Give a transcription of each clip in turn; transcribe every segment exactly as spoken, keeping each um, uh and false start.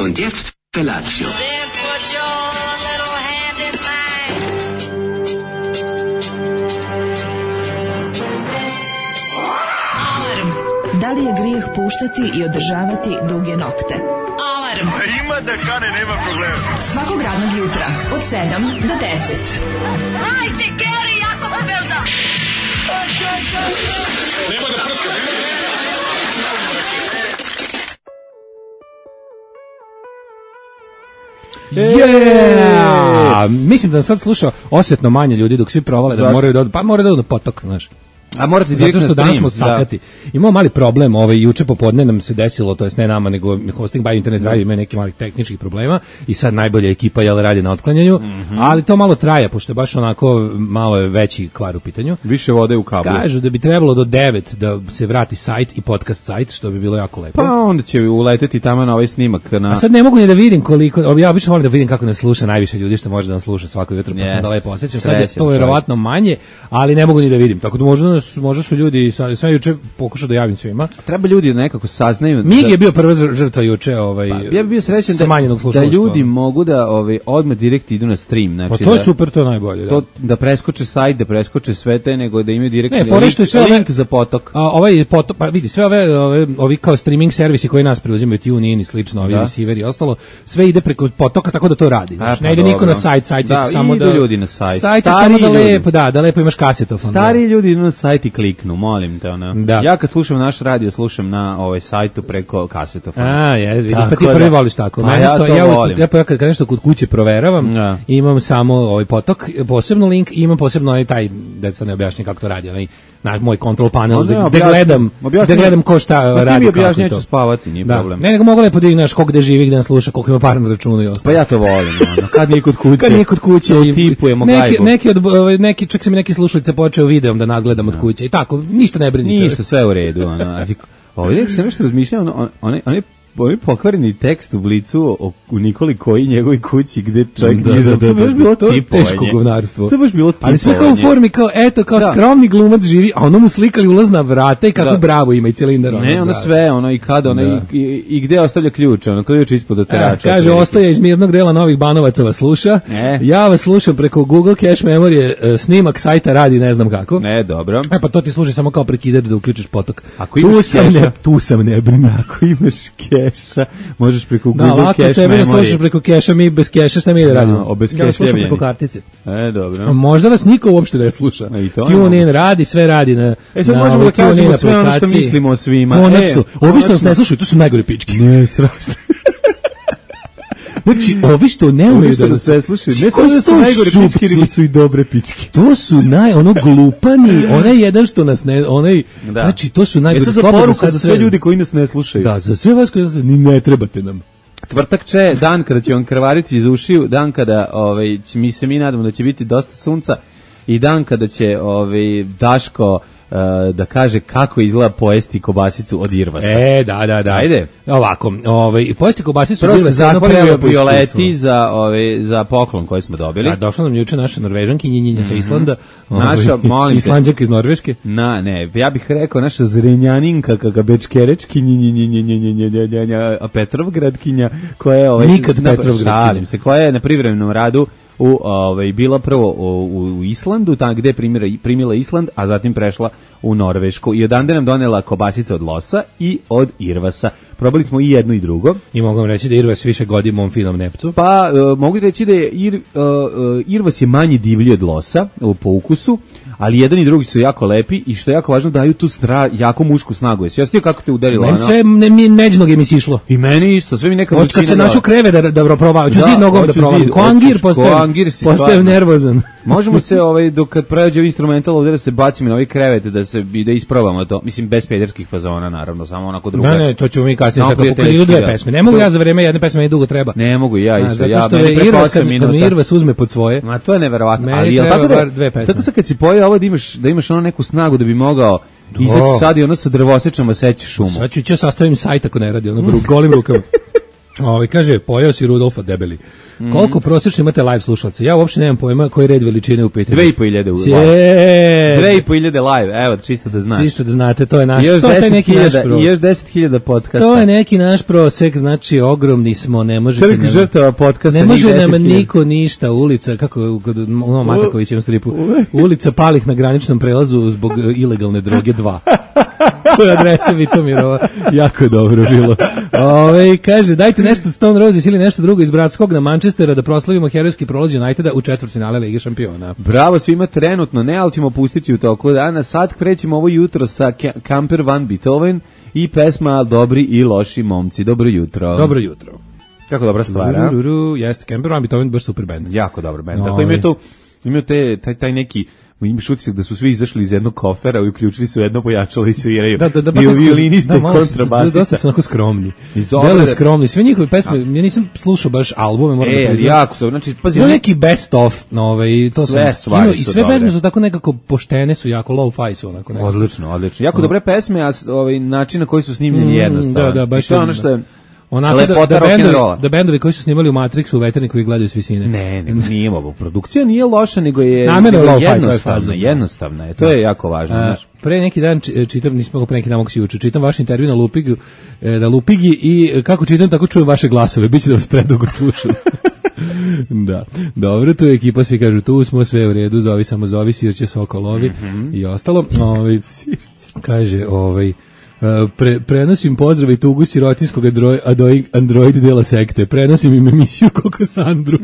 Und jetzt Felatio. Then put your little hand in mine. Alarm. Da li je grijeh puštati i održavati duge nokte? Alarm. A ima da kane, nema problema. Svakog radnog jutra od sedam do deset. Hajde, Geri, jako se velda. Nema da prska, nema da prska. Yeah! Mislim da sad sluša osjetno manje ljudi dok svi provale da Zašto? moraju da odu, pa moraju da odu na potok, znaš. A morate Zato direktno što na danas stream, smo da. sakati. Imamo mali problem, ovaj juče popodne nam se desilo, to jest ne nama, nego Hosting by Internet Radio ima neki malih tehničkih problema i sad najbolja ekipa jel radi na otklanjanju, Mhm. ali to malo traje pošto je baš onako malo je veći kvar u pitanju. Više vode u kablu. Kažu da bi trebalo do devet da se vrati sajt i podcast sajt, što bi bilo jako lepo. Pa onda će uleteti tamo na ovaj snimak. Na... A sad ne mogu ni da vidim koliko, ja obično volim da vidim kako nas sluša najviše ljudi što može da nas sluša svako jutro, pa sam Jeste. da lepo osjećam. Sad je Srećan to čovjek. verovatno manje, ali ne mogu ni da vidim. Tako da možda, nas, možda su ljudi, sa- sve juče pokušao da javim svima. Treba ljudi da nekako saznaju. Mig da... je bio prva žr- žrtva juče, ovaj, Pa, ja bih bio srećan da, smanjenog da slušalaštva. ljudi mogu da ovaj, odmah direkt idu na stream. Znači, Pa to je da, super, to je najbolje. To, Da. da preskoče sajt, da preskoče sve te, nego da imaju direktni Ne, fora link, što je sve ove- link za potok. A ovaj potok, pa vidi, sve ove, ove ovi kao streaming servisi koji nas preuzimaju, TuneIn i slično, ovi Da. receiver i ostalo, sve ide preko potoka tako da to radi. Znaš, pa ne ide niko dobro. na sajt, sajt je Da, samo idu da ljudi na sajt. Sajt je Stariji samo da ljudi. lepo, da, da lepo imaš kasetofon. Stari da. ljudi idu na sajt i kliknu, molim te. Ona. Da. Ja kad slušam naš radio, slušam na ovaj sajtu preko kasetofona. A, jes, vidiš, pa Tako ti prvi da. voliš tako. Pa Meni ja sto- to ja, u- volim. ja pa kad kad nešto kod kuće proveravam, Da. imam samo ovaj potok, posebno link i imam posebno onaj taj, da sad ne objašnjam kako to radi, onaj na moj control panel, Onda da, da objasni- gledam, objasni- da gledam ko šta Ma ti radi. mi kako objašnji, je ja ću to. spavati, nije Da. problem. Ne, nego mogu lepo da vidim, znaš, ko gde živi, gde nas sluša, koliko ima para na računu i Pa ostalo. ja to volim, ono. Kad nije kod kuće. Kad nije kod kuće to i tipujemo neki, gajbu. neki, od, ovaj, neki, čak sam i neki slušalice počeo videom da nadgledam od kuće i tako, ništa ne brini. Ništa, sve u redu. Ono. A ti- Ovdje sam nešto razmišljao, ono, on, onaj, onaj onaj pokvareni tekst u Blicu o, u Nikoli Koji njegovoj kući gde čovjek Da, nije da, žao, da, to je baš da, bilo to je tipovanje. teško govnarstvo. To je baš bilo tipovanje. Ali sve kao u formi, kao eto, kao Da. skromni glumac živi, a ono mu slikali ulazna vrata i kako Da. bravo ima i cilindar. Ne, ono da. sve, ono i kada, ono Da. i, i, i gde ostavlja ključ, ono ključ ispod E, oterača. kaže, otprilike. ostaje iz mirnog dela Novih Banovaca vas sluša. E. Ja vas slušam preko Google Cache memorije, e, snimak sajta radi ne znam kako. Ne, dobro. E pa to ti služi samo kao prekidač da uključiš potok. Ako tu imaš sam keša- ne, tu sam ne brini. Ako imaš keša, možeš preko Da, Google lako Cache tebe da slušaš memorije. preko keša, mi bez keša, šta mi da radimo? o, bez Ja vas slušam kešljavljenja. preko kartice. E, dobro. A možda vas niko uopšte ne sluša. E, i to je TuneIn moguće. radi, sve radi na E, sad na možemo ovoj da kažemo TuneIn sve ono što aplikaciji. mislimo o svima. Konačno, E, ovi što nas konačno. ne slušaju, to su najgore pički. Ne, strašno. Znači, ovi što ne umeju Ovi što da nas sve slušaju, ne Ko samo da su to najgore šupci? pičke, nego su i dobre pičke. To su naj, ono glupani, onaj jedan što nas ne, onaj, Da. znači to su E najgore. sad za slobodno poruka sad za sve ljudi koji nas ne slušaju. Da, za sve vas koji nas ni ne trebate nam. Tvrtak će dan kada će on krvariti iz ušiju, dan kada ovaj, će- mi se mi nadamo da će biti dosta sunca i dan kada će ovaj, Daško uh, da kaže kako izgleda pojesti kobasicu od Irvasa. E, da, da, da. Ajde. Ovako, ovaj, pojesti kobasicu Prvo se bilo jedno zahvalimo prelepo Violeti iskustvo. za, ovaj, za poklon koji smo dobili. Da, došla nam juče naša Norvežankinja, njinja sa Islanda. Naša, ovaj, molim te. Islanđanka iz Norveške. Na, ne, ja bih rekao naša Zrenjaninka kaka Bečkerečki, nji, nji, nji, nji, nji, nji, nji, nji, nji, nji, a Petrovgradkinja, koja je ovaj, Nikad na- Petrovgradkinja. šalim se, koja je na privremenom radu u ovaj bila prvo u, u Islandu, tamo gde je primila, primila Island, a zatim prešla u Norvešku i odande nam donela kobasice od losa i od Irvasa. Probali smo i jedno i drugo. I mogu vam reći da Irvas više godi mom finom nepcu. Pa e, mogu reći da je Ir, e, e, Irvas je manje divlji od losa u, po ukusu, ali jedan i drugi su jako lepi i što je jako važno daju tu stra, jako mušku snagu. Jesi osjetio kako te udarilo? Meni ono? sve ne, mi međnoge mi si išlo. I meni isto, sve mi neka Od kad se dala. naću kreve da, da probam, ću Da, zid nogom da hoću probam. zid, Ko angir hoćeš, ko postajem, angir si postajem stvarno. nervozan. Možemo se ovaj dok kad pređe instrumental ovdje da se bacimo na ovaj krevet da se i da isprobamo to. Mislim bez pederskih fazona naravno, samo onako drugo. Ne, ne, to ćemo mi kasnije Samo sad kako prijateljski, idu dve da. pesme. Ne mogu ja za vreme jedne pesme, meni dugo treba. Ne mogu ja A, isto. zato Ja što meni je preko Irvas, osam kad, kad mi minuta. Irvas uzme pod svoje. Ma to je neverovatno, Meni ali jel treba tako da bar dve pesme. tako sad kad si pojeo ovo da imaš da imaš ono neku snagu da bi mogao izaći sad i ono sa drvosečama seći šumu. Sad ću, ću sastavim sajt ako ne radi, ono bru, golim rukama. Ovaj kaže, pojeo si Rudolfa debeli. Mm. Koliko prosječno imate live slušalaca? Ja uopšte nemam pojma koji red veličine u pitanju. Dve i po hiljade live. Dve i po hiljade live, evo, čisto da znaš. Čisto da znate, to je naš, još to je neki naš pro. Još deset hiljada podcasta. To je neki naš prosek, znači ogromni smo, ne možete... Trg žrtava podcasta. Ne može nam niko ništa, ulica, kako kod ono Matakovićevom stripu, ulica Palih na graničnom prelazu zbog ilegalne droge dva. To je adresa Vitomirova, jako je dobro bilo. Ove, kaže, dajte nešto od Stone Roses ili nešto drugo iz bratskog na Manchestera da proslavimo herojski prolaz Uniteda u četvrtfinale Lige šampiona. Bravo svima trenutno, ne, ali ćemo pustiti u toku dana. Sad krećemo ovo jutro sa Camper Van Beethoven i pesma Dobri i loši momci. Dobro jutro. Dobro jutro. Kako dobra stvar, a? Jeste, Camper Van Beethoven, baš super band. Jako dobar band. Tako imaju tu, imaju te, taj, taj neki... Imaš utisak da su svi izašli iz jednog kofera i uključili su jedno pojačalo i sviraju. Da, da, da, I violinista i kontrabasista. Dosta su onako skromni. Dele skromni. Sve njihove pesme, ja nisam slušao baš albume, moram e, da priznam. jako su, znači, pazi. No neki best of, no, ovaj, to sve sam skino, i sve dobre. pesme su tako nekako poštene su, jako low-fi su. Onako nekako. Odlično, odlično. Jako dobre pesme, a ovaj, način na koji su snimljeni mm, jednostavno. Da, da, baš I to je ono što je... Onako da, da, bendovi, da bendovi koji su snimali u Matrixu, veterni koji gledaju s visine. Ne, ne, nije ovo. Produkcija nije loša, nego je Namjerno nego low jednostavna. Je jednostavna je. To je jako važno. A, pre neki dan čitam, nismo ga pre neki dan mogu si učiti, čitam vaš intervju na Lupigi, na Lupigi i kako čitam, tako čujem vaše glasove. Biće da vas predugo slušam. Da, dobro, tu je ekipa, svi kažu tu smo, sve u redu, zovi samo zovi, Sirće Sokolovi mm-hmm. i ostalo. Ovaj, kaže, ovaj, Pre, prenosim pozdrav i tugu sirotinskog android, android dela sekte. Prenosim im emisiju Koko Sandru.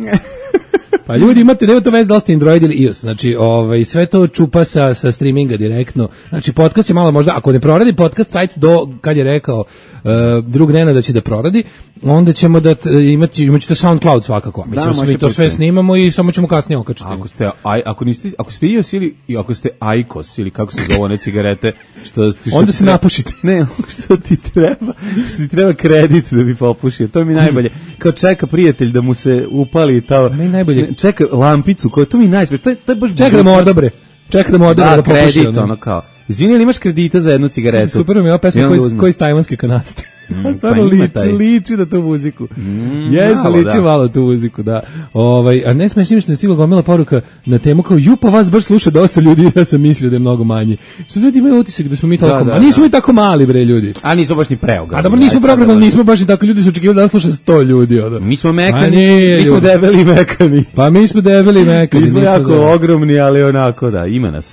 Pa ljudi, imate, nema to veze da li ste Android ili iOS, znači ovaj, sve to čupa sa, sa streaminga direktno, znači podcast je malo možda, ako ne proradi podcast sajt do, kad je rekao uh, drug Nena da će da proradi, onda ćemo da t, imati, imat ćete SoundCloud svakako, mi, da, ćemo, mi to sve putem. Snimamo i samo ćemo kasnije okačiti. Ako ste, aj, ako niste, ako ste iOS ili ako ste Aikos ili kako se zove one cigarete, što, što onda se treba, napušite. Ne, što ti treba, što ti treba kredit da bi popušio, to mi najbolje, kao čeka prijatelj da mu se upali ta, ne, najbolje. Čeka lampicu, koja to mi najsme, to je, to je baš... Čeka da mu odobre, čeka da mu odobre da, da popuši. Kredit, ono kao. Izvini, ali imaš kredita za jednu cigaretu? Super mi je ova pesma koji, koji iz tajvanske kanaste. Mm, stvarno pa liči, liči na tu muziku. Mm, Jeste, malo, liči da. malo tu muziku, da. Ovaj, a ne smešnim što je stigla gomila poruka na temu kao, ju, pa vas baš sluša dosta ljudi, ja sam mislio da je mnogo manje. Što ljudi imaju utisak da smo mi toliko mali. A nismo mi tako mali, bre, ljudi. A nismo baš ni preogromni. A dobro, nismo preogromni, nismo baš ni tako, ljudi su očekivali da nas sluša sto ljudi. Ono. Mi smo mekani, nije, mi smo debeli i mekani. Pa mi smo debeli i mekani. Mi smo jako da. ogromni, ali onako, da, ima nas.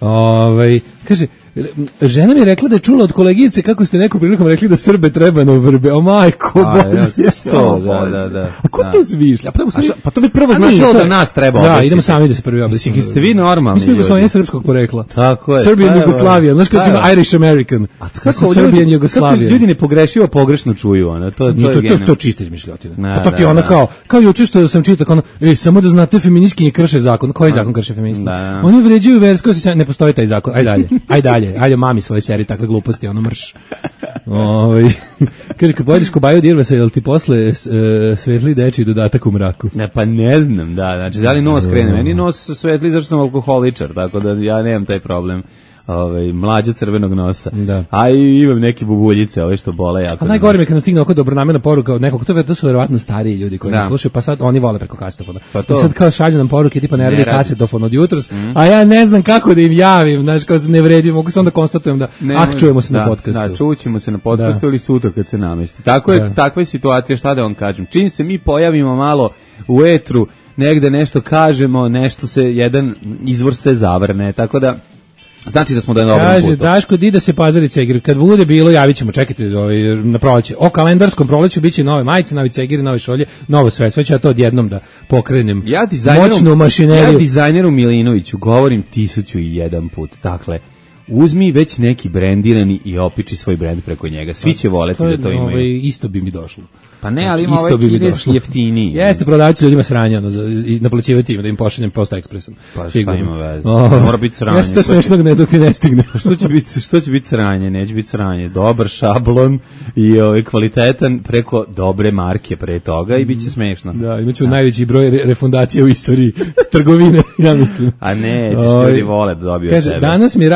Ovaj, kaže, žena mi je rekla da je čula od kolegice kako ste nekom prilikom rekli da Srbe treba na vrbe. O majko, bože. Ja, da, da, da. A ko da. to zmišlja? Pa, šta, pa to bi prvo značilo da nas treba obesiti. Da, idemo sami da se prvi obesimo. Mislim, ste vi normalni. Mi smo Jugoslavija srpskog porekla. Tako je. Serbian Jugoslavija. Znaš kako ima Irish American. A kako Serbian Jugoslavija? Ljudi ne pogrešivo pogrešno čuju. Ona. To, to, to, to, to čiste izmišljotina. Pa to ti ona kao, kao juče što sam čitao, kao ono, ej, samo da znate, feministkinje krše zakon. Koji zakon krše feministkinje? Oni vređaju versko osjećanje, ne postoji taj zakon. Ajde dalje. Ajde dalje. Ajde mami svoje seri takve gluposti, ono mrš. Ovaj kaže kad pojedeš kobaju dirva se, jel ti posle uh, svetli dečiji dodatak u mraku? Ne, pa ne znam, da, znači da li nos krene, meni nos svetli zašto sam alkoholičar, tako da ja nemam taj problem. Ovaj mlađa crvenog nosa. Da. A i imam neke bubuljice, ove što bole jako. A najgore mi je kad nam stigne oko dobronamerna poruka od nekog, to, to su verovatno stariji ljudi koji nas slušaju, pa sad oni vole preko kasetofona. Pa to. I sad kao šalju nam poruke tipa ne radi kasetofon od jutros, mm. a ja ne znam kako da im javim, znači kao ne vredim, mogu se onda konstatujem da ne, ah čujemo se da, na podcastu. Da, čućemo se na podcastu da. ili sutra kad se namesti. Tako je, da. takva je situacija, šta da vam kažem. Čim se mi pojavimo malo u etru, negde nešto kažemo, nešto se jedan izvor se zavrne, tako da znači da smo da je na dobrom putu. Kaže, Daško, di da se Pazarica igri. Kad bude bilo, javit ćemo, čekajte ovaj, na proleće. O kalendarskom proleću biće nove majice, novi cegiri, nove šolje, novo sve. Sve ću ja to odjednom da pokrenem ja moćnu mašineriju. Ja dizajneru Milinoviću govorim tisuću i jedan put. Dakle, uzmi već neki brendirani i opiči svoj brend preko njega. Svi će voleti to je, da to imaju. Ovaj, isto bi mi došlo. Pa ne, ali ima ovaj kineski jeftiniji. Jeste, prodavati ljudima sranje, ono, i naplaćivati im da im pošaljem post ekspresom. Pa šta ima veze? Oh, mora biti sranje. Jeste to smešno ne dok ti ne stigne. Što će biti, što će biti sranje? Neće biti sranje. Dobar šablon i ovaj kvalitetan preko dobre marke pre toga i biće smešno. Da, imaću da. najveći broj refundacija u istoriji trgovine, ja mislim. A ne, ćeš ljudi vole da dobiju kaže, tebe. Danas mi je radno vreme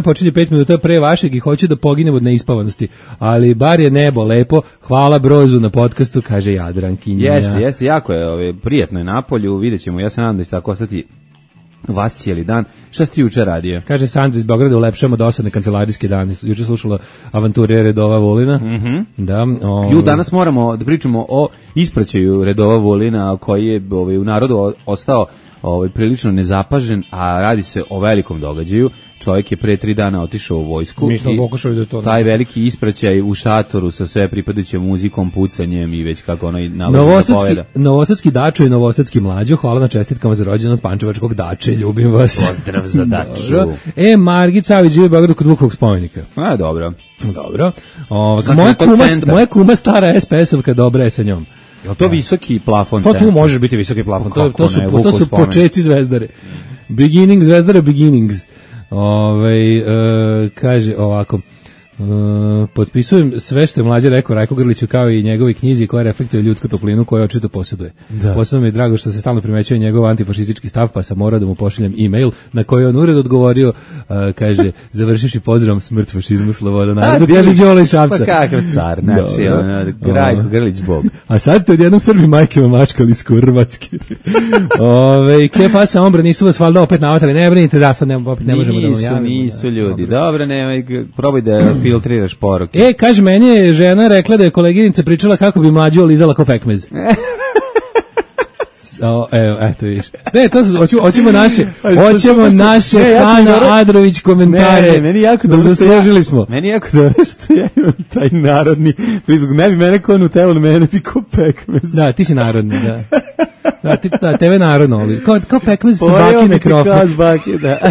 počinje pet minuta pre vašeg i hoću da poginem od neispavanosti, ali bar je nebo lepo, hvala Brozu na podcastu, kaže Jadrankinja. Jeste, jeste, jako je, ove, prijatno je napolju, vidjet ćemo, ja se nadam da će tako ostati vas cijeli dan. Šta si ti juče radio? Kaže Sandra iz Beograda, ulepšamo dosadne kancelarijske dane. Juče slušala avanture Redova Vulina. Mhm. Da, o... Ju, danas moramo da pričamo o ispraćaju Redova Vulina koji je ovaj, u narodu ostao ovaj, prilično nezapažen, a radi se o velikom događaju. Čovjek je pre tri dana otišao u vojsku. Mi smo pokušali da to... Taj veliki ispraćaj u šatoru sa sve pripadajućom muzikom, pucanjem i već kako onaj navodno Novosadski, Novosadski Dačo i Novosadski Mlađo, hvala na čestitkama za rođendan od Pančevačkog Dače, ljubim vas. Pozdrav za Daču. Dobro. E, Margit Savić živi u Beogradu kod Vukovog spomenika. A, dobro. Dobro. O, Znači, moja, kod kuma, centra. moja kuma stara es pe esovka dobra je sa njom. Je li to visoki plafon? To tu centra? može biti visoki plafon. To, Kako to su, ne, to Vukov su spomenik. počeci Zvezdare. Beginning Zvezdare, beginnings. Ove, e, kaže ovako, e, potpisujem sve što je mlađe rekao Rajko Grliću kao i njegovi knjizi koja reflektuje ljudsku toplinu koju očito posjeduje. Posebno mi je drago što se stalno primećuje njegov antifašistički stav, pa sam morao da mu pošaljem e-mail na koji je on ured odgovorio, e, kaže, završivši pozdravom smrt fašizmu, sloboda narodu, kaže Đole iz Šapca. Pa kakav car, znači, Dobro. ono, Rajko Grlić Bog. A sad ste odjednom Srbi majkima mačkali iz Hrvatske. Ove, ke pa sam ombra, nisu vas valjda opet navatali, ne brinite, da sad ne, opet ne možemo da vam Nisu, javimo. nisu ljudi. Dobro, nemoj, probaj da filtriraš poruke. E, kaže, meni je žena rekla da je koleginica pričala kako bi mlađu olizala ko pekmez. O, evo, eto vidiš. Ne, to su, hoćemo, hoćemo naše, hoćemo naše Ne, jako Hana dobro. Adrović komentare. Ne, meni jako dobro. Zaslužili smo. Meni jako dobro što ja imam taj narodni prizvuk. Ne bi mene ko Nutella, mene bi ko pekmez. Da, ti si narodni, da. Da, ti, da tebe narodno, ali kao, kao pekmez s Pojeo bakine bi ti krofne. kao s bakine, da.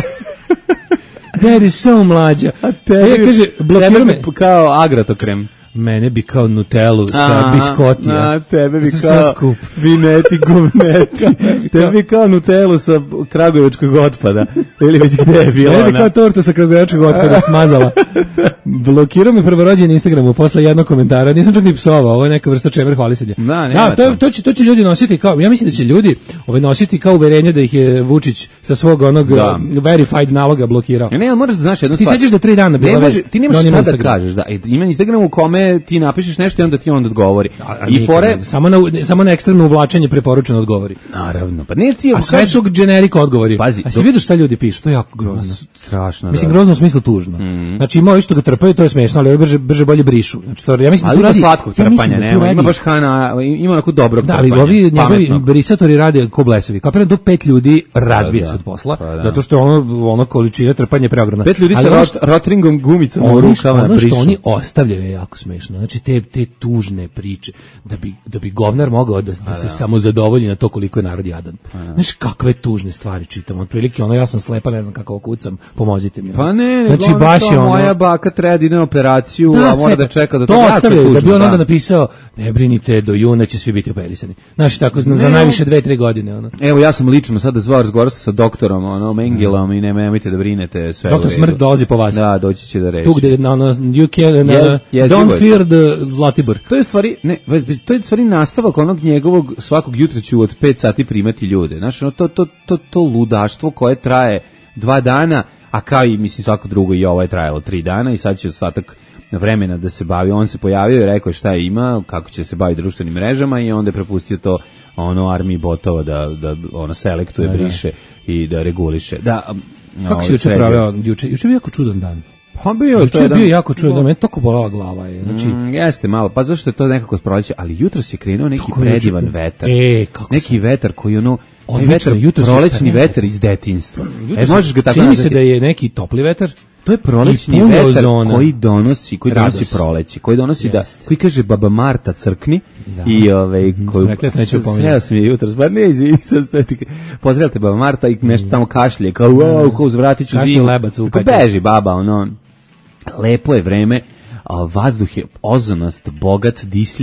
That is so mlađa. A E, tebi, kaže, blokira tebe me. bi kao agratokrem. Mene bi kao Nutellu sa Aha, biskotija. a tebe bi To sve kao skup. vineti, guvneti. Tebe bi kao Nutellu sa kragujevačkog otpada. Ili već gde je bila Mene bi ona. kao tortu sa kragujevačkog otpada smazala. Blokirao me prvorođen Instagramu posle jednog komentara. Nisam čak ni psovao, ovo je neka vrsta čemer hvalisanja. Da, nema to, je- to. to, će, to će ljudi nositi kao, ja mislim da će ljudi ovaj, nositi kao uverenje da ih je Vučić sa svog onog Da. uh, verified naloga blokirao. Ne, ali moraš da znaš jednu Ti stvar. sećaš da tri dana bila Ne može, vest ti na nemaš onim šta da Instagramu? kažeš. Da. E, ima Instagram u kome ti napišeš nešto i onda ti on odgovori. A I nikad fore... ne. samo na samo na ekstremno uvlačenje preporučeno odgovori. Naravno, pa ne ti... A sve su generic odgovori. Pazi, A si dok- vidio šta ljudi pišu? To je jako grozno. Strašno, Mislim, da. grozno u smislu tužno. Znači, ima ovi što ga trpaju, to je smešno, ali ovi brže, brže bolje brišu. Znači, to, ja mislim da Ali tu ima radi... slatkog ja mislim trpanja, da tu nema. Ima radi- baš Hana, ima onako dobrog Da, trpanja. ali ovi njegovi pametnog. brisatori rade ko blesavi. Kapiram do pet ljudi razbije Pa da, se od posla, pa da. zato što je ono, ono količina trpanja je preogromna. Pet ljudi Ali sa ono rot, rotringom gumicama u ono što, rukama ono što brišu. oni ostavljaju je jako smešno. Znači te te tužne priče da bi da bi govnar mogao da, da se samo zadovolji na to koliko je narod jadan. Znaš kakve tužne stvari čitam. Otprilike ono ja sam slepa, ne znam kako kucam, pomozite mi. ono. Pa ne, ne, znači ono baš to je ono moja baka treba da ide na operaciju, a mora sve da čeka do to toga. Jako je ostavljaju, da bi tužno, on onda da. napisao ne brinite, do juna će svi biti operisani. Znaš, tako za Ne, najviše dve tri godine. Ono. Evo, ja sam lično sada zvao, razgovarao sam sa doktorom, ono, Mengelom i nema, nemojte da brinete, sve Doktor u redu. Smrt dolazi po vas. Da, doći će da reši. Tu gde, na, ono, you can, na, Yes, yes, don't you would. fear the Zlatibor. To je stvari, ne, to je stvari nastavak onog njegovog svakog jutra ću od pet sati primati ljude. Znaš, ono, to, to, to, to ludaštvo koje traje dva dana, a kao i, mislim, svako drugo i ovo je trajalo tri dana i sad će ostatak vremena da se bavi. On se pojavio i rekao šta ima, kako će se baviti društvenim mrežama i onda je prepustio to ono armiji botova da, da ono selektuje, Da, da. briše i da reguliše. Da, Kako si juče pravio? Juče, juče je bio jako čudan dan. Pa bio je Juče to je jedan- bio jako čudan dan, meni toko bolala glava je. Znači, Mm, jeste malo, pa zašto je to nekako sproleće, ali jutros je krenuo neki Kako je predivan juče- vetar. E, kako neki vetar koji ono, taj Odlično, vetar, jutros je prolećni krenuo. vetar iz detinjstva. jutro E, se- možeš ga tako čini mi se nazvati. da je neki topli vetar. To je prolećni i puno vetar ozona. koji donosi, koji donosi Radost. proleće, koji donosi da, Jeste. koji kaže baba Marta crkni Da. i ovaj koju rekli da neću pominjati. Sreo sam je jutros, ba ne, izvini, sam se ti pozdravite baba Marta i nešto tamo kašlje, kao wow, kao uzvratit ću Kašlje zimu. lebac u Kao petak. beži baba, ono, lepo je vreme, a, vazduh je ozonast, bogat, disljiv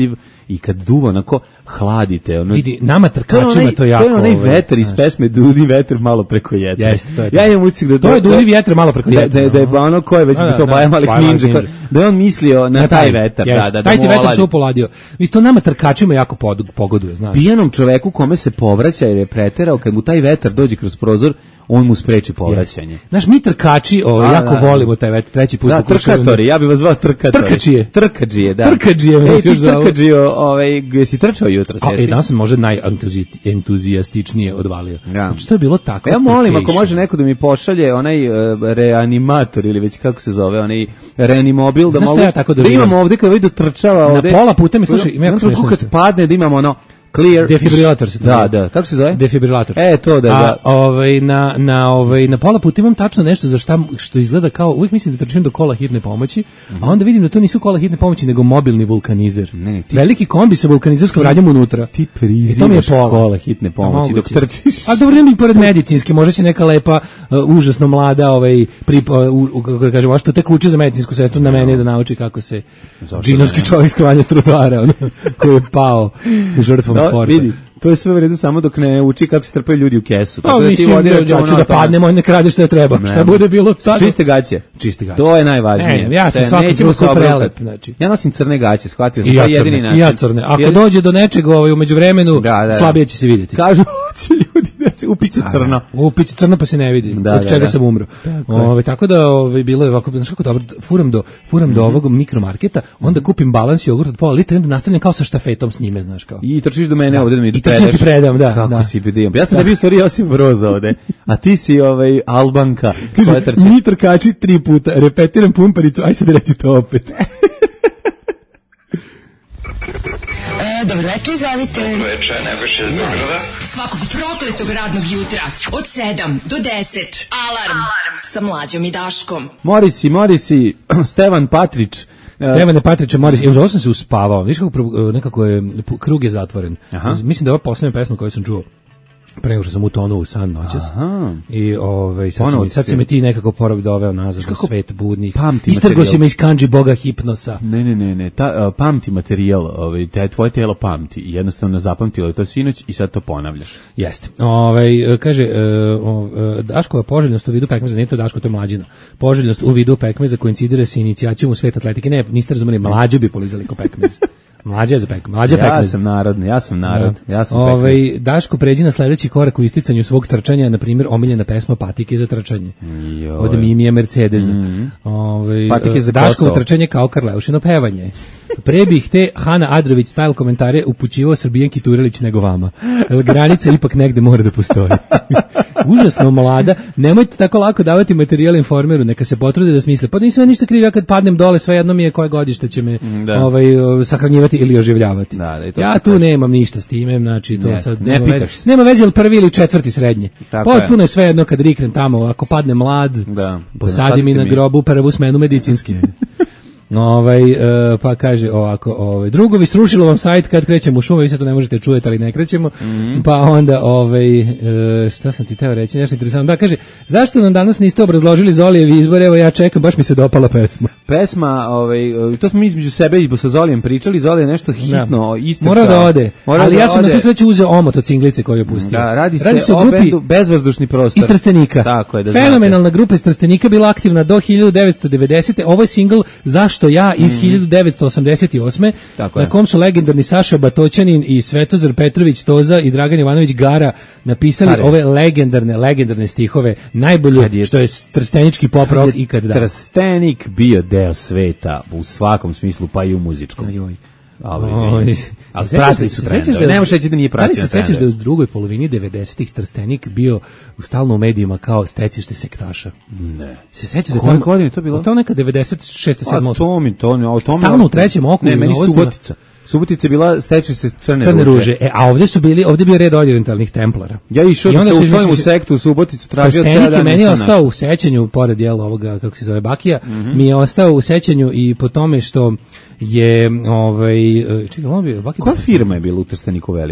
i kad duva onako hladite. Ono, vidi, nama trkačima to je jako... To je onaj ovaj, vetar iz znaš. pesme Duni vetar malo preko jetra. Jeste, to je to. Ja imam utisak da To je Duni vjetar malo preko da, jetra. da, da je ono ko je već Da, bi to da, Baja Malih Baja Malih Ninja, Ninja. da je on mislio na, na taj vetar. Jeste, Da, da, da taj ti mu vetar oladi. su poladio. Vi to nama trkačima jako pod, pogoduje, znaš. Pijanom čoveku kome se povraća jer je preterao, kad mu taj vetar dođe kroz prozor, on mu spreči povraćanje. Znaš, mi trkači o, Da, jako da, da. volimo taj vetar, treći put Da, pokušavam trkatori, ja bih vas zvao trkatori. Trkačije. Trkađije, da. Trkađije me Ej, još ti zovu. trkađio, ovaj, jesi trčao jutro, A, jesi? e, danas sam možda najentuzijastičnije odvalio. Da. Znači, to je bilo tako. Ja molim, ako trkation. može neko da mi pošalje onaj uh, reanimator ili već kako se zove, onaj reanimobil, da Znaš šta mogu, ja tako da doživljam? imamo ovde kad vidu trčava Na ovde. pola puta mi, slušaj, ima jako na trenutku smešno kad nešto. padne da imamo ono clear. Defibrilator se to Da, zove. da. Kako se zove? Defibrilator. E, to da, A, da. ovaj, na, na, ovaj, na pola puta imam tačno nešto za šta, što izgleda kao, uvijek mislim da trčim do kola hitne pomoći, a onda vidim da to nisu kola hitne pomoći, nego mobilni vulkanizer. Ne, ti- Veliki kombi sa vulkanizerskom radnjom unutra. Ti I to mi je prizivaš pola. kola hitne pomoći dok Moguće. trčiš. A dobro, nema i pored medicinske, možda će neka lepa, uh, užasno mlada, ovaj, pri, uh, u, kako da kažemo, što tek uči za medicinsku sestru na mene da nauči kako se džinovski ne? čovjek sklanja s trotoara, ono, koji je pao žrtvom Da, sporta. vidi, to je sve u redu samo dok ne uči kako se trpaju ljudi u kesu. Pa Tako da ti mislim, vodi ja računa ću o da tome. padnem, on ne krade što je treba. Ne. Šta bude bilo tada? Čiste gaće. Čiste gaće. To je najvažnije. Ne, ja sam Te- svakog nećemo druga se obrukati. prelep, znači. Ja nosim crne gaće, shvatio sam, I to ja je jedini crne, način. i ja crne. Ako Jedini- dođe do nečeg ovaj, u međuvremenu, Da, da, da. slabije će se vidjeti. Kažu, hoće ljudi da se upiće crno. Upiće crno pa se ne vidi. Da, od da, čega da. sam umro. Ove, tako da ovaj, bilo je ovako, znaš kako dobro, furam do, furam Mhm. do ovog mikromarketa, onda kupim balans jogurt od pola litra i onda nastavljam kao sa štafetom s njime, znaš kao. I trčiš do mene ovde da mi I predaš. trčim ti predam, da, Kako da. si bidijem. Ja sam da bi u stvari Josip Broz ovde, a ti si ovaj Albanka. koja Kaže, trči. mi trkači tri puta, repetiram pumparicu, aj sad reci to opet. E, dobro večer, izvolite. Večer, Nebojša iz Beograda. Svakog prokletog radnog jutra od sedam do deset. Alarm, Alarm. Sa mlađom i Daškom. Morisi, Morisi, Stevan Patrić. Stevane Patrića Moris, evo ovo sam se uspavao, viš kako pro- nekako je, pu- krug je zatvoren. Aha. Mislim da je ova posljednja pesma koju sam čuo pre nego što sam utonuo u san noćas. Aha. I ovaj sad, Ponovo si, mi- ti sad se- si me ti nekako porob doveo nazad u svet budnih. pamti Istrgo materijal. si me iz kanđi boga hipnosa. Ne, ne, ne, ne, ta, uh, pamti materijal, ovaj, te, tvoje telo pamti i jednostavno zapamtilo je to sinoć i sad to ponavljaš. Jeste. Ovaj kaže e, o, e, Daškova poželjnost u vidu pekmeza, nije to Daško, to je mlađina. Poželjnost u vidu pekmeza koincidira sa inicijacijom u svet atletike. Ne, niste razumeli, mlađu bi polizali ko pekmez. Mlađa je za pekmez. Mlađa Ja pekmez. sam narodni, ja sam narod, ja sam Ovaj, pekmez. Daško, pređi na sledeći korak u isticanju svog trčanja, na primjer, omiljena pesma Patike za trčanje. Joj. Od Minija Mercedesa. Ovaj, Patike za Daškovo Kosovo. trčanje kao Karleušino pevanje. Pre bih te Hana Adrović style komentare upućivao Srbijanki Turelić nego vama. Jel granica ipak negde mora da postoji. Užasno mlada, nemojte tako lako davati materijal informeru, neka se potrude da smisle. Pa nisam ja ništa kriv, ja kad padnem dole, sve jedno mi je koje godište će me Da. ovaj, o, sahranjivati ili oživljavati. Da, da, i to ja se tu kaže. nemam ništa s time, znači to Jeste, sad ne nema pitaš veze. se. Nema veze, jel prvi ili četvrti srednje. Tako Potpuno je sve jedno kad riknem tamo, ako padne mlad, Da. posadi mi na mi. grobu prvu smenu medicinski. Ovaj e, pa kaže ovako, ovaj drugovi srušilo vam sajt kad krećemo u šume, vi se to ne možete čujeti, ali ne krećemo. Mhm. Pa onda ovaj e, šta sam ti teo reći, nešto interesantno. Da, kaže, zašto nam danas niste obrazložili Zolijevi izbor? Evo ja čekam, baš mi se dopala pesma. Pesma, ovaj, to smo mi između sebe i sa Zolijem pričali, Zolije je nešto hitno, isto. Morao da ode, Morao ali da ja sam na ode. svu sreću uzeo omot od cinglice koju je pustio. Da, radi, se, o, grupi bendu Bezvazdušni prostor. iz Trstenika. Tako je, da znate. Fenomenalna grupa iz Trstenika bila aktivna do hiljadu devetsto devedesete. Ovo je singl Zašto ja iz hiljadu devetsto osamdeset osme. Tako je. Na kom su legendarni Saša Batoćanin i Svetozar Petrović Toza i Dragan Jovanović Gara napisali Care. ove legendarne, legendarne stihove. Najbolje Kad je- što je trstenički pop rock ikad da. Trstenik bio deo sveta u svakom smislu, pa i u muzičkom. Joj. Ali, Oj. izvinite. Ali Se sećaš pratili da- su se trendove. sećaš da je- Ne možeš reći da nije Da li pratio se sećaš da je trendove. u drugoj polovini devedesetih Trstenik bio u stalno u medijima kao stecište sektaša? Ne. Se sećaš da Koje tamo- godine je to bilo? To neka devedeset šeste A sedme to mi, to ne, o tome... Stalno u trećem oku Ne, i meni novostima. Subotica. Subotica je bila, steče se crne, Crne ruže. E, a ovdje su bili, ovdje je bio red orientalnih templara. Ja išao I da onda se su učlanim u izmislili- sektu u Suboticu, tražio Trstenik ceo je dan. meni nisam ostao u sećanju, pored jela ovoga, kako se zove, Bakija, mi je ostao u sećanju i po tome što je, ovaj, čekaj, ono bi, Bakija... Koja firma je bila u Trsteniku velika?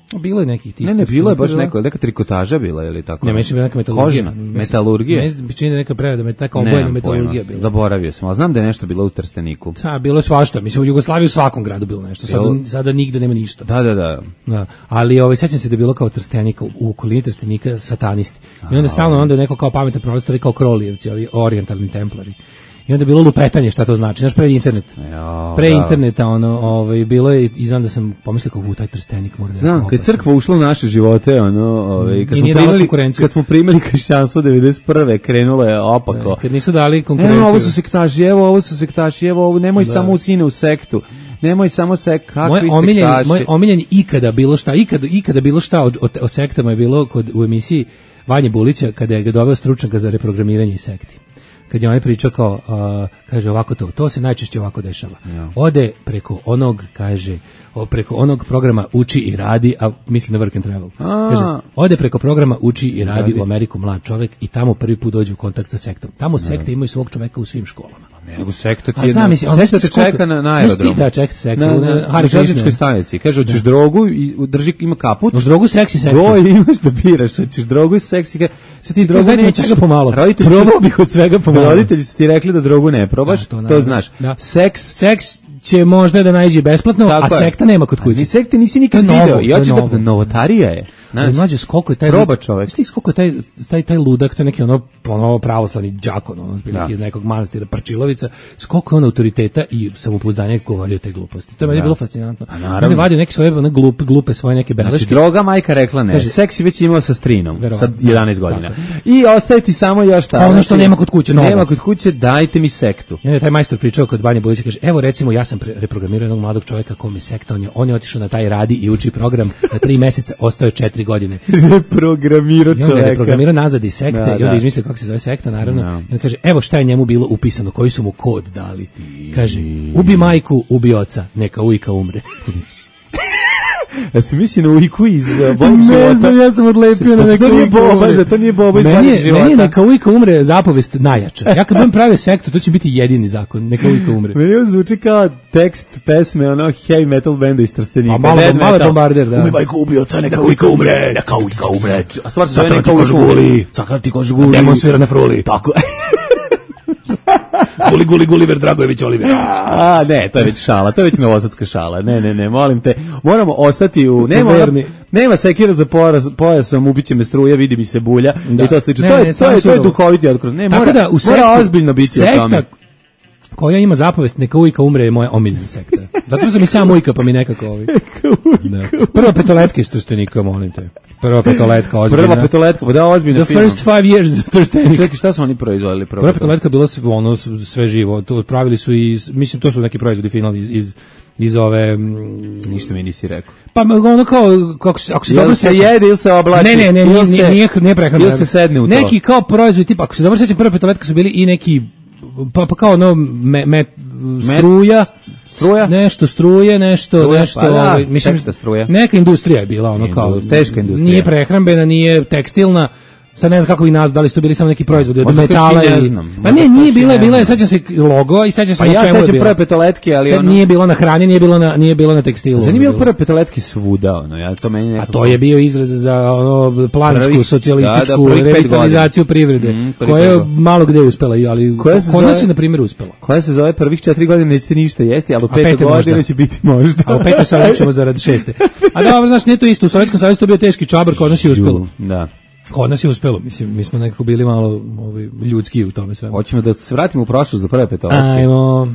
Bilo je nekih tih. Ne, ne, bilo je baš neko, neka trikotaža bila ili tako. Ne, meni je neka metalurgija. Kožna, metalurgija. Meni se čini da neka prerada, neka obojena metalurgija bila. Zaboravio sam, ali znam da je nešto bilo u Trsteniku. Da, bilo je svašta. Mislim, u Jugoslaviji u svakom gradu bilo nešto. Sada, sada nigde nema ništa. Da, da, da. Da. Ali ovaj, sećam se da je bilo kao Trstenika, u okolini Trstenika satanisti. I onda stalno onda neko kao pametan prolazi, kao Krolijevci, ovi orijentalni templari. I onda je bilo lupetanje, šta to znači, znaš, pre internet. Jo, pre da. interneta, ono, ovaj, bilo je, i znam da sam pomislio kao, u, taj Trstenik mora da... Znam, kad crkva ušla u naše živote, ono, ovaj, kad, I smo nije dala primili, konkurenciju. kad smo primili kršćanstvo devedeset prve, krenulo je opako. Ne, kad nisu dali konkurenciju. Evo, ovo su sektaši, evo, ovo su sektaši, evo, ovo, nemoj da. samo u sine u sektu. Nemoj samo sek, kakvi moj omiljeni, sektaši. moj omiljeni ikada bilo šta, ikada, ikada bilo šta o, o, o sektama je bilo kod, u emisiji Vanje Bulića, kada je ga doveo stručnjaka za reprogramiranje i sekti. Kad je on pričao kao, uh, kaže ovako to, to se najčešće ovako dešava. Ja. Ode preko onog, kaže, o, preko onog programa uči i radi, a mislim na work and travel. A. Kaže, ode preko programa uči i radi, radi u Ameriku mlad čovek i tamo prvi put dođe u kontakt sa sektom. Tamo ja. sekte imaju svog čoveka u svim školama. Nego sekta ti je... A zamisli, on te čeka na, na aerodromu. Da, čekate sekta. Na, na, na, na železničkoj stanici. Kaže, hoćeš da. drogu, i drži, ima kaput. Hoćeš drogu, seksi sekta. Go, imaš da biraš, hoćeš drogu i seksi. Sa ti drogu ne svega pomalo. Probao bih od svega pomalo. Roditelji su ti rekli da drogu ne probaš, da, to, to znaš. Da. Seks, seks će možda da naiđe besplatno, tako a sekta nema kod kuće. Ni sekte nisi nikad video. I hoćeš da novotarija je. Znaš, mlađe, koliko je taj proba čovek. Stik koliko je taj taj taj ludak, to je neki ono ono pravoslavni đakon, ono da. iz nekog manastira Parčilovica, koliko je on autoriteta i samopouzdanja govorio te gluposti. To je meni bilo fascinantno. On je vadio neke svoje one glupe glupe svoje neke beleške. Znači droga majka rekla ne. Kaže, seksi već imao sa strinom sa jedanaest godina. I ostaje ti samo još šta. Ono što nema kod kuće, novo. Nema kod kuće, dajte mi sektu. I onda je taj majstor pričao kod Banje Bulića, kaže, evo recimo ja sam reprogramirao jednog mladog čovjeka kome sekta, on je on je otišao na taj radi i uči program na tri meseca, ostao je četiri godine. Reprogramirao čoveka. On je reprogramirao nazad iz sekte da, i onda da. izmislio kako se zove sekta, naravno. No. I on kaže, evo šta je njemu bilo upisano, koji su mu kod dali. Kaže, ubi majku, ubi oca, neka ujka umre. Ja sam mislio na ujku iz uh, Bog života. Ne znam, ja sam odlepio na neka ujka umre. Da, to nije Boba iz Bog života. Meni je neka ujka umre zapovest najjača. Ja kad budem pravio sektu, to će biti jedini zakon, neka ujka umre. Meni on zvuči kao tekst pesme, ono heavy metal benda iz Trstenika. A malo, malo bombarder, da. Ubi majku, ubi oca, neka ujka umre, neka ujka umre. A stvar se zove neka ujka umre. Sakar ti kožu guli. Demon svira na fruli. Tako Guli, guli, Guliver Dragojević Oliver. A, ne, to je već šala, to je već novosadska šala. Ne, ne, ne, molim te. Moramo ostati u... Nema, nema sekira za pojas, pojasom, ubiće me struja, vidi mi se bulja da. I to slično. To je, to je, to je duhoviti odkrov. Ne, mora, da, u sektu, mora ozbiljno biti sekta, o tome. Koja ima zapovest, neka ujka umre je moja omiljena sekta. Zato što sam i sam ujka, pa mi nekako ovi. Da. Prva petoletka iz Trstenika, molim te. Prva petoletka, ozbiljna. Prva petoletka, pa da, ozbiljna. The first five years of Trstenik. Čekaj, šta su oni proizvodili? Prva, prva petoletka bila sve, ono, sve živo. To pravili su i, mislim, to su neki proizvodi finalni iz, iz iz ove ništa mi nisi rekao. Pa ono kao kako se ako se dobro se jede ili se oblači. Ne, ne, ne, nije nije nije, nije prehrana. Ili se sedne u to. Neki kao proizvod tipa ako se dobro sećam prva petoletka su bili i neki pa, pa kao ono me, me, struja struja nešto struje nešto struja, nešto pa da, ovaj, mislim struja. Neka industrija je bila ono kao teška industrija. Nije prehrambena, nije tekstilna. Sad ne znam kako ih nazvali, da li su to bili samo neki proizvodi od metala i... Pa ne, nije bila, bila je, sećam se logo i sećam se pa na čemu je bilo. Pa ja sećam prve petoletke, ali sad ono... nije bilo na hrani, nije bilo na, nije bilo na tekstilu. Sad nije bilo prve petoletke svuda, ono, ja to meni nekako... A to je bio izraz za ono, plansku, prvih, socijalističku da, da, revitalizaciju privrede, mm, koja je malo gde uspela, ali kod nas je, na primjer, uspela. Koja se zove prvih četiri godine nećete ništa jesti, ali u pete godine će biti možda. A u petoj sad nećemo zaradi šeste. A dobro, znaš, nije to isto, u Sovjetskom savezu to bio teški čabar, kod nas je uspelo. Da. Kod nas je uspelo, mislim, mi smo nekako bili malo ovaj, ljudski u tome sve. Hoćemo da se vratimo u prošlost za prve petoletke. Ajmo.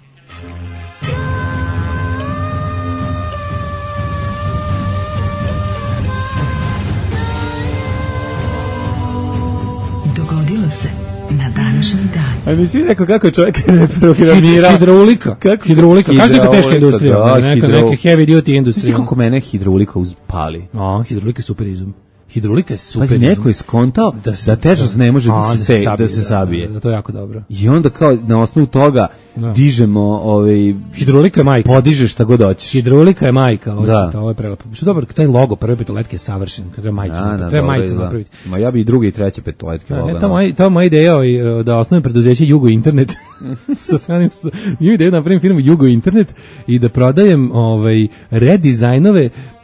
Dogodilo se na današnji dan. A mi svi rekao kako je čovjek reprogramirao. Hidraulika. Kako? Hidraulika. Kažete kako teška industrija. Da, neka, neka heavy duty industrija. Kako mene hidraulika uzpali. A, hidraulika je super izum. Hidraulika je super. Pazi, neko je skontao da, da težnost ne može da, se, se sabije, da se sabije. Da, da, to je jako dobro. I onda kao na osnovu toga da. dižemo ovaj hidraulika je majka. Podižeš šta god hoćeš. Hidraulika je majka, ovo da. Ovo je prelepo. Što dobro, taj logo prve petoletke je savršen, kada majicu, da, da, treba majicu napraviti. Ma ja bi i druge i treće petoletke voleo. Ta moja ta moja ideja je da osnovim preduzeće Jugo Internet. Sa svojim nije ideja da napravim firmu Jugo Internet i da prodajem ovaj redizajnove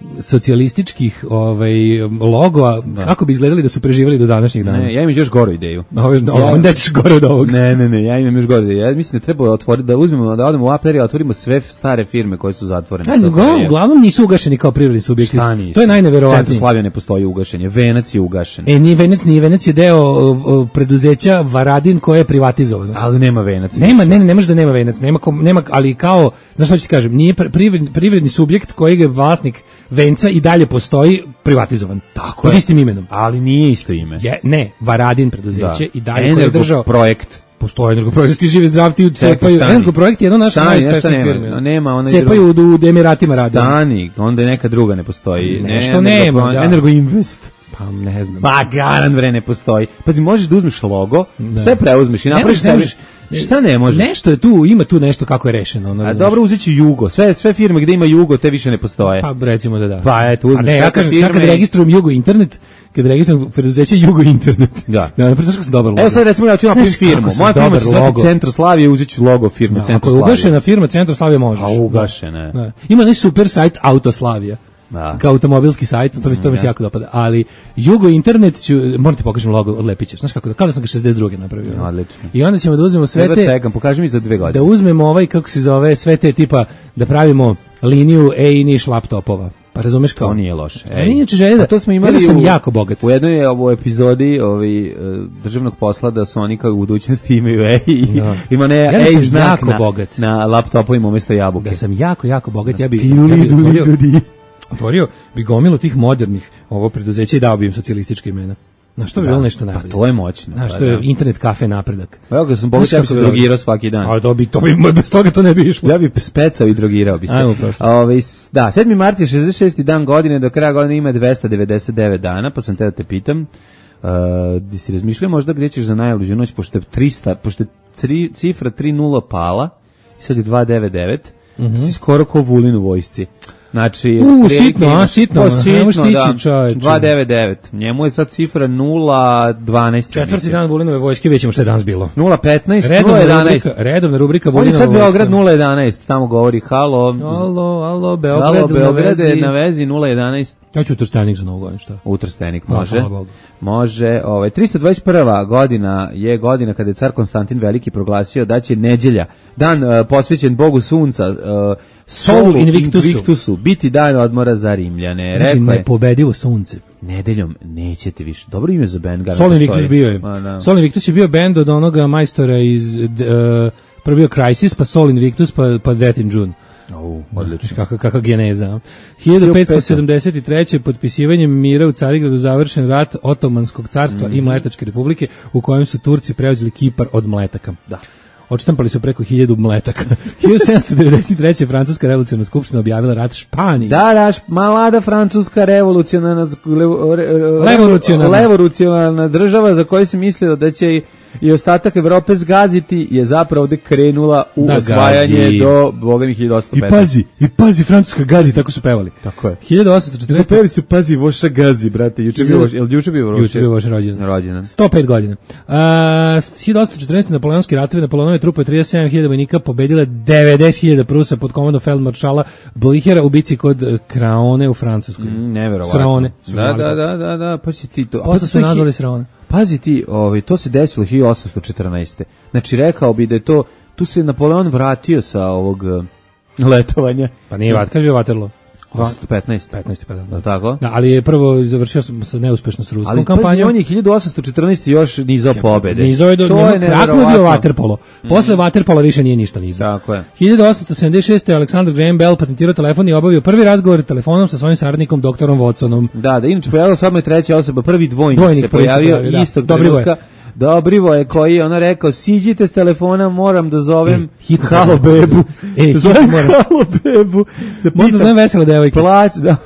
socijalističkih ovaj logoa, kako bi izgledali da su preživjeli do današnjih dana. Ne, ja imam još goru ideju. Ovo ja, onda ćeš gore od ovog. Ne, ne, ne, ja imam još goru ideju. Ja mislim da treba otvoriti, da uzmemo, da odemo u Apler i otvorimo sve stare firme koje su zatvorene. A, uglavnom, uglavnom nisu ugašeni kao privredni subjekti. To je najneverovatnije. Centroslavija ne postoji ugašenje, Venac je ugašen. E, nije Venac, nije Venac je deo o, o, preduzeća Varadin koje je privatizovano. Ali nema Venac. Nema, ne, ne, ne može da nema Venac, nema, nema, ali kao, znaš što ću ti kažem, nije privredni, privredni subjekt kojeg je vlasnik Venca i dalje postoji privatizovan. Tako pod je. istim imenom. Ali nije isto ime. Je, ne, Varadin preduzeće Da. i dalje koji je držao projekt. Postoji Energoprojekt, ti živi zdrav, ti cepaju. Energoprojekt je jedno naše najuspešnije firme. Nema, ona cepaju u, u Emiratima radi. Stani, onda je neka druga ne postoji. Nešto ne, nema, da. Energoinvest. Pa ne znam. Pa garan bre ne postoji. Pazi, možeš da uzmeš logo, Da. sve preuzmeš i napraviš ne možeš, sebi. Šta ne možeš? Nešto je tu, ima tu nešto kako je rešeno. Ono, A dobro, uzet ću Jugo. Sve, sve firme gde ima Jugo, te više ne postoje. Pa recimo da da. Pa eto, uzmeš A ne, sve ja te kažem, firme. čak kad registrujem Jugo Internet, kad registrujem preduzeće Jugo Internet. Da. Da, ne pretpostavljam kako se dobar logo. Evo sad recimo ja ću napravim Znaš kako firmu. se Moja firma dobar će zvati logo. Centroslavije, uzet ću logo firme Da, ako je Centroslavije. ugašena firma Centroslavije možeš. A ugašena. Da. Ima neki super sajt Autoslavija. Da. Kao automobilski sajt, to mi se to mi se jako dopada. Ali Jugo Internet ću, moram ti pokažem logo od Lepića. Znaš kako, kao da sam ga šezdeset druge napravio. Odlično. I onda ćemo da uzmemo sve Sve te, čekam, pokaži mi za dve godine. da uzmemo ovaj, kako se zove, sve te tipa, da pravimo liniju e-niš laptopova. Pa razumeš kao? To nije loše. To nije inače želje da, A to smo imali ja da sam u, jako bogat. U jednoj je ovo epizodi ovaj, e, državnog posla da su oni kao u budućnosti imaju E i Da. ima ne Ja da E sam znak jako na, bogat. na laptopovima umjesto jabuke. Da sam jako, jako bogat, ja bi, Ti ja bi li, duli, otvorio, dudi. otvorio bi gomilu tih modernih ovo preduzeća i dao bi im socijalistička imena. Znaš, to bi bilo nešto Pa najbolje. to je moćno. Znaš, pa to je da. internet kafe napredak. Pa evo kad sam bogat, Znaš ja kako bi se se zove? drogirao svaki dan. A to bi, to bi, bez toga to ne bi išlo. Ja bi specao i drogirao bi se. Ajmo prošlo. Ove, s- da, sedmi mart je šezdeset šesti dan godine, do kraja godine ima dvesta devedeset devet dana, pa sam te da te pitam, uh, di si razmišljao možda gdje ćeš za najluđu noć, pošto je trista, pošto je tri, cifra tri nula pala, i sad je dva devet devet, si skoro ko Vulin u vojsci. Znači, U, otprilike sitno, a, ima- sitno, Pa, ne sitno, možeš stići, da, čoveče. dva devet devet, njemu je sad cifra nula dvanaest. Četvrti dan Vulinove vojske, vidjet ćemo šta je danas bilo. nula petnaest, nula Redovna jedanaest. rubrika, redovna rubrika On je Vulinova sad vojska. Beograd nula jedanaest, tamo govori halo. Alo, alo, Beograd, Halo, Beograd na je vezi. na vezi nula jedanaest. Ja ću u Trstenik za novu godinu, šta? U Trstenik A, može. hvala Bogu. Može, ovaj trista dvadeset prva godina je godina kada je car Konstantin Veliki proglasio da će nedjelja, dan uh, posvećen Bogu sunca, uh, Solu Invictusu. Invictusu, biti dan odmora za Rimljane. Znači, Rekao je, nepobedivo sunce. nedeljom nećete više. Dobro ime za bend. Sol Invictus bio je. Ma, da. Sol Invictus je bio bend od onoga majstora iz, uh, prvo bio Crisis, pa Sol Invictus, pa, pa Death in June. Au, odlično. Kakva, kakva geneza. a? hiljadu petsto sedamdeset treće potpisivanjem mira u Carigradu završen rat Otomanskog carstva i Mletačke republike u kojem su Turci preuzeli Kipar od Mletaka. Da. Odštampali su preko hiljadu Mletaka. hiljadu sedamsto devedeset treće Francuska revolucionarna skupština objavila rat Španiji. Da, da, š- malada francuska revolucionarna levo- re- re- Levorucionarna. levorucionarna država za koju se mislilo da će i- i ostatak Evrope zgaziti je zapravo ovde krenula u Da osvajanje gazi. do boga mi hiljadu osamsto I petnaeste. pazi, i pazi, Francuska gazi, tako su pevali. Tako je. hiljadu osamsto četrnaeste. Pevali su pazi voša gazi, brate. Juče je bio voš, jel juče bio voš? Juče je bio vaš rođendan. rođendan. sto pet godina. A, hiljadu osamsto četrnaeste. Napoleonski ratovi, Napoleonove trupe trideset sedam hiljada vojnika pobedile devedeset hiljada Prusa pod komandom feldmaršala Blihera u bici kod eh, Kraone u Francuskoj. Mm, neverovatno. Sraone. su Da, zvali. da, da, da, da, pa si ti to. A Posle pa su to je nazvali hi- Sraone. Pazi ti, ovaj, to se desilo hiljadu osamsto četrnaeste. Znači, rekao bi da je to, tu se Napoleon vratio sa ovog eh, letovanja. Pa nije Vat, kad je bio Waterloo? osamsto petnaeste. petnaeste. pa da. Da, tako? Da, ali je prvo završio sam sa neuspešno s ruskom Ali pazi, kampanjom. on je hiljadu osamsto četrnaeste još nizao pobede. Nizao je do To njemu je kratko je bio neverovatno. waterpolo. Posle waterpola više nije ništa nizao. Tako je. hiljadu osamsto sedamdeset šeste. Aleksandar Graham Bell patentirao telefon i obavio prvi razgovor telefonom sa svojim saradnikom doktorom Watsonom. Da, da, inače pojavila se odmah treća osoba, prvi dvojnik, Dvojnik se prvi se pojavio pojavio, da. istog Dobrivoje. trenutka. Dobrivoje koji je ono rekao, siđite s telefona, moram da zovem E, hitno halo moram. bebu. E, hitno zovem moram. halo bebu. Da Možda pitam, zovem vesele devojke. plać, da.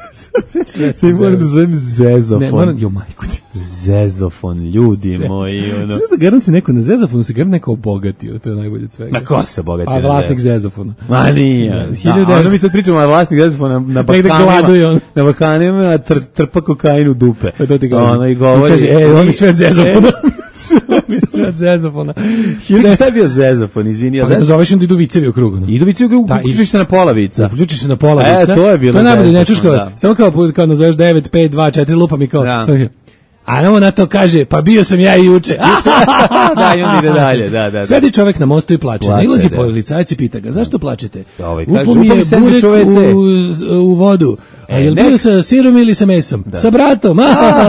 Sve moram da zovem zezofon. Ne, moram, jo majku ti. Zezofon, ljudi moji. Ono. Znaš da garant se neko na Zezofonu se garant neko obogatio, to je najbolje od svega. Na ko se bogatio? A vlasnik Zezofona. Ma nije. Da, Da, hiljadu a ono devetsto- mi sad pričamo, a vlasnik Zezofona na Negde gladuje on. Balkanima, na Balkanima tr, trpa kokain u dupe. Pa to ti kažem. Ono i govori. On kaže, e, on mi sve od Zezofona. Sve od Zezofona. Čekaj, šta je bio Zezofon, izvini? Pa da zoveš onda idu vicevi u krug. Idu vicevi u krug, uključiš se na pola vica. Uključiš se na pola vica. E, to je bilo to je najbolje, Zezofon, ne čuš kao, da. samo kao, kao nazoveš devet, pet, dva, četiri, lupa mi kao, a ono na to kaže, pa bio sam ja i juče. Da, i on ide dalje, da, da, da. Sedi čovek na mostu i plače. Plače, Nailazi da. policajac i pita ga, zašto plačete? Ovaj, kaže, Upo mi upo mi je sendvič burek u ve ce. u, u vodu. A E, jel nek- bio sa sirom ili sa mesom? Sa bratom.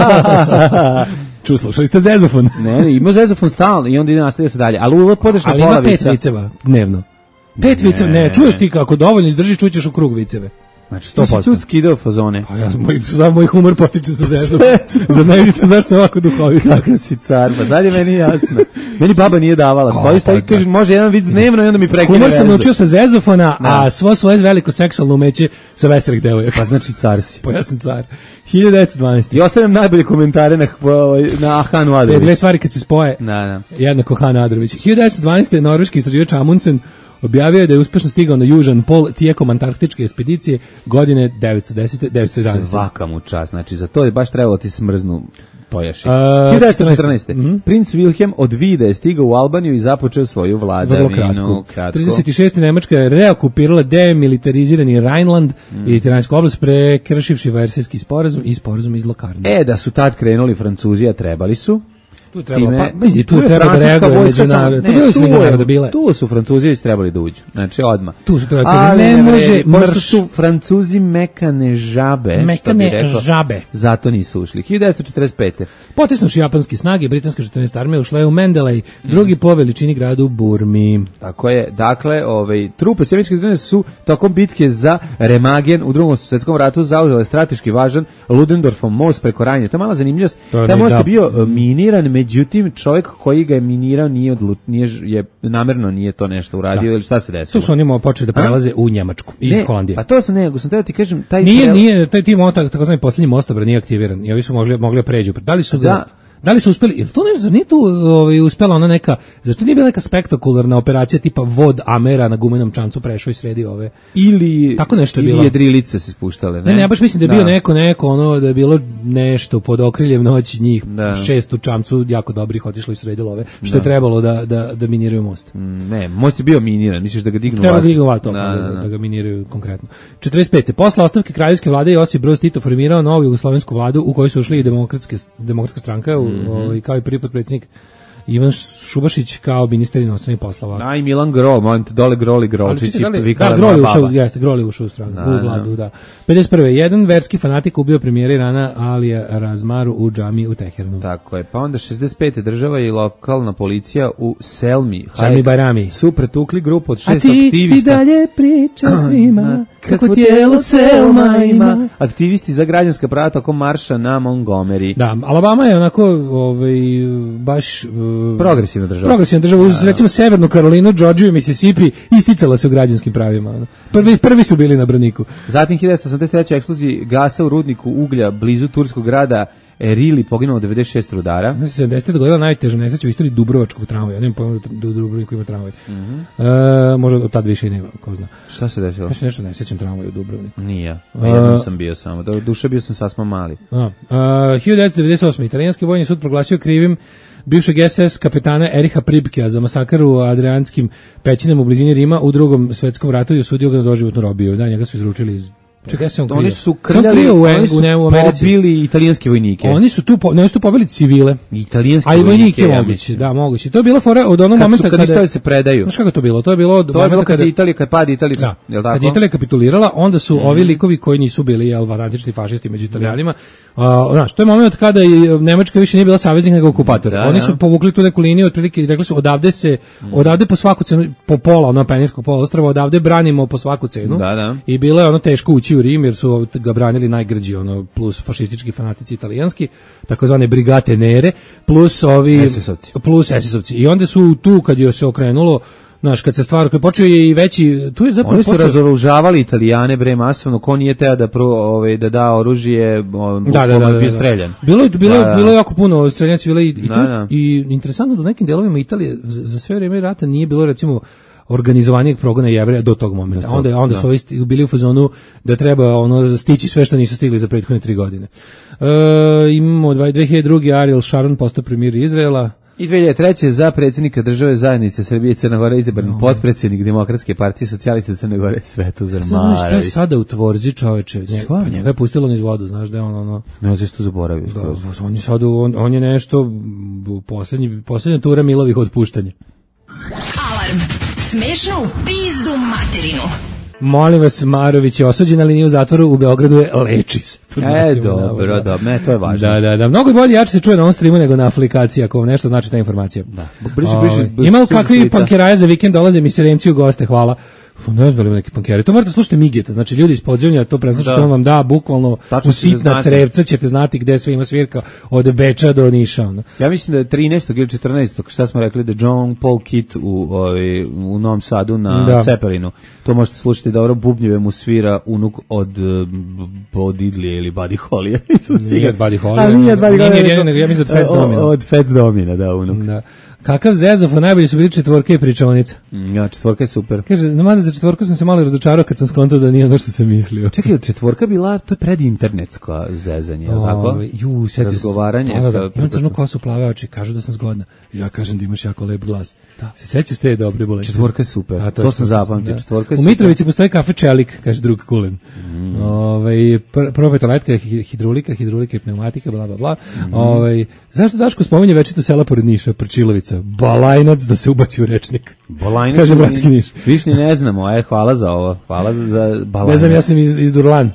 Ču, slušali ste Zezofon. Ne, ne, ima Zezofon stalno i onda ide nastavlja se dalje. Ali uvod podeš na Ali pola ima pet vica. viceva dnevno. Pet Ne. viceva, ne, čuješ ti kako dovoljno izdrži, čućeš u krug viceve. Znači, sto posto. Sud skidao fazone. Pa ja, moj, sam moj humor potiče sa Zezom. Zar ne vidite zašto sam ovako duhovit? Kakav si car, pa sad je meni jasno. Meni baba nije davala, stoji, stoji, kaže, može jedan vic dnevno i onda mi prekine Humor sam vezu. naučio sa Zezofona, a svo svoje veliko seksualno umeće sa veselih devojaka. Pa znači car si. Pa ja sam car. hiljadu devetsto dvanaeste. I ostavljam najbolje komentare na, na Hanu Te Adrović. dve stvari kad se spoje, Da, da. jednako Han Adrović. hiljadu devetsto dvanaeste. norveški istraživač Amundsen objavio je da je uspešno stigao na južan pol tijekom antarktičke ekspedicije godine devetsto desete. devetsto jedanaeste. Svaka mu čast, znači za to je baš trebalo ti smrznu pojaši. A, hiljadu devetsto četrnaeste. Mhm. Princ Wilhelm od Vida je stigao u Albaniju i započeo svoju vladavinu. Vrlo kratko. kratko. trideset šeste. Nemačka je reokupirala demilitarizirani Rhineland Mm. i Tiransku oblast, prekršivši Versajski sporazum i sporazum iz Lokarna. E, da su tad krenuli Francuzi, a trebali su. Tu treba, Time- pa, vidi, tu je treba da francuska reaguje vojska međunarodno. sam- To ne, bilo su tu je- naroda bile. Tu su Francuzi već trebali da uđu. Znači, odmah. Tu su treba, Ali ne može vredi, pošto mrš. su Francuzi mekane žabe, što bi Mekane rekao, žabe. zato nisu ušli. hiljadu devetsto četrdeset pete. Potisnuši japanske snage, britanska četrnaesta armija ušla je u Mendeley, drugi po veličini grad u Burmi. Tako je, dakle, ovaj, trupe sjemeničke države su tokom bitke za Remagen u drugom svjetskom ratu zauzele strateški važan Ludendorffov most preko Rajne. To je mala zanimljivost. To je Taj most da. je bio e, miniran, međutim, čovjek koji ga je minirao nije, odlu, nije ž- je namerno nije to nešto uradio, Da. ili šta se desilo? Tu su oni mo- počeli da prelaze u Njemačku iz Ne, Holandije. Pa to sam nego, sam teo ti kažem, taj Nije, prel- nije, taj tim otak, takozvani posljednji mostobran nije aktiviran i ovi su mogli, mogli da pređu. Da li su ga, Da. da li su uspeli, ili to ne, zar nije tu ovaj, uspela ona neka, zašto nije bila neka spektakularna operacija tipa vod Amera na gumenom čancu prešao i sredio ove? ili Tako nešto je ili bilo. jedrilice se spuštale, ne? Ne, ne, ja baš mislim da je bio neko, neko, ono, da je bilo nešto pod okriljem noći njih, Da. šest u čamcu, jako dobrih, otišlo i sredilo ove, što je trebalo da, da, da miniraju most. Mm, Ne, most je bio miniran, misliš da ga dignu Treba da vazduh? dignu vato, Da, da, da, da, da. ga miniraju konkretno. četrdeset pete. Posle ostavke kraljevske vlade Josip Broz Tito formirao novu jugoslovensku vladu u kojoj su ušli i demokratske, demokratska stranka, u, ovaj, kao i prvi potpredsjednik Ivan Šubašić kao ministar inostranih poslova. A i Milan Grol, molim te, dole Groli Grolčić čekaj, da i li- vikala da, Groli moja ušao, baba. jeste, Groli ušao u stranu, Da, u vladu, da. pedeset prve. Jedan verski fanatik ubio premijera Irana Alija Razmaru u džami u Teheranu. Tako je, pa onda šezdeset pete. država i lokalna policija u Selmi, Selmi Hajek, Bajrami. su pretukli grupu od A šest ti i aktivista. dalje priča svima kako tijelo Selma ima. Aktivisti za građanska prava tokom marša na Montgomery. Da, Alabama je onako ovaj, baš uh, Progresivna država. Progresivna država, uz recimo Severnu Karolinu, Georgiju i Mississippi isticala se u građanskim pravima. ono. Prvi, prvi su bili na braniku. Zatim hiljadu devetsto osamdeset treće. eksploziji gasa u rudniku uglja blizu turskog grada Erili, poginulo devedeset šest rudara. Na sedamdesete dogodila najteža nesreća u istoriji Dubrovačkog tramvaja. Nemam pojma da u Dubrovniku ima tramvaj. Mhm. E, možda od tad više i nema, ko zna. Šta se desilo? Ja se nešto ne sjećam tramvaju u Dubrovniku. Nije. Pa jednom sam bio samo. Do duše bio sam sasma mali. A, a, hiljadu devetsto devedeset osme. Italijanski vojni sud proglasio krivim bivšeg es es kapetana Eriha Pribkea za masakr u Adrianskim pećinama u blizini Rima u drugom svetskom ratu i osudio ga na doživotnu robiju. Da, njega su izručili iz... Čekaj, ja sam on krio. Oni su Sam krljali, krio u, oni u, su ne, u Americi. pobili italijanske vojnike. Oni su tu, po, ne, oni su tu pobili civile. Italijanske A i vojnike ja moguće, mislim. da, moguće. To je bila fora od onog Kad momenta su, kad kada... isto se predaju. Znaš kako je to bilo? To je bilo od To je bilo momenta kad kada... se Italija, kad padi Italija, Da, jel tako? kad je Italija kapitulirala, onda su ovi likovi koji nisu bili jel, varantični fašisti među Italijanima, a, znaš, to je moment kada i Nemačka više nije bila saveznik nego okupator. Da, Oni da. su povukli tu neku liniju, otprilike i rekli su odavde se, odavde po svaku cenu, po pola ono Apeninskog poluostrva, odavde branimo po svaku cenu. Da, da. I bilo je ono teško ući u Rim jer su ga branili najgrđi ono plus fašistički fanatici italijanski, takozvane brigate nere, plus ovi es esovci. plus es esovci. I onda su tu kad je se okrenulo, znaš, kad se stvar, kad počeo je i veći, tu je zapravo Oni su počeo... razoružavali Italijane bre masovno, ko nije teo da pro, ovaj da da oružje, on Da, da, da, da, bio da. streljan. Bilo je bilo, Da, da. bilo je jako puno streljaca civila i, i, Da, tu- da. i interesantno da u nekim delovima Italije za, za sve vrijeme rata nije bilo recimo organizovanijeg progona Jevreja do tog momenta. Do tog, onda onda da. su ovi sti- bili u fazonu da treba ono stići sve što nisu stigli za prethodne tri godine. E, imamo dve hiljade druge. Ariel Sharon postao premijer Izraela. I dve hiljade treće za predsjednika države zajednice Srbije i Crne Gore izabran no. potpredsjednik Demokratske partije socijalista Crne Gore Svetozar Marić. Šta je sada u Tvorzi, čoveče? Njega, pa njega je pustilo niz vodu, znaš da je on ono... Ne, zašto to zaboravio? Da, on je sad, on, on je nešto u poslednji, poslednja tura Milovih otpuštanja. Alarm. Smešno u pizdu materinu. Molim vas, Marović je osuđen, ali nije u zatvoru, u Beogradu je leči se. E, dobro, dobro, ne, to je važno. Da, da, da, mnogo bolje jače se čuje na ovom streamu nego na aplikaciji, ako vam nešto znači ta informacija. Da, briši, briši. Ima kakvi pankeraje za vikend, dolaze mi Sremci u goste, hvala. Ne znam da li neki pankeri. To morate slušati Migeta, znači ljudi iz podzemlja to preslušaju, što on vam da, bukvalno u sitna crevca ćete znati gde sve ima svirka od Beča do Niša. Ono. Ja mislim da je trinaestog ili četrnaestog šta smo rekli, da John Paul Kit u, ovaj, u Novom Sadu na da. Cepelinu. To možete slušati dobro, bubnjeve mu svira unuk od Bod Idlije ili Buddy Holly. Nije od Buddy Holly. Ali nije od Buddy Holly. Ja mislim od Fats Domina. Od Fats Domina, da, unuk. Da. Kakav zezofon, najbolji su bili četvorka i pričaonica. Ja, četvorka je super. Kaže, na mada za četvorku sam se malo razočarao kad sam skontao da nije ono što sam mislio. Čekaj, četvorka bila, to je predinternetsko zezanje, o, tako? Ju, sjeti razgovaranje. Da, da, da. Imam crnu kosu, plave oči, kažu da sam zgodna. Ja kažem da imaš jako lep glas. Da. Se sećaš te dobre bolesti? Četvorka je super, da, to, to sam zapamtio. Da. Četvorka je u Mitrovici postoji kafe Čelik, kaže drug Kulen. Mm. Ovaj pr prva petoletka je hidrolika, hidrolika i pneumatika, bla bla bla. Mm. Ovaj zašto Daško spominje večito sela pored Niša, Prčilovica, Balajnac da se ubaci u rečnik. Balajnac, kaže bratski Niš. Viš ni ne znamo, aj hvala za ovo. Hvala za, za Balajnac. Ne znam, ja sam iz, iz Durlan.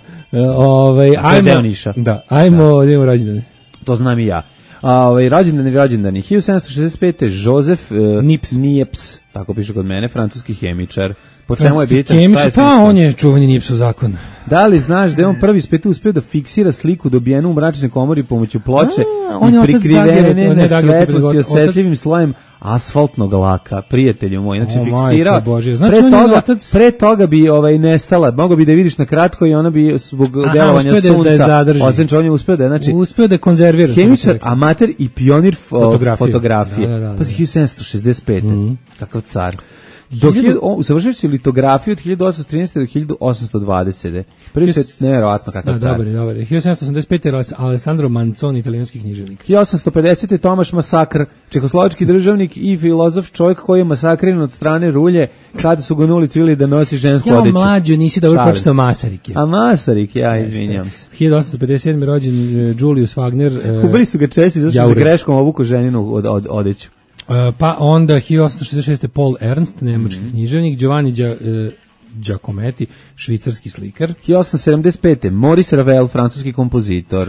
Ovaj ajmo Niša. Da, ajmo, da. idemo rođendane. To znam i ja. A ovaj rođendan je rođendan. hiljadu sedamsto šezdeset pete Josef uh, Nips. Niepce, tako piše kod mene, francuski hemičar. Po čemu je bitan? Hemičar, pa on je čuveni Nipsov zakon. Da li znaš da je on prvi spet uspio da fiksira sliku dobijenu u mračnoj komori pomoću ploče A, i prikrivene na svetlosti osjetljivim slojem asfaltnog laka, prijatelju moj. Znači o, fiksirao. Znači, pre, toga, otac... pre toga bi ovaj nestala, mogo bi da je vidiš na kratko i ona bi zbog delovanja sunca. Osim što on je uspio da je, znači, uspio da konzervira. Hemičar, amater i pionir fotografije. fotografije. Da, da, da, pa hiljadu sedamsto šezdeset pete Mm-hmm. Kakav car. Dok je završavajući litografiju od hiljadu osamsto trinaeste do hiljadu osamsto dvadesete Prvi svet, nevjerovatno kakav car. Dobar, dobar. hiljadu sedamsto osamdeset pete Alessandro Manzoni, italijanski književnik. hiljadu osamsto pedesete Tomaš Masakr, čehoslovački državnik i filozof, čovjek koji je masakriran od strane Rulje kada su ga na ulici vidjeli da nosi žensku ja, odeću. Ja, mlađo, nisi dobro početao Masarike. A Masarik, ja, izvinjam se. hiljadu osamsto pedeset sedme rođen uh, Julius Wagner. Ubili su ga Česi, zašto su greškom obuku ženinu od, od, odeću. Uh, pa onda hiljadu osamsto šezdeset šeste Paul Ernst, nemački mm-hmm. književnik, Giovanni Gia, uh, Giacometti, švicarski slikar. hiljadu osamsto sedamdeset pete Maurice Ravel, francuski kompozitor.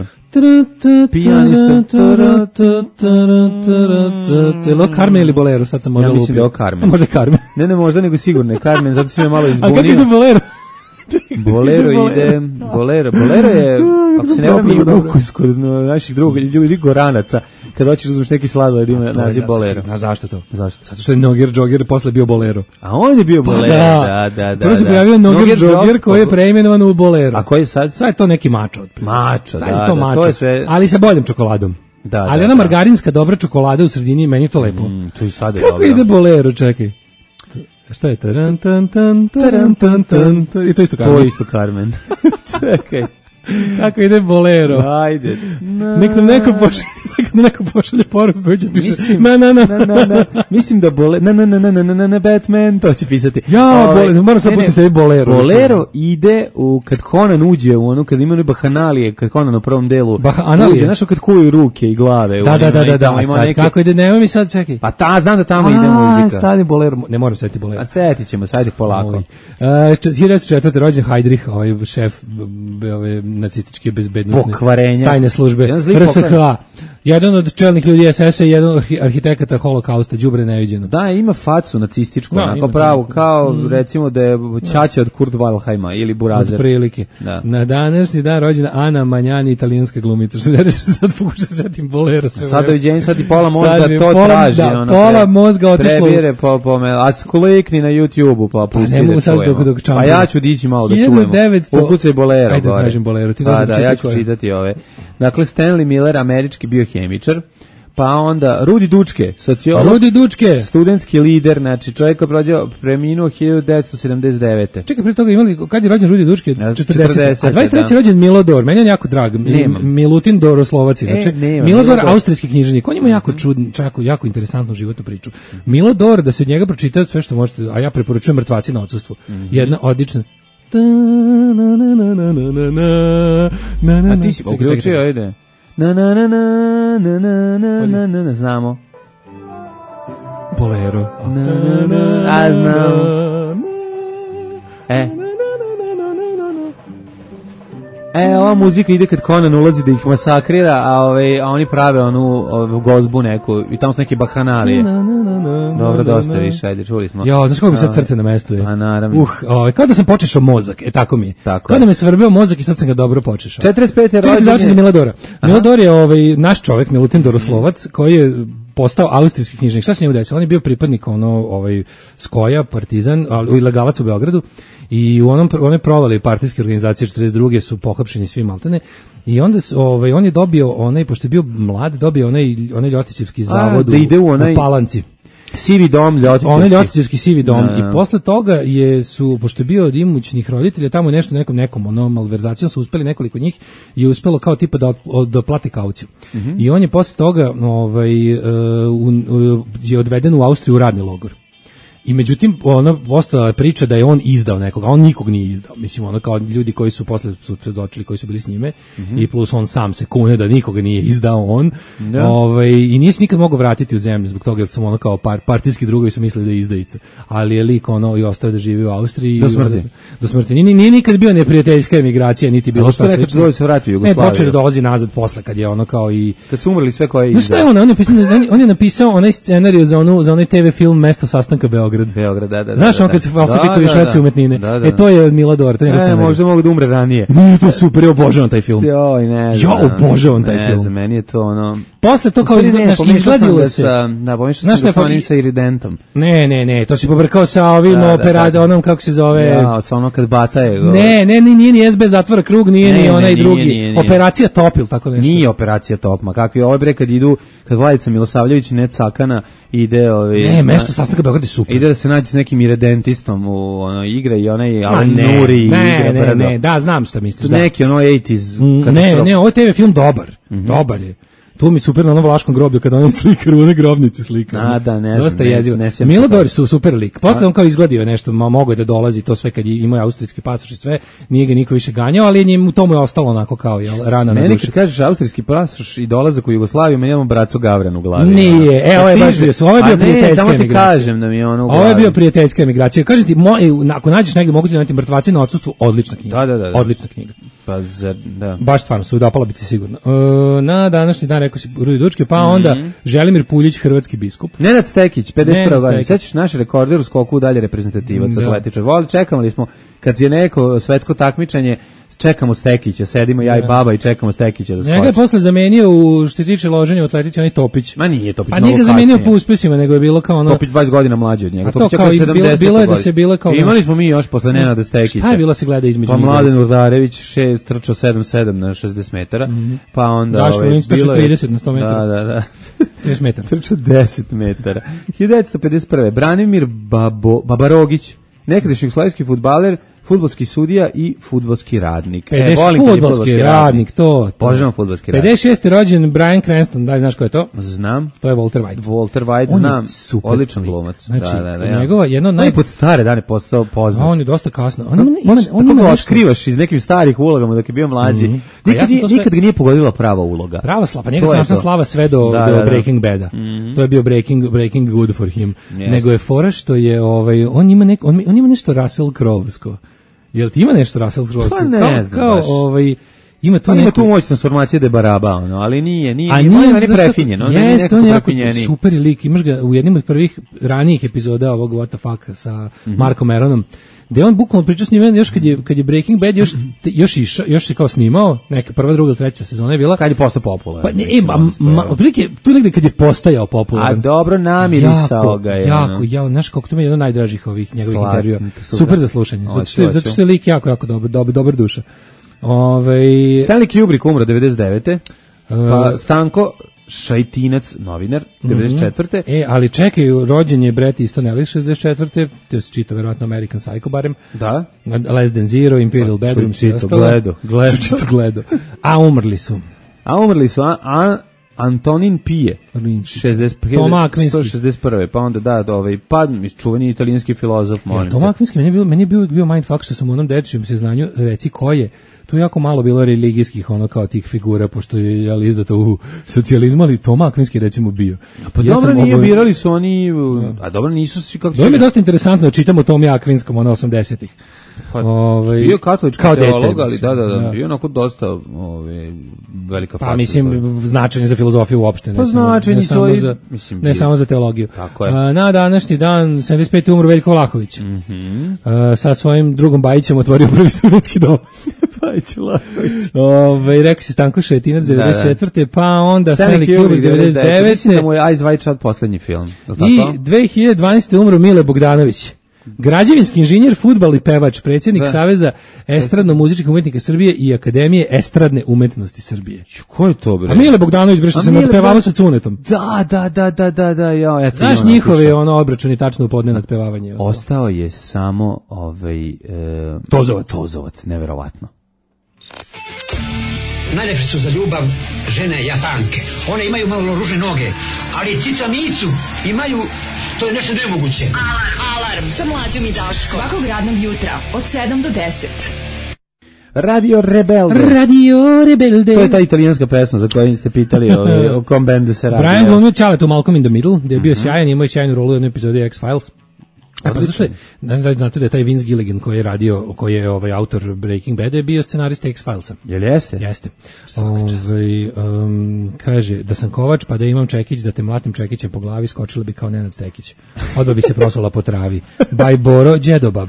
Pijanista. Lo Carmen ili Bolero, sad sam možda lupio. Ja mislim da je o Carmen. Možda Carmen. Ne, ne, možda nego sigurno je Carmen, zato sam je malo izbunio. A kako ide Bolero? Bolero ide, Bolero, Bolero je, ako se ne vrame i ukus kod naših drugih ljudi Goranaca, kad hoćeš uzmeš neki sladoled ima naziv Bolero. Znaš zašto to? Zašto? Zato što je Noger Džoger posle bio Bolero. A on je bio Bolero, da, da, da. Prvo se pojavio Noger Džoger koji je preimenovan u Bolero. A koji je sad? Sad je to neki mačo. Mačo, da, da, to mačo, to je sve... ali sa boljom čokoladom. Da, ali da, ona da. margarinska dobra čokolada u sredini, meni je to lepo. Mm, to i sad je kako dobro. Ide Bolero, čekaj. Šta je taran tan tan taran tan tan i to isto Carmen. To isto Carmen. Čekaj. Kako ide Bolero? Ajde. Nek nam neko pošalje, nek neko pošalje poruku koju će piše mislim, na na na na na na. Mislim da Bolero na na na na na na na Batman to će pisati. Ja, Bolero, moram sad pustiti sebi Bolero. Bolero ide u kad Conan uđe u ono kad imaju bahanalije, kad Conan u prvom delu. Bahanalije, znaš kad kuju ruke i glave. Da, da, da, da, da. Sad, kako ide, nemoj mi sad čekaj. Pa ta znam da tamo ide muzika. A, stani Bolero, ne moram setiti Bolero. A setićemo, sajde polako. hiljadu devetsto četvrte rođen Heydrich, ovaj šef ove nacističke bezbednosne tajne službe R S H. Jedan od čelnih ljudi S S-a i jedan od arhitekata holokausta, đubre neviđeno. Da, ima facu nacističku, onako pravu, kao mm. recimo da je ćaća od Kurt Waldheima ili Burazer. Od prilike. Da. Na današnji dan rođena Ana Manjani, italijanska glumica. Što ne sad pokušam setim Bolero. Sad doviđenje, sad i pola mozga to pola, traži. Da, ono, pola pre, mozga otišlo. Prebire po, po me, a klikni na YouTube-u pa pusti pa, da čujemo. Dok, dok a ja ću dići malo da čujemo. Ukucaj Bolero. Ajde da kažem Bolero. Ti da, da, ja ću čitati ove. Dakle, Stanley Miller, američki biohemičar. pa onda Rudi Dučke, sociolog, Rudi Dučke, studentski lider, znači čovjek koji je preminuo hiljadu devetsto sedamdeset devete. Čekaj, prije toga imali, kad je rođen Rudi Dučke? četrdesete. A dvadeset treće da. rođen Milodor, meni je jako drag. Nema. Milutin Doroslovac, znači. E, nema, Milodor, Milodor, austrijski književnik. On ima jako čudnu, jako, jako interesantnu životnu priču. Milodor, da se od njega pročita sve što možete, a ja preporučujem Mrtvaci na odsustvu. Jedna odlična. A ti si uključio, ajde. Na na na na na na na na na na znamo. Bolero. Na na na, a znam. E. E, ova muzika ide kad Conan ulazi da ih masakrira, a, ove, a oni prave onu ovu gozbu neku i tamo su neke bahanalije. Dobro, dosta više, ajde, čuli smo. Jo, znaš kako bi sad srce na mestu je? A naravno. Uh, ovaj, kao da sam počešao mozak, e tako mi je. Tako kao je. da me svrbeo mozak i sad sam ga dobro počešao. četrdeset pete Čekaj, rođenje. završi za Milodora. Milodor je ovaj, naš čovjek, Milutin Doroslovac, koji je postao austrijski književnik. Šta se njemu desilo? On je bio pripadnik ono, ovaj, Skoja, partizan, ali ilegalac u Beogradu i u onom onoj provali partijske organizacije četrdeset druge su pohapšeni svi maltene i onda su, ovaj, on je dobio onaj, pošto je bio mlad, dobio onaj, onaj Ljotićevski zavod da ide u, onaj... u Palanci. Sivi dom, Ljotićevski. Onaj Ljotićevski sivi dom. Da. I posle toga je su, pošto je bio od imućnih roditelja, tamo je nešto nekom nekom ono, malverzacijom su uspeli, nekoliko njih je uspelo kao tipa da, od, da plati kauciju. Mm-hmm. I on je posle toga ovaj, uh, uh, je odveden u Austriju u radni logor. I međutim, ono, ostala je priča da je on izdao nekoga, a on nikog nije izdao. Mislim, ono kao ljudi koji su posle su predočili, koji su bili s njime, mm-hmm. i plus on sam se kune da nikoga nije izdao on. Da. Ovaj, i nije se nikad mogao vratiti u zemlju zbog toga jer su ono kao par, partijski drugovi su mislili da je izdajica. Ali je lik ono i ostao da živi u Austriji. Do smrti. Do smrti. Nije, nije nikad bio neprijateljska emigracija, niti bilo šta slično. Nekad se vrati u Jugoslaviju. Ne, počeo da dolazi nazad posle kad je ono kao i... Kad su umrli sve koje je izdao. Znaš šta je ono, on je, on, on je napisao onaj scenariju za, onu, za onaj te ve film Mesto sastanka Beograd. Beograd, da, da. Znaš, on kad se falsifikuju šverci umetnine. Da, da. E, to je Milodor. To je ne, možda mogu da umre ranije. Nije to super, ja obožavam taj film. Joj, ne znam. Ja obožavam taj ne, film. Za meni je to ono... Posle to kao izgled, naš, izgledilo se. Sa, da, pomišljao sam da sa onim sa iridentom. Ne, ne, ne, to si pobrkao sa ovim da, operada, da, onom kako se zove... Ja, sa onom kad bataje. Ne, ne, nije ni es be zatvora krug, nije ne, ni onaj ne, drugi. Nije, nije, nije. Operacija Topil, tako nešto. Nije operacija Top, ma kakvi ovo bre kad idu, kad Vladica Milosavljević ne cakana, ide ovi... Ne, mesto sastanka Beograd je super. Ide da se nađe s nekim iridentistom u ono, igra i onaj Alan Nuri ne, igra ne, brdo. Ne, da, znam šta misliš. Da. Neki ono osamdesetih Ne, ne, ovo je te ve film dobar. Mm-hmm. Dobar je. Tu mi super na onom Vlaškom groblju kad on slika u one grobnice slika. A, da, ne znam. Dosta jezivo. Milodor su super lik. Posle on kao izgledio nešto, mogo je da dolazi to sve kad je imao austrijski pasoš i sve, nije ga niko više ganjao, ali njemu tomu je ostalo onako kao jel, rana na duši. Meni kad kažeš austrijski pasoš i dolazak u Jugoslaviju, meni imamo bracu Gavran u glavi. Nije, e, ovo je baš bio, ovo je bio prijateljska samo ti emigracija. kažem da mi je ono u glavi. Ovo je bio prijateljska emigracija. Kažem ti, ako nađeš negdje moguće naći Mrtvaci na odsustvu, odlična knjiga. Da, da, da, da. Odlična knjiga. Pa zar, da. Baš stvarno, su dopala biti sigurno. E, na današnji dan rekao si Rudi Dučke, pa onda mm-hmm. Želimir Puljić, hrvatski biskup. Nenad Stekić, pedeset prva godina. Sećaš naš rekorder u skoku dalje reprezentativac, atletičar. Voli, čekali smo, kad je neko svetsko takmičenje, čekamo Stekića, sedimo ja i baba i čekamo Stekića da skoči. Njega je posle zamenio u što se tiče loženja u atletici, onaj Topić. Ma nije Topić, pa nije ga zamenio po uspesima, nego je bilo kao ono... Topić dvadeset godina mlađi od njega. To kao i bilo, bilo je da se bilo kao... Imali smo mi još posle Nenada Stekića. Šta je bilo se gleda između pa njih? Pa Mladen Urdarević, šest, trčao sedam sedam na šezdeset metara, mm-hmm. pa onda... Daško Linč trčao trideset na sto metara. Da, da, da. trideset metara. Trčao deset metara. hiljadu devetsto pedeset prve Branimir Babo, Babarogić, nekadašnji jugoslavijski fudbaler, fudbalski sudija i fudbalski radnik. E, volim fudbalski radnik, to. Poželjam fudbalski radnik. pedeset šeste rođen Bryan Cranston, daj znaš ko je to? Znam. To je Walter White. Walter White, on znam. Super odličan lik. glumac. Znači, da, da, da, njegova jedno naj... On je pod stare dane postao poznat. A on je dosta kasno. On ima, ima, ima, on ima nešto... otkrivaš iz nekim starih ulogama dok je bio mlađi. Mm-hmm. Nikad, ja sve... nikad ga nije pogodila prava uloga. Prava slava, njega strašna slava sve do, da, do da, da. Breaking Bada. Mm-hmm. To je bio Breaking, breaking Good for him. Yes. Nego je fora što je, ovaj, on ima, nek, on, on ima nešto Russell Crowe-sko. Jel ti ima nešto Russell Crowe? Pa ne kao, znam kao, baš. Ovaj, ima tu, pa neku... ima tu moć transformacije da je baraba, ono, ali nije, nije, A nije, nije, nije prefinjen, on je nekako prefinjeni. Super lik, imaš ga u jednim od prvih ranijih epizoda ovog What the Fuck sa mm-hmm. Markom Meronom, gde on bukvalno pričao s njim još kad je, kad je Breaking Bad još, još, iša, još se kao snimao, neka prva, druga, treća sezona je bila. Kad je postao popularan. Pa ne, e, ma, ma, otprilike, tu negde kad je postajao popularan. A dobro namirisao ga je. Jako, jako, znaš kako to mi je jedno najdražih ovih njegovih Slat, intervjua. Super, super za slušanje, zato što, zato što je lik jako, jako dobar, dobar, dobar duša. Ove... Stanley Kubrick umro devedeset devete Pa Stanko Šajtinac, novinar, devedeset četvrte Mm-hmm. E, ali čekaju, rođen je Bret Easton Ellis šezdeset četvrte To se čita verovatno American Psycho barem. Da. Less Than Zero, Imperial Pa, Bedrooms i čito, ostalo. gledo, gledo. Čito, gledo. A umrli su. A umrli su a, a Antonin Pije, šezdeset Toma Akvinski. sto šezdeset prve pa onda da, ovaj, pa čuveni italijanski filozof, molim. Ja, Toma Akvinski, meni je bio, meni je bio, bio mindfuck što sam u onom dečijem se znanju, reci ko je. Tu je jako malo bilo religijskih, ono kao tih figura, pošto je jel, izdato u socijalizmu, ali Toma Akvinski recimo bio. Pa ja dobro, nije, mogo... birali su oni, a dobro, nisu svi kako... To mi je dosta interesantno da čitamo Tomi Akvinskom, ono osamdesetih Pa, Ove, bio katolički kao teolog, dete, ali da, da, da, da. bio onako dosta ove, velika faca. Pa mislim, značajno za filozofiju uopšte. Ne Pa samo, značajni ne su samo i- za, mislim, ne bio. samo za teologiju. Tako je. A, na današnji dan, sedamdeset pete umro Veljko Vlahović. Mhm. A, sa svojim drugom Bajićem otvorio prvi studentski dom. Bajić Vlahović. Ove, rekao si Stanko Šetinac devedeset četvrte pa onda Stanley Stanley Kubrick Kubrick devedeset devete Mislim da mu je Eyes Wide Shut poslednji film. Je li tako? I dve hiljade dvanaeste umro Mile Bogdanović. Građevinski inženjer, fudbal i pevač, predsjednik Da. Saveza estradno-muzičkih umetnika Srbije i Akademije estradne umetnosti Srbije. Ko je to, bre? A Mile Bogdanović, bre, što A se Mile nadpevavao Bogdan- sa Cunetom. Da, da, da, da, da, da, ja, eto. Znaš i on njihove otišao. ono obračuni tačno u podne nadpevavanje. i ostalo. Ostao je samo ovaj... E, Tozovac. Tozovac, neverovatno. Najlepše su za ljubav žene Japanke. One imaju malo ružne noge, ali cica micu imaju, to je nešto nemoguće. Alarm sa mlađom i Daškom. Svakog radnog jutra od sedam do deset. Radio Rebelde. Radio Rebelde. To je ta italijanska pesma za koju ste pitali ovaj, o kom bendu se radi. Brian evo. glumio Ćaleta u Malcolm in the Middle, gdje je bio sjajan, imao je sjajnu rolu u jednoj epizodi X-Files. A pa zato što je, ne znam da znate da je taj Vince Gilligan koji je radio, koji je ovaj autor Breaking Bada, je bio scenarista X-Filesa. Jel jeste? Jeste. Ovaj, um, kaže, da sam kovač, pa da imam čekić, da te mlatim čekićem po glavi, skočila bi kao Nenad Stekić. Odba bi se prosula po travi. Baj Boro, džedobab.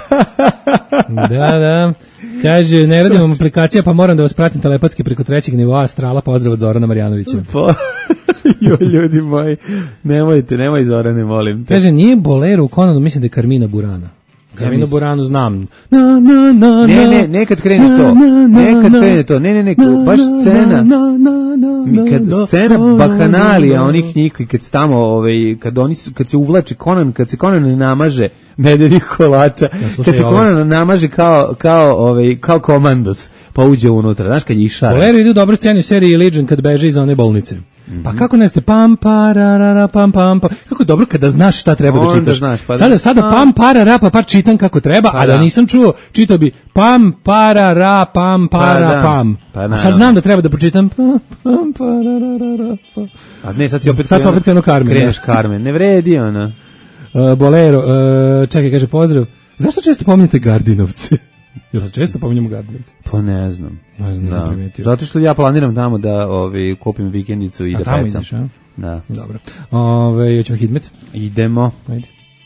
Da, da. Kaže, ne radim vam aplikacija, pa moram da vas pratim telepatski preko trećeg nivoa astrala. Pozdrav od Zorana Marjanovića. Po... jo, ljudi moji, nemojte, nemoj Zorane, molim te. Kaže, nije Bolero u Conanu, mislim da je Carmina Burana. Carmina mislim- Buranu znam. Na, na, na, Ne, na. ne, nekad krene to. Nekad krene to. Ne, ne, ne, baš scena. Mi kad scena bakanalija onih njih i kad se tamo ovaj kad oni su- kad se uvlači Conan, kad se Conan ne namaže medveđih kolača, slušaj, kad se ovo- Conan namaže kao kao ovaj kao komandos, pa uđe unutra, znaš kad je išara. Bolero ide u dobroj sceni u seriji Legion kad beže iz one bolnice. Mhm. Pa kako ne ste pam pararara pam pam pa kako je dobro kada znaš šta treba da Onda čitaš. znaš, pa da. sada sada A. pam parara pa pa čitam kako treba, Pa a da da. nisam čuo, čitao bi pam parara pam para Pa da. pam. Pa a sad naravno. znam da treba da pročitam pam pam pararara pa. A ne, sad si opet Sad sam opet krenuo Carmen, Kreneš Carmen, ne vredi ona. Uh, Bolero, uh, čekaj, kaže pozdrav. Zašto često pominjete Gardinovce? Jel se često pominjemo Gardinovce? Pa ne znam. Ne znam, nisam Da. primetio. Zato što ja planiram tamo da ovaj kupim vikendicu i A da tamo pecam. ideš, a? Da. Dobro. Ove, hoćemo Hidmet? Idemo. Ajde.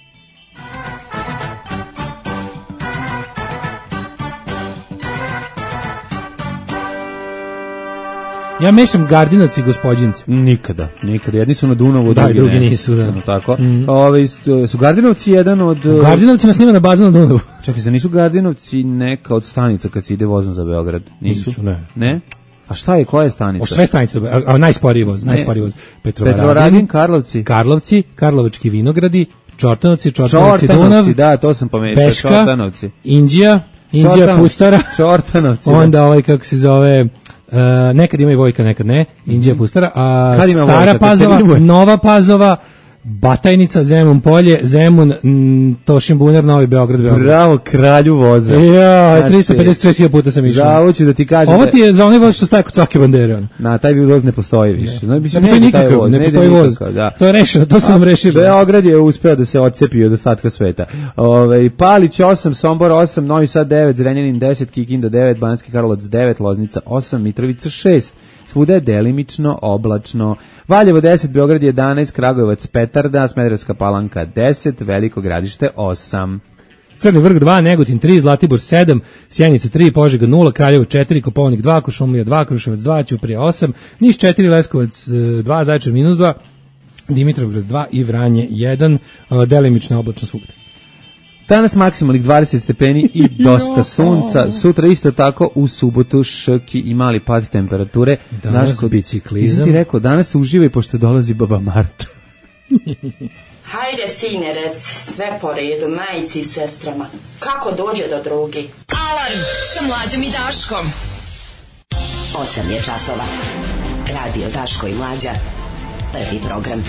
Ja mešam Gardinovci i Gospođinci. Nikada, nikada. Jedni su na Dunavu, Da, drugi, drugi ne. nisu, da. Ono tako. Mhm. Ove, su, su Gardinovci jedan od... Gardinovci nas snima na bazu na Dunavu. Čekaj, za nisu Gardinovci neka od stanica kad se ide vozom za Beograd? Nisu? Nisu, ne. Ne? A šta je, koja je stanica? O sve stanice, a, a najsporiji voz, najsporiji voz. Petrovaradin, Petrovaradin, Karlovci. Karlovci, Karlovački vinogradi, Čortanovci, Čortanovci, Dunav, Čortanovci, da, to sam pomešao. Peška, Čortanovci. Inđija, Inđija Čortanovci. Pustara, Čortanovci. da. onda ovaj kako se zove, uh, nekad ima i Vojka, nekad ne, Inđija Pustara, a Kad ima Stara Vojka, kad se Pazova, vidimo? Nova Pazova, Batajnica, Zemun polje, Zemun, m, Tošin Bunar, Novi Beograd, Beograd. Bravo, kralju voza. Ja, Znači, tristo pedeset šest puta sam išao. Za ovo ću da ti kažem. Ovo da- ti je za onaj voz što staje kod svake bandere. On. Na, taj voz ne postoji više. Znači, Ne mislim, postoji ide taj nikakav, voz, ne ide postoji voz. nikakav, da. To je rešeno, to su nam rešili. Beograd je uspeo da se odcepi od ostatka sveta. Ove, Palić osam, Sombor osam, Novi Sad devet, Zrenjanin deset, Kikinda devet, Banatski Karlovac devet, Loznica osam, Mitrovica šest. Svuda je delimično oblačno. Valjevo deset, Beograd jedanaest, Kragujevac petarda, Smederevska Palanka deset, Veliko Gradište osam. Crni vrh dva, Negotin tri, Zlatibor sedam, Sjenica tri, Požega nula, Kraljevo četiri, Kopaonik dva, Košumlija dva, Kruševac dva, Ćuprija osam, Niš četiri, Leskovac dva, Zaječar minus dva, Dimitrovgrad dva i Vranje jedan, delimično oblačno svugde. Danas maksimalnih dvadeset stepeni i dosta sunca. Sutra isto tako u subotu ški i mali pad temperature. Danas Daško, biciklizam. Nisam ti rekao, danas uživaj pošto dolazi baba Marta. Hajde, sine, rec, sve po redu, majici i sestrama. Kako dođe do drugi? Alarm sa Mlađom i Daškom. osam je časova. Radio Daško i Mlađa. Prvi program.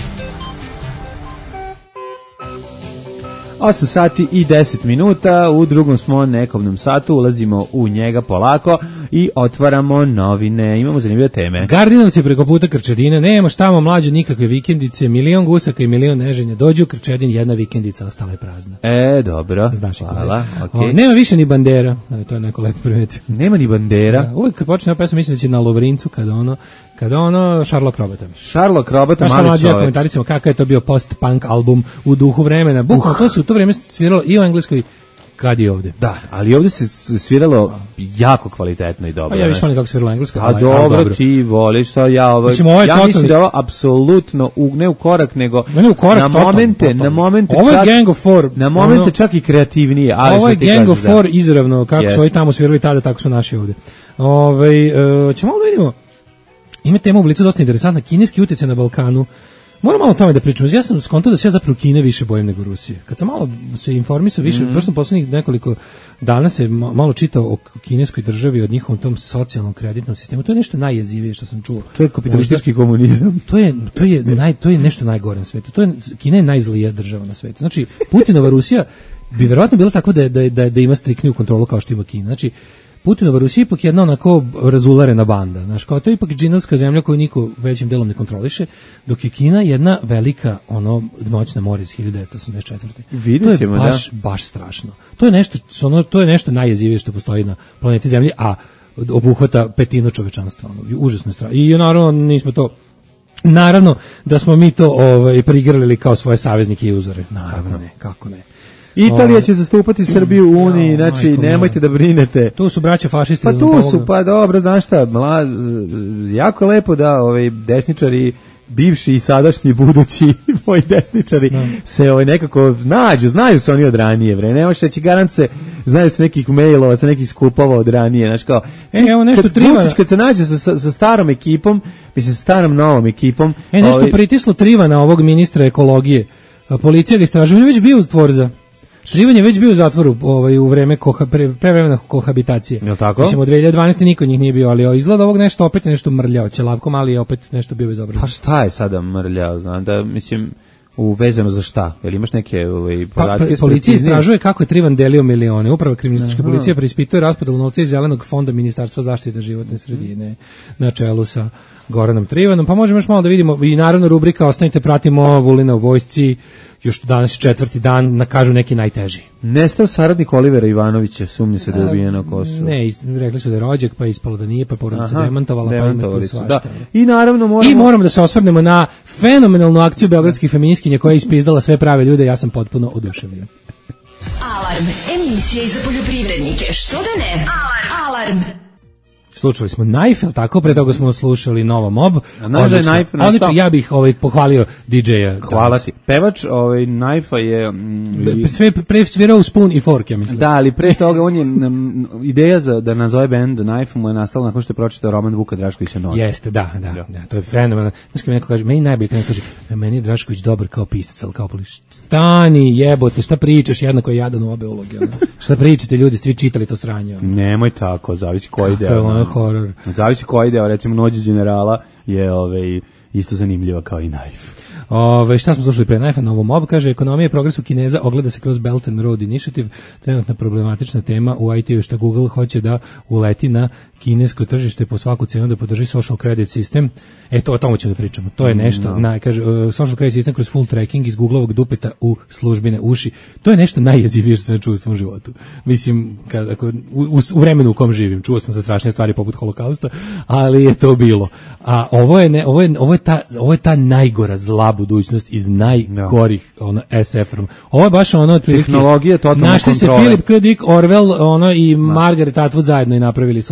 osam sati i deset minuta, u drugom smo nekobnom satu, ulazimo u njega polako i otvaramo novine, imamo zanimljive teme. Gardinovci preko puta Krčedina, nema štamo Mlađe nikakve vikendice, milion gusaka i milion neženja, dođu u Krčedin, jedna vikendica, ostala je prazna. E, dobro, Znaš, hvala, okej. Okay. Nema više ni bandera, to je neko lepo primetio. Nema ni bandera. Da, uvijek kad počne pesma, mislim da će na Lovrincu, kada ono, kada ono Sherlock Robota. Sherlock Robota, mali Mlađe čovjek. komentarisamo kakav je to bio post-punk album u duhu vremena. Bukvalno, to se u to vreme sviralo i u engleskoj, kad i ovde. Da, ali ovdje se sviralo jako kvalitetno i dobro. Pa ja više volim kako se sviralo u engleskoj. A ali- dobro, ali dobro. ti voliš to, ja ovo, Mislim, ovo je ja totalni- mislim da je ovo apsolutno, u, ne u korak, nego Ne, ne, u korak, na totalno, momente, totalno. na momente Ovo je čak, Gang of Four, na momente ono- čak i kreativnije. Ali Ovo je što ti Gang of kažeš, da. Four izravno, kako Jest. su ovi tamo svirali tada, tako su naši ovde. Ove, e, ćemo malo da vidimo. Ima tema u Blicu dosta interesantna, kineski utjecaj na Balkanu. Moram malo o tome da pričamo. Ja sam skontao da se ja zapravo Kine više bojim nego Rusije. Kad sam malo se informisao više, mm-hmm. baš sam poslednjih nekoliko dana se ma- malo čitao o kineskoj državi, od njihovom tom socijalnom kreditnom sistemu. To je nešto najjezivije što sam čuo. To je kapitalistički komunizam. To je to je naj to je nešto najgore na svetu. To je Kina je najzlija država na svetu. Znači Putinova Rusija bi verovatno bila tako da da da, da ima striktniju kontrolu kao što ima Kina. Znači Putinova Rusija ipak jedna onako razularena banda. Znaš, kao to je ipak džinovska zemlja koju niko većim delom ne kontroliše, dok je Kina jedna velika ono noćna mora iz hiljadu devetsto osamdeset četvrte. Vidjet ćemo, to je baš, baš strašno. To je nešto, ono, to je nešto najjezivije što postoji na planeti Zemlji, a obuhvata petinu čovečanstva. Ono, užasno je strašno. I naravno nismo to Naravno da smo mi to ovaj prigrlili kao svoje saveznike i uzore. Naravno ne, kako ne. Italija će zastupati Srbiju u Uniji, znači majko nemojte da brinete. Tu su braća fašisti. Pa da tu nam su, pomognu. pa dobro, znaš šta, mla, jako lepo da ovaj desničari, bivši i sadašnji budući moji desničari se ovaj nekako nađu, znaju se oni od ranije, bre, ne možeš reći garant se, znaju se nekih mailova, sa nekih skupova od ranije, znaš kao, E, evo nešto kad, Trivana. Vučić kad se nađe sa, sa, sa starom ekipom, mislim sa starom novom ekipom, E, nešto ovaj, pritislo Trivana, ovog ministra ekologije. A, policija ga istražuje, on je već bio u tvorza. Trivan je već bio u zatvoru ovaj, u vreme koha, pre, prevremena kohabitacije. Jel tako? Mislim, od dve hiljade dvanaeste niko od njih nije bio, ali izgleda ovog nešto opet je nešto mrljao. Ćelavko mali je opet nešto bio bezobrazan. pa šta je sada mrljao, znam da, mislim, u vezano za šta? Jel imaš neke ovaj, Pa, podatke? pre, s policija preciznijim? istražuje kako je Trivan delio milione. Uprava kriminalistička policija preispituje raspodelu novca iz zelenog fonda Ministarstva zaštite životne sredine na čelu sa Goranom Trivanom. Pa možemo još malo da vidimo i naravno rubrika Ostanite, pratimo Vulina u vojsci. Još danas je četvrti dan, na kažu neki najteži. Nestao saradnik Olivera Ivanovića, sumnje se da je ubijen na Kosovu. Ne, is- rekli su da je rođak, pa je ispalo da nije, pa porodica Aha, demantovala, pa ima demantovali tu su, svašta. da. I naravno moramo... I moramo da se osvrnemo na fenomenalnu akciju beogradskih feminiskinja koja je ispizdala sve prave ljude, ja sam potpuno oduševljen. Alarm, emisija i za poljoprivrednike. Što da ne? Alarm. Alarm. Slušali smo Knife, tako pre toga smo slušali Nova Mob. A znaš da je Odlično. Knife nastao? Odlično, ja bih ovaj pohvalio D J-a. Hvala danas. ti. Pevač ovaj, Najfa je... mm, Be- Sve pre svirao u Spoon i Fork, ja mislim. Da, ali pre toga on je... mm, ideja za da nazove band Knife mu je nastala nakon što je pročitao roman Vuka Draškovića Nož. Jeste, da, da, da, to je fenomenalno. Znaš kad mi neko kaže, meni najbolje kad neko kaže, "E, meni je Drašković dobar kao pisac, ali kao poliš. Stani, jebote, šta pričaš, jednako je jadan u obe uloge. Ono. Šta pričate ljudi, ste vi čitali to sranje? Ono. Nemoj tako, zavisi koji Kako je deo. ono horor. Zavisi koji deo, recimo Nođe generala je ovaj, isto zanimljiva kao i Knife. Ove, šta smo slušali pre Knife, Novo Mob kaže, ekonomija i progres u Kineza ogleda se kroz Belt and Road Initiative, trenutna problematična tema u I T-u što Google hoće da uleti na kinesko tržište po svaku cenu da podrži social credit sistem. E, to o tomu ćemo da pričamo. To je nešto, No. na, kaže, uh, social credit sistem kroz full tracking iz Googlovog dupeta u službine uši. To je nešto najjezivije što sam čuo u svom životu. Mislim, kad, ako, u, u, u vremenu u kom živim, čuo sam za strašne stvari poput holokausta, ali je to bilo. A ovo je, ne, ovo je, ovo je, ta, ovo je ta najgora zla budućnost iz najgorih ono, S F R. Ovo je baš ono otprilike. Tehnologija totalne Našli se kontrole. Philip K. Dick Orwell ono, i Margaret Atwood zajedno i napravili social credit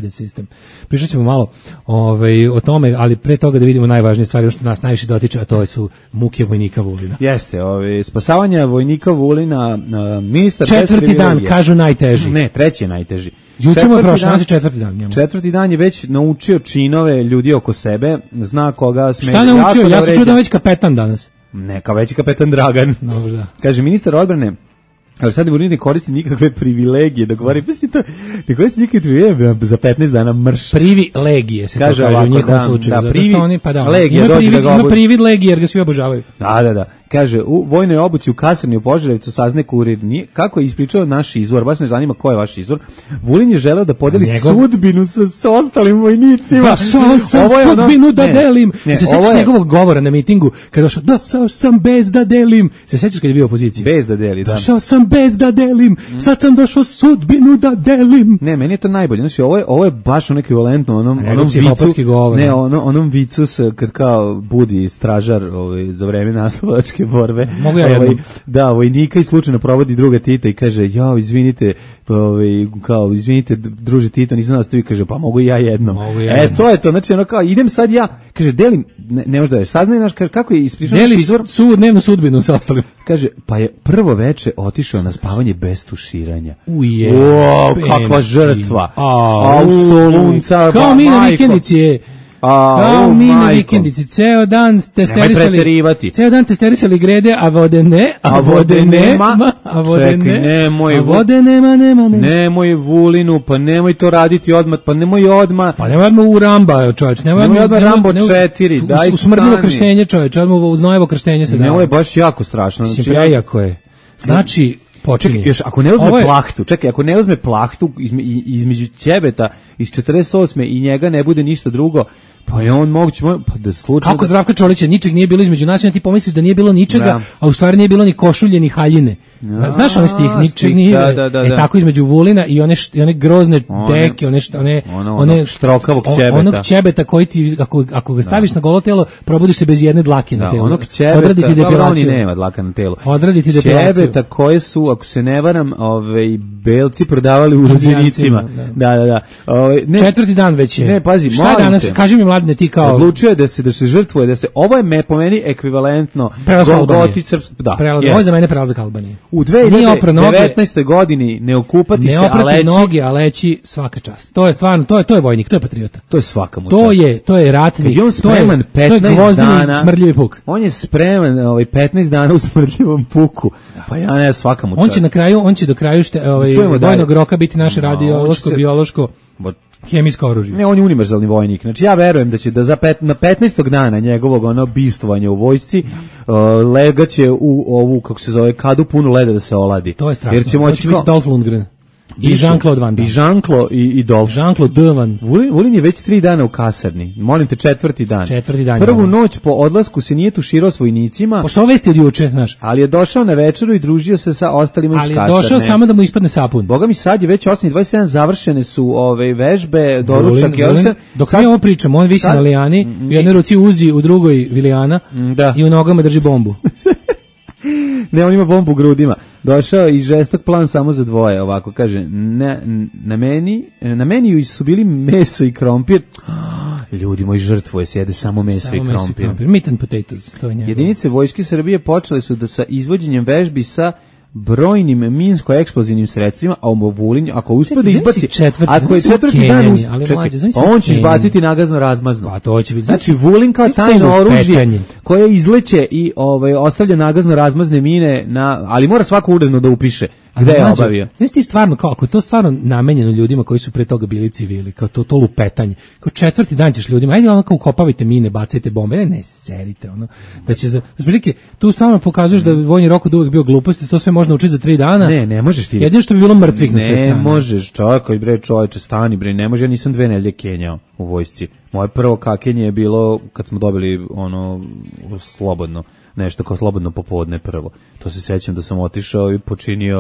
valjan sistem. Pričat ćemo malo ovaj, o tome, ali pre toga da vidimo najvažnije stvari, što nas najviše dotiče, a to su muke vojnika Vulina. Jeste, ovaj, spasavanja vojnika Vulina, uh, ministar... Četvrti dan, kažu najteži. Ne, treći je najteži. Juče mu je prošlo, nas je četvrti dan njemu. Četvrti dan je već naučio činove ljudi oko sebe, zna koga sme... Šta naučio? Ja sam čuo da već kapetan danas. Ne, kao veći kapetan Dragan. Dobro, da. Kaže, ministar odbrane, ali sad Vulin ne koristi nikakve privilegije, dok govori, pasti to, ne koristi nikakve privilegije za petnaest dana mrš. Privilegije se kaže, to kaže ovako, u njihovom da, slučaju. Da, da, privi, oni, pa da, legije, ima, privid, da ima privid legije jer ga svi obožavaju. Da, da, da. Kaže, u vojnoj obuci u kasarni u Požarevcu sazne kurir. Nije, kako je ispričao naš izvor, baš me zanima ko je vaš izvor. Vulin je želeo da podeli njegov... sudbinu sa, sa ostalim vojnicima. Da sam, sam sudbinu da ne, delim. Ne, se sećaš je... njegovog govora na mitingu kada došao, da sam, sam bez da delim. Se sećaš kad je bio u opoziciji? Bez da deli, da. Došao sam bez da delim. Mm. Sad sam došao sudbinu da delim. Ne, meni je to najbolje. Znači, ovo je, ovo je baš ono ekvivalentno onom, onom vicu. Govor, ne, ono, onom vicu sa, kad kao budi stražar ovaj, za vreme naslovačke borbe. Mogu ja jednom. Da, vojnika i slučajno provodi druga Tita i kaže, jao, izvinite, ovaj, kao, izvinite, druže Tito, nisam znao da ste vi, kaže, pa mogu ja jednom. Mogu ja e, jednom. to je to, znači, ono kao, idem sad ja, kaže, delim, ne, ne možda je, saznaj naš, kako je ispričao Deli izvor? su dnevnu sudbinu sa ostalim. Kaže, pa je prvo veče otišao na spavanje bez tuširanja. Uje. O, kakva žrtva. A, u solunca. Kao mi na vikendici je. A, kao mi na vikendici, ceo dan testerisali, ceo dan testerisali grede, a vode ne, a, a vode nema, a vode čekaj, ne, nemoj, a vode nema, nema, nema. Nemoj Vulinu, pa nemoj to raditi odmah, pa nemoj odmah. Pa nemoj odmah u Ramba, čovječ, nemoj, nemoj odmah Rambo nemoj, četiri, daj u smrdljivo krštenje, čovječ, odmah u znojevo krštenje se da. Nemoj, je baš jako strašno. Mislim, prejako je. Znači, počekaj, još ako ne uzme je... plahtu, čekaj, ako ne uzme plahtu između ćebeta iz četrdeset osme i njega ne bude ništa drugo, pa je on moguće, pa da slučajno... Kako Zdravka Čolića, ničeg nije bilo između nas, i ti pomisliš da nije bilo ničega, da. A u stvari nije bilo ni košulje, ni haljine. Ja, znaš onaj stih, ničeg nije, da, da, da, da. E tako između Vulina i one, št, one grozne one, deke, one, št, one, ono, one ono štrokavog ćebeta. Onog ćebeta koji ti, ako, ako ga staviš da. Na golo telo, probudiš se bez jedne dlake na da, telu. Onog ćebeta, odradi ti depilaciju. nema dlaka na telu. Odradi ti depilaciju. Ćebeta koje su, ako se ne varam, ovaj, belci prodavali u rođenicima. Da, da, da. Ove, ne, četvrti dan već je. Ne, pazi, šta je danas, kaži mi mladine ti kao... Odlučio je da se, da se žrtvuje, da se, ovo je me, po meni ekvivalentno. Golgoti srpsko, da. Prelaz, ovo je za mene prelazak Albanije. U dve hiljade devetnaestoj godini ne okupati se, a leći. Noge, a leći svaka čast. To je stvarno, to je, to je vojnik, to je patriota. To je svaka mu to je, to je ratnik, on spreman to je, to je gvozdeni smrdljivi puk. On je spreman ovaj, petnaest dana u smrdljivom puku. Pa ja ne, svaka mu čast. On će na kraju, on će do kraju šte, ovaj, vojnog roka biti naše no, radiološko, se... biološko, hemijsko oružje. Ne, on je univerzalni vojnik. Znači ja verujem da će da za pet, na petnaestog dana njegovog ono bistvovanja u vojsci uh, legaće u ovu, kako se zove, kadu punu leda da se oladi. To je strašno. Jer će moći to će biti Dolph Lundgren. I Jean-Claude Van Damme. I Jean-Claude i, i Dolph. Jean-Claude Van. Vulin, Vulin je već tri dana u kasarni. Molim te, četvrti dan. Četvrti dan. Prvu je noć po odlasku se nije tuširao s vojnicima. Pošto ovo vesti od juče, znaš. Ali je došao na večeru i družio se sa ostalima iz kasarne. Ali je došao samo da mu ispadne sapun. Boga mi sad je već osam dvadeset sedam završene su ove vežbe, doručak i Vulin, dok sad, mi ovo pričamo, on visi sad, na lijani, mm, u jednoj ruci Uzi, u drugoj Vilijana da. I u nogama drži bombu. Ne, on ima bombu u grudima. Došao i žestok plan samo za dvoje, ovako kaže, na, na meni, na meni su bili meso i krompir. Ljudi moji, žrtvoje se jede samo meso samo i krompir. krompir. Meat and potatoes, to je njegov. Jedinice vojske Srbije počele su da sa izvođenjem vežbi sa brojnim minsko-eksplozivnim sredstvima, a u Vulin, ako uspe da izbaci, četvrt, ako je četvrti dan, uz, ali čekaj, mlađe, pa on će izbaciti nagazno razmazno. Pa to će biti. Znači, Vulin kao tajno oružje koje izleće i ovaj, ostavlja nagazno razmazne mine, na, ali mora svako uredno da upiše gde je obavio. Znači ti stvarno, kao, ako je to stvarno namenjeno ljudima koji su pre toga bili civili, kao to, to lupetanje, kao četvrti dan ćeš ljudima, ajde ono kao ukopavite mine, bacajte bombe, ne, ne serite, ono, da će za, zbrilike, tu stvarno pokazuješ da vojni rok od uvek bio gluposti, to sve možda učiti za tri dana. Ne, ne možeš ti. Jedino što bi bilo mrtvih na sve strane. Ne možeš, čovjek, bre, čovječe, stani, bre, ne može, ja nisam dve nedelje kenjao u vojsci. Moje prvo kakenje je bilo kad smo dobili, ono, slobodno, nešto kao slobodno popodne prvo. To se sećam da sam otišao i počinio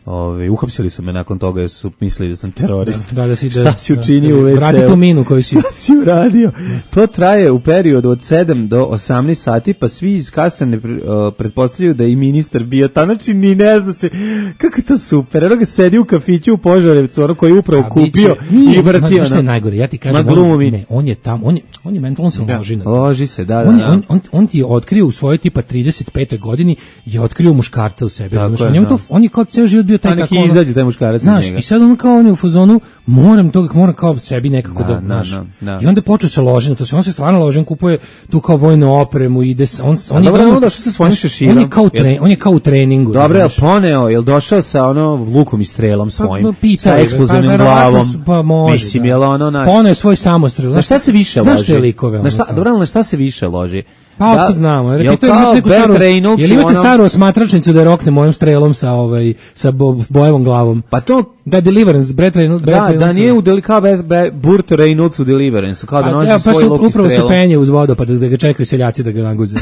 Ove, uhapsili su me nakon toga jer su mislili da sam terorist. Da, da si, da, šta si da, učinio da, u ve ceu? Vrati tu minu koju si... Šta si uradio? To traje u periodu od sedam do osamnaest sati, pa svi iz kasarne uh, pretpostavljaju da je i ministar bio tamo, znači ni ne zna se, kako je to super. Eno ga sedi u kafiću u Požarevcu, ono koji je upravo kupio i vrtio. Što je najgore, ja ti kažem, on, ne, on je tamo, on je, on je mentalno se da, loži na to. Loži se, da, da. On, da. on, on, on ti je otkrio u svojoj tipa trideset pete godini, je otkrio muškarca u sebi. Znači, on, to, on je kao ceo život bio taj tako... izađe taj muškarac. Znaš, i sad on kao on je u fazonu, moram to, moram kao sebi nekako da, znaš. I onda počeo se loži na to, on se stvarno loži, on kupuje tu kao vojnu opremu, ide, on, on, dobro, on, on došao sa svojim šeširom. On je kao, tre, on je kao u treningu. Dobro, je poneo, je li došao sa ono lukom i strelom svojim, pa, pita, sa eksplozivnim pa, glavom? Pa može, mislim, da. Je li ono naš... Poneo je svoj samostrel. Na šta se više loži? Znaš te likove? Na šta, dobro, na šta se više loži? Pa da, otko znamo, jer jel pitaju imate neku staru, Reynolds, jel imate ono... staru osmatračnicu da rokne mojom strelom sa ovaj sa bo, bojevom glavom? Pa to da Deliverance, Brett Reynolds, da, Reynolds, da nije u Delika Burt Reynolds u Deliverance, kao da nosi ja, pa svoj luk i upravo strelom. se penje uz vodopad da, da ga čekaju seljaci da ga naguze.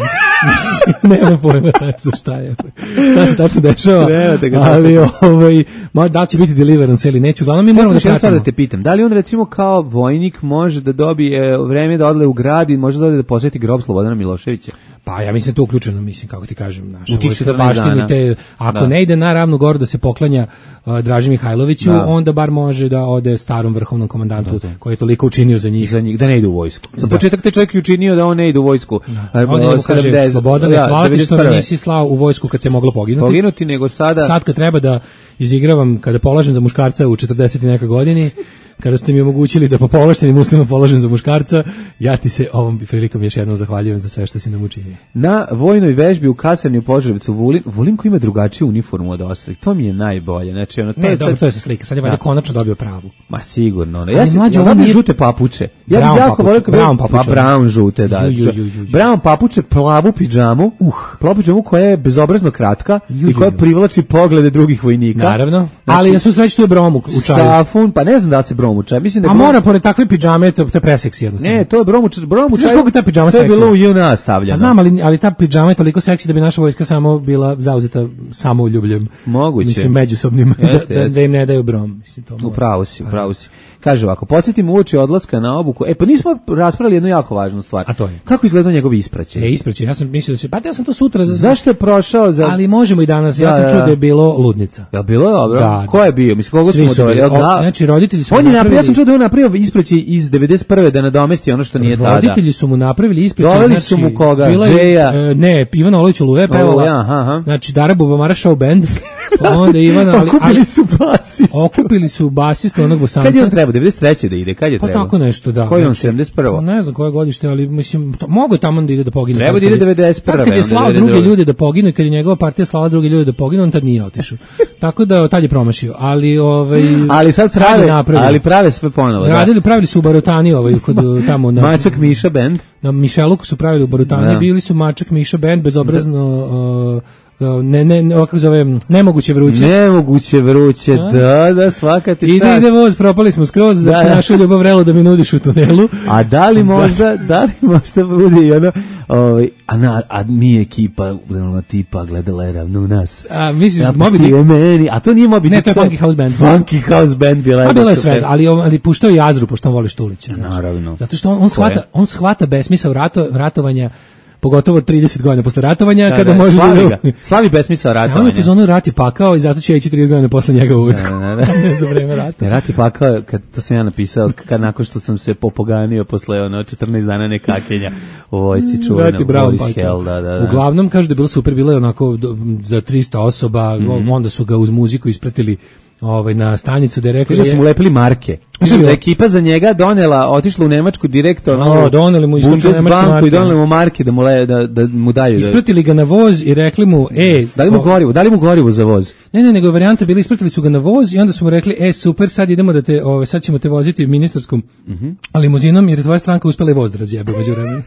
Nema pojma šta je. Šta se tačno dešava? Ne, ali ovaj, da će biti Deliverance ili neće, uglavnom mi moramo da pratimo. Da te pitam, da li on recimo kao vojnik može da dobije vreme da odle u grad i može da ode da poseti grob Slobodana Miloševića? Pa ja mislim to uključeno, mislim, kako ti kažem, naša vojska baštini te, ako da. ne ide na Ravnu Goru da se poklanja uh, Draži Mihajloviću, da. onda bar može da ode starom vrhovnom komandantu da, da. koji je toliko učinio za njih. Za njih, da ne ide u vojsku. Za da. početak te čovjek je učinio da on ne ide u vojsku. Da. On je kaže, Slobodane, ja, hvala ti što me nisi slao u vojsku kad se moglo poginuti. Poginuti, nego sada... Sad kad treba da izigravam, kada polažem za muškarca u četrdeset i neka godini, kada ste mi omogućili da po povlaštenim uslovima polažem za muškarca, ja ti se ovom prilikom još jednom zahvaljujem za sve što si nam učinio. Na vojnoj vežbi u kasarni u Požarevcu Vulin, Vulin koji ima drugačiju uniformu od ostalih, to mi je najbolje. Znači, ono, to ne, je dobro, sad... to je sa slika, sad je valjda konačno dobio pravu. Ma sigurno. Ono. Ja sam ja nije... žute papuče. Ja bih jako volio kad brown papuče. Pa brown žute, da. Ju, ju, ju, ju. Brown papuče, plavu pidžamu, uh, plavu pidžamu koja je bezobrazno kratka ju, ju, i koja privlači poglede drugih vojnika. Naravno, znači, ali ja sam sve što je brom u čaju. Safun, pa ne znam da se brom u čaju. Mislim da mora pored takve pidžame, to, to je preseksi jednostavno. Ne, to je brom u čaju. Brom u čaju. Znaš koliko ta pidžama seksi? To je bilo u J N A A stavljeno. znam, ali, ali ta pidžama je toliko seksi da bi naša vojska samo bila zauzeta samouljubljem. Moguće. Mislim, međusobnim, jeste, da, da im ne daju brom. Mislim, to upravo si, upravo si. Kaže ovako, podsjetim uoči odlaska na obuku. E, pa nismo raspravili jednu jako važnu stvar. A to je? Kako izgledao njegov ispraćaj? E, ispraćaj, ja sam mislio da se, pa ja sam to sutra za... Zašto je prošao za... Ali možemo i danas, ja sam čuo da je bilo ludnica. Je li bilo dobro? Da. Ko je bio? Mislim, koga Svi smo doveli? Znači, roditelji su on mu napravili... Ja sam čuo da je on napravio ispraćaj iz devedeset prve da nadomesti ono što nije tada. Roditelji su mu napravili ispraćaj. Doveli znači, su mu koga? Džeja? E, ne, Ivana Olović Oluje pevala. Ja, aha, aha. Znači, Dara Bubamara show band. Onda Ivana... Ali, okupili su basistu. Okupili su basistu onog Bosanca. Kad je on trebao? devedeset treće da ide? Kad je pa trebao? tako nešto, da. Koji je on, sedamdeset prve? Ne znam koje godište, ali mislim, to, mogo je tamo da ide da pogine. Treba da ide devedeset prve. Kad je slao druge ljude da poginu, kad je njegova partija slala druge ljude da poginu, on tad nije otišao. Tako da tad je promašio. Ali, ovaj, ali sad prave, sad ali prave sve ponovo. Radili, pravili su u Barutani, ovaj, kod, tamo na... Mačak Miša band. Na Mišeluku su pravili u Barutani, bili su Mačak Miša band, bezobrazno... Uh, ne ne ne kako zove nemoguće vruće. Nemoguće vruće. A? Da, da, svaka ti čast. Ide ide voz, propali smo skroz, da, za da. našu ljubav vrelo da mi nudiš u tunelu. A da li možda, da li možda bude i ono, ovaj, a, na, a mi ekipa, ona tipa gledala je ravno nas. A misliš Moby Dick? Meni, a to nije Moby Dick. Ne, to je Funky House Band. Funky House Band bila je. A bilo je sve, ali ali puštao i Azru, pošto on voli Štulića. Naravno. Zato što on, on shvata, on shvata besmisao rato, ratovanja. Pogotovo trideset godina posle ratovanja, da, kada da, može slavi da... Ga. Slavi besmisao ratovanja. On je fazonu rat je pakao i zato će ići trideset godina posle njega u vojsku. Ne, ne, ne. ne za vreme rata. Ne, rat je pakao, kad, to sam ja napisao, kad nakon što sam se popoganio posle ono, četrnaest dana nekakenja u vojsci čuvena. Boris Hell, da, da, da. Uglavnom, kaže da je bilo super, bilo je onako za trista osoba, mm-hmm. onda su ga uz muziku ispratili ovaj na stanicu da je rekao da su mu lepili marke. Da ekipa za njega donela, otišla u Nemačku direktno, no, doneli mu istočno nemačke marke i doneli mu marke da mu le, da da mu daju. Ispratili ga na voz i rekli mu: "Ej, dali mu gorivo, dali mu gorivo za voz." Ne, ne, nego varijanta bili ispratili su ga na voz i onda su mu rekli: "E, super, sad idemo da te, ovaj sad ćemo te voziti ministarskom mm-hmm. limuzinom jer je tvoja stranka uspela i voz da razjebe međuvremenu."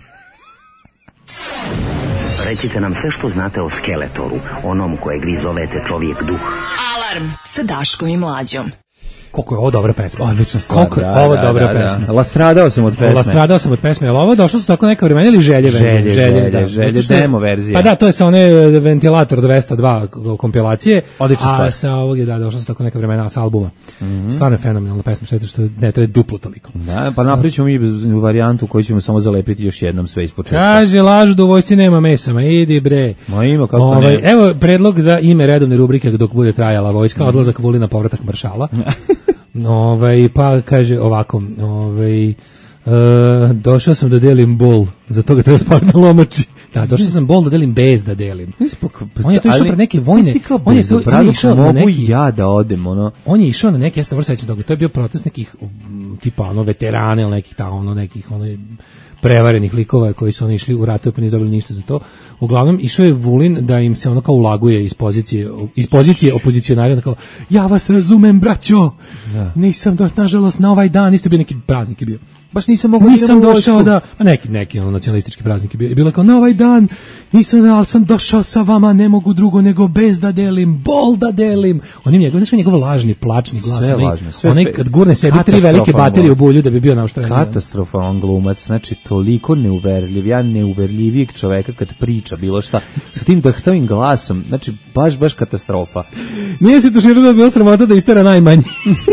Recite nam sve što znate o Skeletoru, onom kojeg vi zovete čovjek duh. Alarm sa Daškom i Mlađom. koliko je ovo dobra pesma. Odlična stvar. Koliko je da, ovo da, dobra da, da. pesma. Lastradao sam od pesme. Lastradao sam od pesme. Jel ovo došlo su tako neka vremena ili želje verzije? Želje, želje, da. želje, Zato što je- demo verzija. Pa da, to je sa one Ventilator dvesta dva kompilacije. Odlična a stvar. sa ovog je da došlo su tako neka vremena sa albuma. Stvarno je fenomenalna pesma, šteta što ne treba duplo toliko. Da, pa napravit ćemo mi varijantu koju ćemo samo zalepiti još jednom sve ispočetka. Kaže, lažu da u vojsci nema mesa, ma idi bre. Ma ima, kako Ovaj, ne. evo predlog za ime redovne rubrike dok bude trajala vojska, odlazak Vulina, povratak maršala. Ovaj, pa kaže ovako, ovaj, e, došao sam da delim bol, za to ga treba spavati na lomači. Da, došao sam bol da delim bez da delim. On je to išao pred neke vojne, on je to on je išao na mogu neki, ja da odem, ono. on je išao na neki, ja se dobro sećam toga, to je bio protest nekih um, tipa ono veterane ili nekih ta ono nekih ono prevarenih likova koji su oni išli u ratu pa nisu dobili ništa za to. Uglavnom išao je Vulin da im se ono kao ulaguje iz pozicije iz pozicije opozicionara, onda kao ja vas razumem braćo. Nisam do nažalost na ovaj dan isto bio neki praznik je bio. Baš nisam mogao Nisam došao da, pa neki neki ono nacionalistički praznik je bio. Je bilo kao na ovaj dan nisam, ali sam došao sa vama, ne mogu drugo nego bez da delim, bol da delim. On im njegov, znaš njegov lažni plačni glas, Sve onaj, lažno, sve onaj fe- kad gurne sebi tri katastrofalan velike baterije u glas. bulju da bi bio naoštreniji. Katastrofalan glumac, znači toliko neuverljiv, ja neuverljivijeg čoveka kad priča bilo šta, sa tim drhtavim glasom, znači baš, baš katastrofa. Nije se tuširano da bilo sramota da istera najmanji.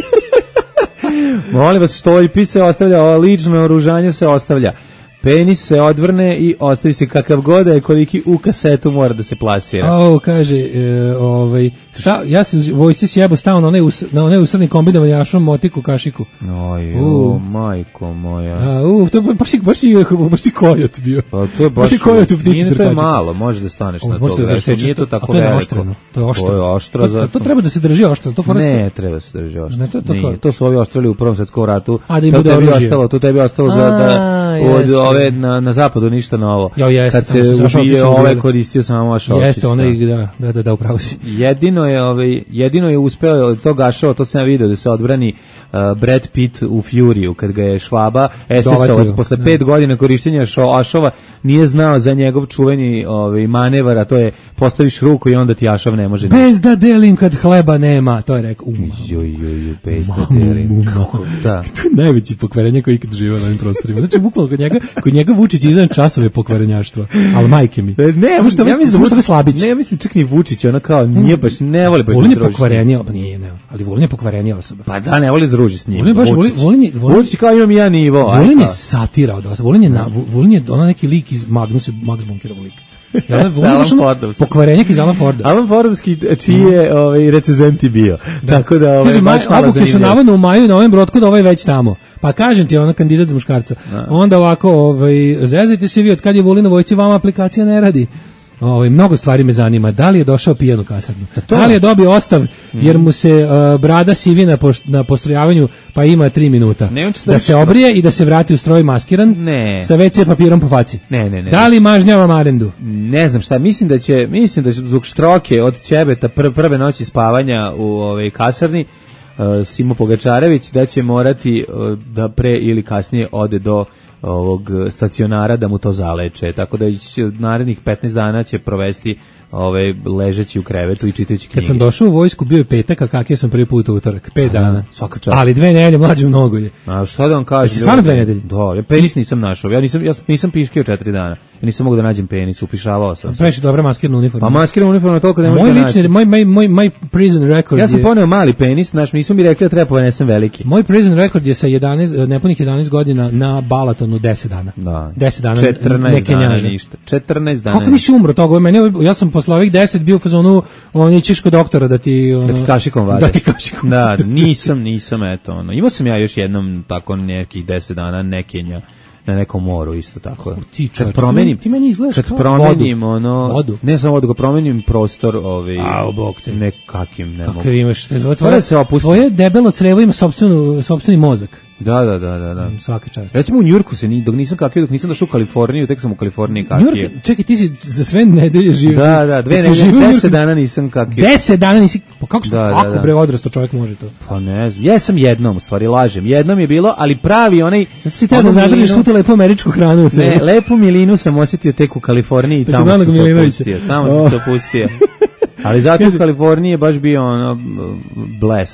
Molim vas, stolpi se ostavlja, o, lično oružanje se ostavlja. Penis se odvrne i ostavi se kakav god da je, koliki u kasetu mora da se plasira. O, kaže, e, ovaj, sta, ja sam u vojsci sjebo stao na onaj, us, na onaj usrni kombinovan jašom motiku kašiku. Oj, U. o, majko moja. A, u, to je baš, baš, baš si kojot bio. Pa to je baš, baš kojot u ptici nije to je trkačica. malo, može da staneš O, na može to. se Znači, zasečeš, nije to a tako to je veliko. naoštreno, to je oštro. To je oštro, To, zato. to treba da se drži oštro, to fora Ne, treba se drži oštro. Ne, to je to Nije, kao- to su ovi oštrili u Prvom svetskom ratu. A, da im to bude tebi oružje. ostalo, to tebi ostalo da, A, da od jeste. ove na, na zapadu ništa novo. Jo, jeste, Kad tamo se su Ašovci ubije su ovaj ubijali. koristio samo Ašovci. Jeste, onaj, da, da, da, da, upravo si. Jedino je ovaj jedino je uspeo od tog Ašova, to sam ja video da se odbrani uh, Brad Pitt u Furiju kad ga je Švaba es es ovac Doletio, posle da. pet godina korišćenja šo, Ašova nije znao za njegov čuveni ovaj manevar, a to je postaviš ruku i onda ti Ašov ne može. Bez da delim kad hleba nema, to je rekao. Um, Joj joj joj, bez da Mamu, delim. mamu. Kako da. to je najveći pokvarenje koji ikad živio na ovim prostorima. Znači, bukvalno kod njega, kod njega Vučić ide na časove pokvarenjaštva, ali majke mi. Ne, Samo što ja mislim da samo što Vučić je slabić. Ne, ja mislim čak ni Vučić, ona kao nije baš ne voli baš. Vulin je da se druži s njim. pokvarenje, pa nije, ne, ali Vulin je pokvarenje osoba. Pa da, ne voli da se druži s njim. Vulin je baš, Vučić. Vulin je, Vulin, Vučić kao imam i ja nivo. aj Vulin je kao. satira od osoba. Vulin je, na, Vulin je ono neki lik iz Magnusa, Max Bunkerovog lika. Ja, Vulin je Alan baš ono Fordovski. pokvarenjak iz Alan Forda. Alan Fordovski čiji je ovaj recenzent i bio. Tako da ovaj Kaže, baš maj, malo obuke su zanimljivo. navodno u maju na ovom brotku da ovaj već tamo. Pa kažem ti, ona kandidat za muškarca. Onda ovako, ovaj, zezajte se vi, od kad je Vulin u vojsci, vama aplikacija ne radi. Ovaj, mnogo stvari me zanima. Da li je došao pijan u kasarnu? Da li je dobio ostav jer mu se uh, brada sivi na, poš, na postrojavanju pa ima tri minuta? Ne, on će da reći se što- obrije i da se vrati u stroj maskiran Ne. sa ve ce papirom po faci. Ne, ne, ne. Da li mažnjava marendu? Ne znam šta, mislim da će, mislim da će zbog štroke od ćebeta pr, prve noći spavanja u ovaj kasarni uh, Simo Pogačarević da će morati uh, da pre ili kasnije ode do ovog stacionara da mu to zaleče. Tako da će narednih petnaest dana će provesti ovaj ležeći u krevetu i čitajući Kad knjige. sam došao u vojsku bio je petak, a kakije sam prvi put u utorak? Pet dana. svaka čast. Ali dve nedelje mlađe mnogo je. A šta da vam kažem? Jesi stvarno dve nedelje? Da, ja penis nisam našao. Ja nisam ja nisam piškio četiri dana. Ja nisam mogao da nađem penis, upišavao sam. se. Previše dobra maskirna uniforma. Pa maskirana uniforma toliko ne može Moj da lični, naći. moj, moj, moj, moj prison record Ja sam je... poneo mali penis, znaš, nisu mi rekli da treba ponesem veliki. Moj prison record je sa jedanaest, nepunih jedanaest godina na Balatonu deset dana. Da. deset dana četrnaest neke dana njaže. ništa. četrnaest dana. Kako mi si umro toga? Meni, ja sam posle ovih deset bio u fazonu, on ićeš kod doktora da ti... Ono, Da ti kašikom vade. Da ti kašikom Da, vade. nisam, nisam, eto, ono. Imao sam ja još jednom tako nekih deset dana nekenja na nekom moru isto tako. ti kad čoveče, promenim, ti meni izgledaš kad kao promenim vodu. ono, Vodu. ne samo vodu, ga promenim prostor, ovaj, Au, bog te. nekakim, ne mogu. Kakav imaš, tvoje, Mora da se opusti. tvoje debelo crevo ima sopstvenu, sopstveni mozak. Da, da, da, da, da. Svaka čast. Recimo u Njurku se ni dok nisam kakio, dok nisam došao u Kaliforniju, tek sam u Kaliforniji kakio. Njurka, čekaj, ti si za sve nedelje živio. Da, da, dve Dok si nedelje, živio u Njurku- deset dana nisam kakio. Deset dana nisi, pa kako, što, Da, da, kako da. bre odrasto čovjek može to? Pa ne znam, jesam jednom, u stvari lažem. Jednom je bilo, ali pravi onaj... Zato si teo da onu zadržiš milinu- svu tu lepu američku hranu u sebi. Ne, lepu milinu sam osjetio tek u Kaliforniji i tamo Takozvanog sam se Milinovića. opustio. Tamo sam se opustio. Ali zato u Kaliforniji je baš bio ono blest.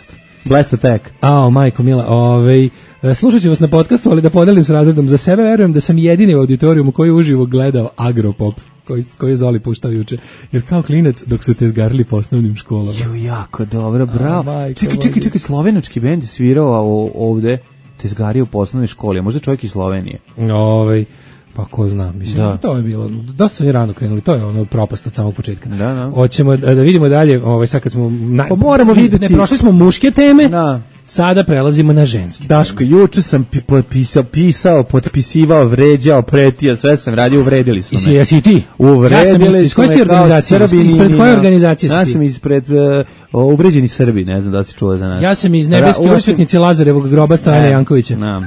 Blast Attack. Ao, majko mila, ovaj, slušat ću vas na podcastu, ali da podelim s razredom za sebe, verujem da sam jedini u auditorijumu koji je uživo gledao Agropop, koji, koji je Zoli puštao juče. Jer kao klinac, dok su tezgarili po osnovnim školama. Jo, jako dobro, bravo. A, majko, čekaj, čekaj, čekaj, slovenački bend je svirao ovde, tezgario po osnovnoj školi, a možda čovjek iz Slovenije. Ovaj, pa ko zna, mislim, da. To je bilo, dosta se rano krenuli, to je ono propast od samog početka. Da, da. Hoćemo da vidimo dalje, ovaj, sad kad smo, na, pa moramo vidjeti. Ne, prošli smo muške teme, da. Sada prelazimo na ženski. Daško, juče sam pi, potpisao, pisao, potpisivao, vređao, pretio, sve sam radio, uvredili su me. Jesi, jesi ti? Uvredili ja sam iz, su me kao Srbi. Ispred koje organizacije si ja ti? Ja sam ispred uh, uvređeni Srbi, ne znam da si čuo za nas. Ja sam iz nebeske osvetnice Lazarevog groba Stojana Jankovića. Ne,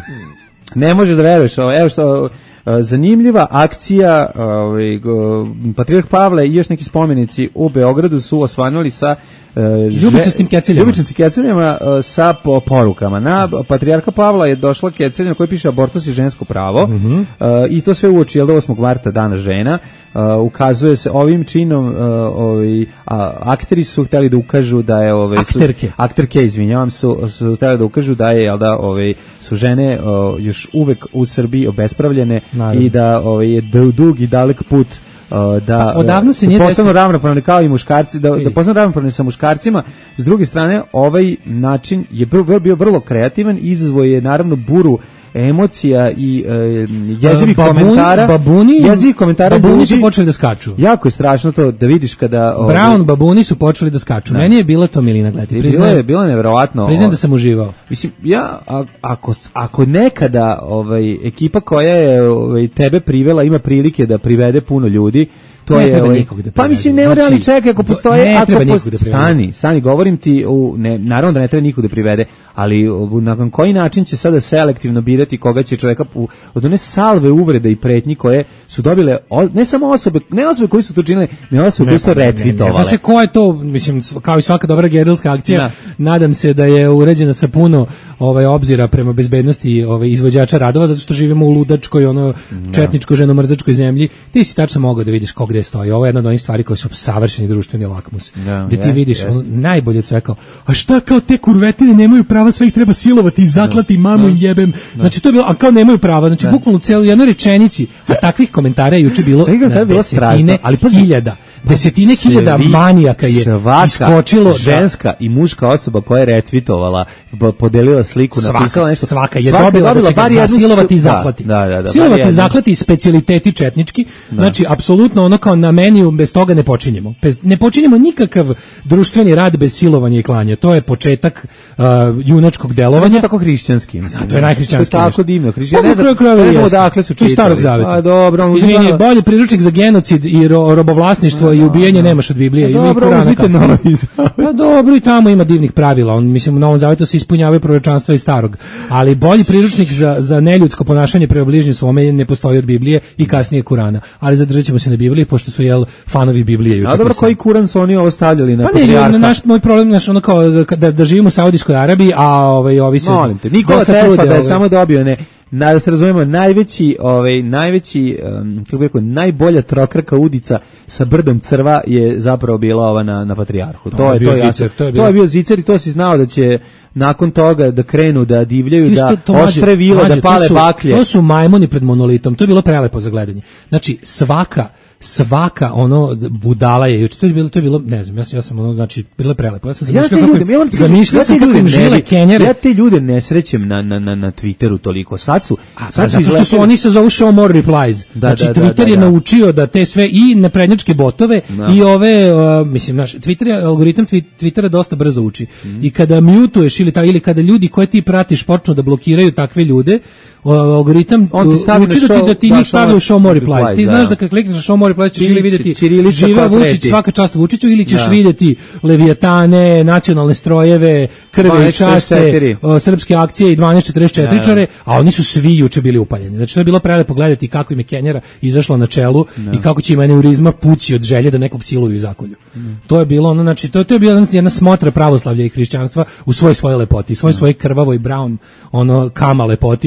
ne možeš da veruješ, evo što... Zanimljiva akcija, ovaj, Patrijarh Pavle i još neki spomenici u Beogradu su osvanuli sa ljubičastim keceljama. Ljubičastim keceljama sa porukama. Na Patrijarha Pavla je došla kecelja na kojoj piše abortus i žensko pravo. Uh -huh. I to sve uoči, jel da osmog marta, dana žena. Uh, ukazuje se ovim činom uh, ovaj, a, akteri su hteli da ukažu da je ovaj, akterke, su, akterke izvinjavam su, su hteli da ukažu da je jel da ovaj, su žene uh, još uvek u Srbiji obespravljene. Naravno. I da ovaj, je dug i dalek put uh, da odavno se nije postanu ravnopravni kao i muškarci, da, da postanu ravnopravni sa muškarcima. S druge strane, ovaj način je bio, bio vrlo kreativan, izazvao je naravno buru emocija i e, jezivi komentara. Babuni, jezivi komentara babuni ljudi, su počeli da skaču. Jako je strašno to da vidiš kada... Ovaj, Brown babuni su počeli da skaču. Da. Meni je bila to milina gledati. Bilo je, bilo je neverovatno. Priznajem da sam uživao. Mislim, ja, a, ako, ako nekada ovaj, ekipa koja je ovaj, tebe privela ima prilike da privede puno ljudi, to ne je treba ovaj, nikog da pa mislim ne mora, ali čekaj, ako postoje, ne ako treba post, nikog da privede. Stani, stani, govorim ti, u, ne, naravno da ne treba nikog da privede, ali nakon koji način će sada selektivno birati koga će čovjeka u, od one salve uvrede i pretnji koje su dobile, o, ne samo osobe, ne osobe koji su to činile, ne osobe koji su to retvitovale. Zna se ko je to, mislim, kao i svaka dobra gerilska akcija, da. Nadam se da je uređena sa puno ovaj, obzira prema bezbednosti ovaj, izvođača radova, zato što živimo u ludačkoj, ono, četničko, ženomrzačkoj zemlji. Ti si tačno mogao da vidiš ko gde stoji. Ovo je jedna od onih stvari koje su savršeni društveni lakmus. Da, gde ti jest, vidiš jest. Ono, najbolje od sve kao, a šta kao te kurvetine nemaju prava, sve ih treba silovati i zaklati, da, mamu im da, jebem. Da. Znači to je bilo, a kao nemaju prava, znači da. Bukvalno u celoj jednoj rečenici, a takvih komentara je juče bilo na desetine ali pa hiljada. Desetine hiljada manijaka je iskočilo. Ženska i muška osoba koja je retvitovala, podelila sliku, svaka, napisala nešto. Svaka je svaka dobila, dobila da će ga silovati i zaklati. Da, da, da, silovati i zaklati specijaliteti četnički. Da. Znači, apsolutno ono kao na meniju, bez toga ne počinjemo. Bez, ne počinjemo nikakav društveni rad bez silovanja i klanja. To je početak uh, junačkog delovanja. To je tako hrišćanski. Mislim, to je najhrišćanski. To je tako divno. Hrišćan, ne znam, ne znam odakle su čitali. Starog zaveta. A dobro. Izvini, bolji priručnik za genocid i ro, robovlasništvo i ubijanje nemaš od Biblije. A dobro, uzmite Novi Zavet. Pa dobro, i tamo ima divnih pravila. On, mislim, u Novom Zavetu se ispunjavaju proročanstva iz starog. Ali bolji priručnik za, za neljudsko ponašanje prema bližnjem svome ne postoji od Biblije i kasnije Kurana. Ali zadržat ćemo se na Bibliji, pošto su jel fanovi Biblije juče. A dobro, koji Kuran su oni ostavljali na pa patrijarha? Ne, naš moj problem naš ono kao da, da živimo u Saudijskoj Arabiji, a ovaj ovi se molim te, Nikola Tesla da je ovaj. Samo dobio ne na da se razumemo najveći ovaj najveći um, kako bih rekao najbolja trokrka udica sa brdom crva je zapravo bila ova na na patrijarhu. To, to je to je zicer, to je, to je bio zicer i to si znao da će nakon toga da krenu da divljaju, da oštre vila, da pale su, baklje. To su majmuni pred monolitom. To je bilo prelepo za gledanje. Znači svaka svaka ono budala je juče to je bilo to je bilo ne znam ja sam ja sam ono znači bilo prelepo ja sam zamišljao kako ljude, ja zamišljao sam kako žile Kenjare ja te ljude ne srećem na na na na Twitteru toliko sad su a, sad zato što su oni se zovu show more replies da, znači da, Twitter da, da, je da. naučio da te sve i naprednjačke botove da. I ove uh, mislim naš Twitter je algoritam Twittera dosta brzo uči mm. I kada mutuješ ili ta ili kada ljudi koje ti pratiš počnu da blokiraju takve ljude algoritam uči da ti da ti njih stavlja u show more replies ti znaš da kad klikneš na show more replies ćeš ili vidjeti živa Vučić, svaka čast Vučiću ili ćeš da. Vidjeti Leviatane, nacionalne strojeve, krve i časte, srpske akcije i dvanaest četrdeset četiri čare, a oni su svi juče bili upaljeni. Znači to je bilo prelepo gledati kako im je Kenjara izašla na čelu da. I kako će im aneurizma pući od želje da nekog siluju i zakolju. Da. To je bilo ono, znači to, to je bila jedna smotra pravoslavlja i hrišćanstva u svoj svoje lepoti, svoj svoje krvavoj brown, ono kama lepoti.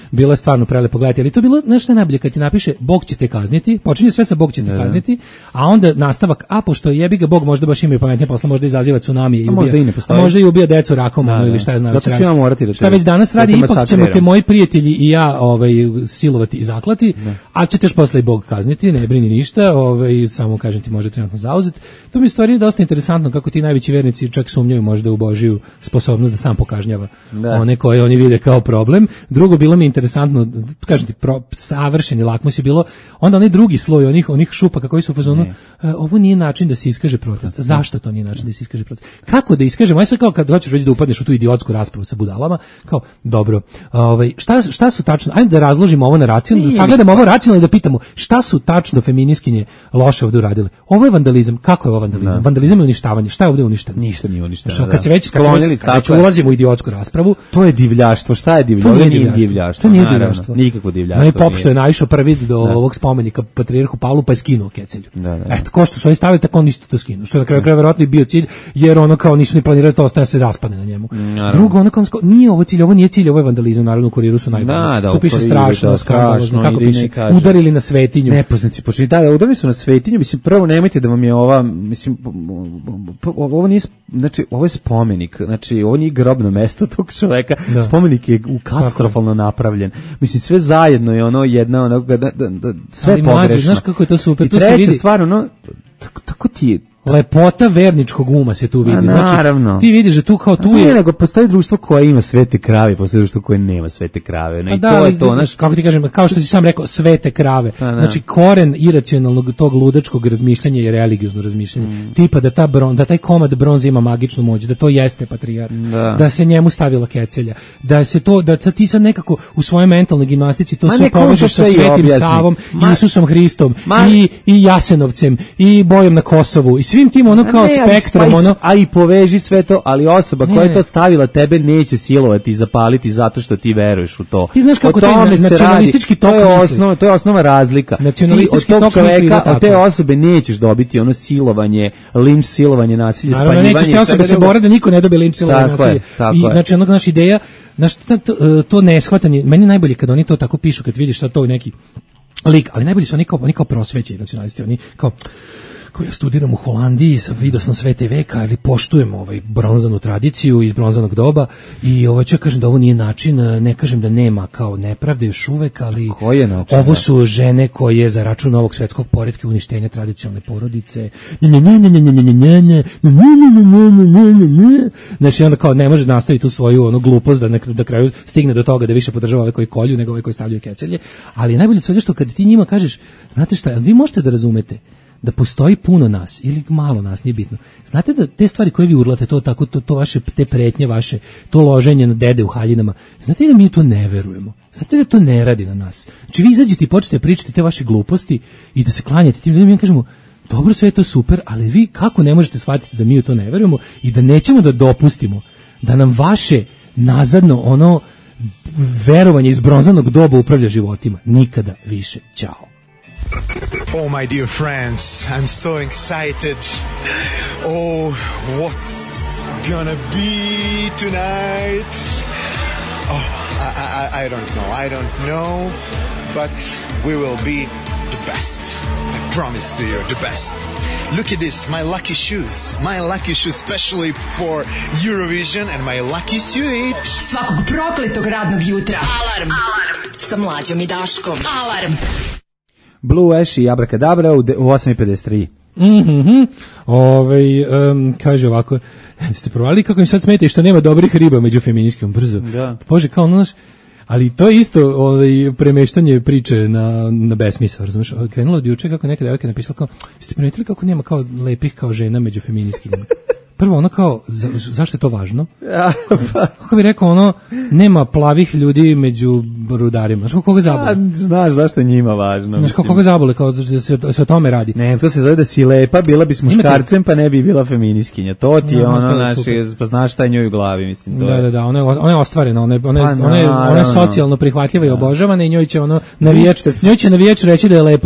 bilo je stvarno prelepo gledati, ali to je bilo nešto najbolje kad ti napiše Bog će te kazniti, počinje sve sa Bog će te kazniti, a onda nastavak, a pošto jebi ga Bog možda baš ima i pametnije posla, možda izaziva tsunami i ubija, možda i ne a možda i ubija decu rakom da, ili šta je znam. Zato ću ja morati da šta već danas radi, da ipak ćemo te moji prijatelji i ja ovaj, silovati i zaklati, ne. A ćete još posle i Bog kazniti, ne brini ništa, ovaj, samo kažem ti može trenutno zauzeti. To mi je stvari dosta interesantno kako ti najveći vernici čak sumnjaju možda u Božiju sposobnost da sam pokažnjava da. One koje oni vide kao problem. Drugo, bilo mi interesantno, kažem ti, pro, savršeni lakmus je bilo, onda onaj drugi sloj onih, onih šupaka koji su u fazonu, e, ovo nije način da se iskaže protest. Zašto to nije način da se iskaže protest? Kako da iskažemo? Aj sad kao kad hoćeš već da upadneš u tu idiotsku raspravu sa budalama, kao, dobro, ovaj, šta, šta su tačno, ajde da razložimo ovo na racionalno, da sagledamo ovo racionalno i da pitamo šta su tačno feminiskinje loše ovdje uradile. Ovo je vandalizam. Kako je ovo vandalizam? Da. Vandalizam je uništavanje. Šta je ovdje uništeno? Ništa nije uništeno. Znači, kad se već, kad se već, kad već ulazimo u idiotsku raspravu, to je divljaštvo. Šta je divljaštvo? To nije divljaštvo. divljaštvo. To nije divljaštvo. Nikakvo divljaštvo. No i pop što je naišao prvi do da. Ovog spomenika patrijarhu Pavlu pa je skinuo kecelju. Da, da. Eto, ko što su oni stavili, tako on isto to skinuo. Što je na kraju kraja verovatno i bio cilj, jer ono kao nisu ni planirali to ostaje se raspadne na njemu. Naravno. Drugo, ono kao nije ovo cilj, ovo nije cilj, ovo je vandalizam, naravno u Kuriru su najbolji. Da, da, to piše strašno, skandalozno, kako piše, udarili na svetinju. Nepoznati počeli, da, da, udarili su na svetinju, mislim, prvo nemojte da vam je ova, mislim, ovo nije, znači, ovo je spomenik, znači, ovo nije grobno mesto tog čoveka, da. Spomenik je u katastrofalno napravljen. Mislim, sve zajedno je ono jedna, ono, da, da, da, sve ali pogrešno. Mlađe, znaš kako je to super, i to se vidi. I treća stvar, ono, tako, tako ti je, lepota verničkog uma se tu vidi. Znači, naravno. Ti vidiš da tu kao tu je... Ne, nego postoji društvo koje ima svete krave, postoji društvo koje nema svete krave. Ne, i da, to je to, znaš... Kako ti kažem, kao što si sam rekao, svete krave. A, znači, koren iracionalnog tog ludačkog razmišljanja je religiozno razmišljanje. Mm. Tipa da, ta bron, da taj komad bronze ima magičnu moć, da to jeste patrijarh, da. Da se njemu stavila kecelja, da se to, da ti sad nekako u svojoj mentalnoj gimnastici to Ma sve povežeš sa Svetim Savom, Ma... Isusom Hristom, Ma... i, i Jasenovcem, i bojom na Kosovu, i svim tim ono kao ne, spektrom, ono... A i poveži sve to, ali osoba ne, koja je to stavila tebe neće silovati i zapaliti zato što ti veruješ u to. Ti znaš kako to je nacionalistički tok misli. To je misli. osnova, to je osnova razlika. Nacionalistički ti tok čoveka, od te osobe nećeš dobiti ono silovanje, linč silovanje, nasilje, naravno, spaljivanje. Naravno, nećeš te osobe se bore da niko ne dobije linč silovanje, nasilje. Je, tako I, je. znači, ono naša ideja, znaš, to, to, to neshvatanje, meni najbolje kad oni to tako pišu, kad vidiš šta to neki lik, ali najbolji su oni kao, oni kao prosvećeni nacionalisti, oni kao koji ja studiram u Holandiji, vidio sam sve te veka, ali poštujem ovaj bronzanu tradiciju iz bronzanog doba i ovo ću kažem da ovo nije način, ne kažem da nema kao nepravde još uvek, ali ovo su žene koje za račun ovog svetskog poretka uništenja tradicionalne porodice. Znači onda kao ne može nastaviti tu svoju ono glupost da na da kraju stigne do toga da više podržava ove koji kolju nego ove koji stavljaju kecelje, ali najbolje od svega što kad ti njima kažeš, znate šta, vi možete da razumete da postoji puno nas ili malo nas, nije bitno. Znate da te stvari koje vi urlate, to tako to, to vaše te pretnje vaše, to loženje na dede u haljinama, znate da mi to ne verujemo. Znate da to ne radi na nas. Znači vi izađete i počnete pričati te vaše gluposti i da se klanjate tim ljudima i kažemo dobro, sve je to super, ali vi kako ne možete shvatiti da mi u to ne verujemo i da nećemo da dopustimo da nam vaše nazadno ono verovanje iz bronzanog doba upravlja životima. Nikada više. Ćao. Oh, my dear friends, I'm so excited. Oh, what's gonna be tonight? Oh, I, I, I don't know, I don't know, but we will be the best. I promise to you, the best. Look at this, my lucky shoes. My lucky shoes specially for Eurovision and my lucky suit. Svakog prokletog radnog jutra. Alarm. Alarm. Sa Mlađom i Daškom. Alarm. Blue Ash i Abracadabra u osam i pedeset tri. Mhm. Ovaj um, kaže ovako, ste provali kako im sad smeta i što nema dobrih riba među feministkom brzo. Da. Bože, kao ono naš, ali to je isto ovaj premeštanje priče na na besmisao, razumeš? Krenulo od juče kako neka devojka napisala kao, ste primetili kako nema kao lepih kao žena među feministkinjama? Prvo ono kao, za, zašto je to važno? Kako bi rekao, ono, nema plavih ljudi među rudarima. Znaš koga zabole? Znaš zašto je njima važno. Znaš koga zabole, kao da se, da se o tome radi. Ne, to se zove da si lepa, bila bi s muškarcem, pa ne bi bila feminiskinja. To ti je no, ono, naši, pa znaš šta je njoj u glavi, mislim. To da, je. da, da, ona je, ona je ostvarena, ona je, ona je, pa, ona je, ona je socijalno prihvatljiva i obožavana i njoj će ono, navijač, njoj će navijač reći da je lepa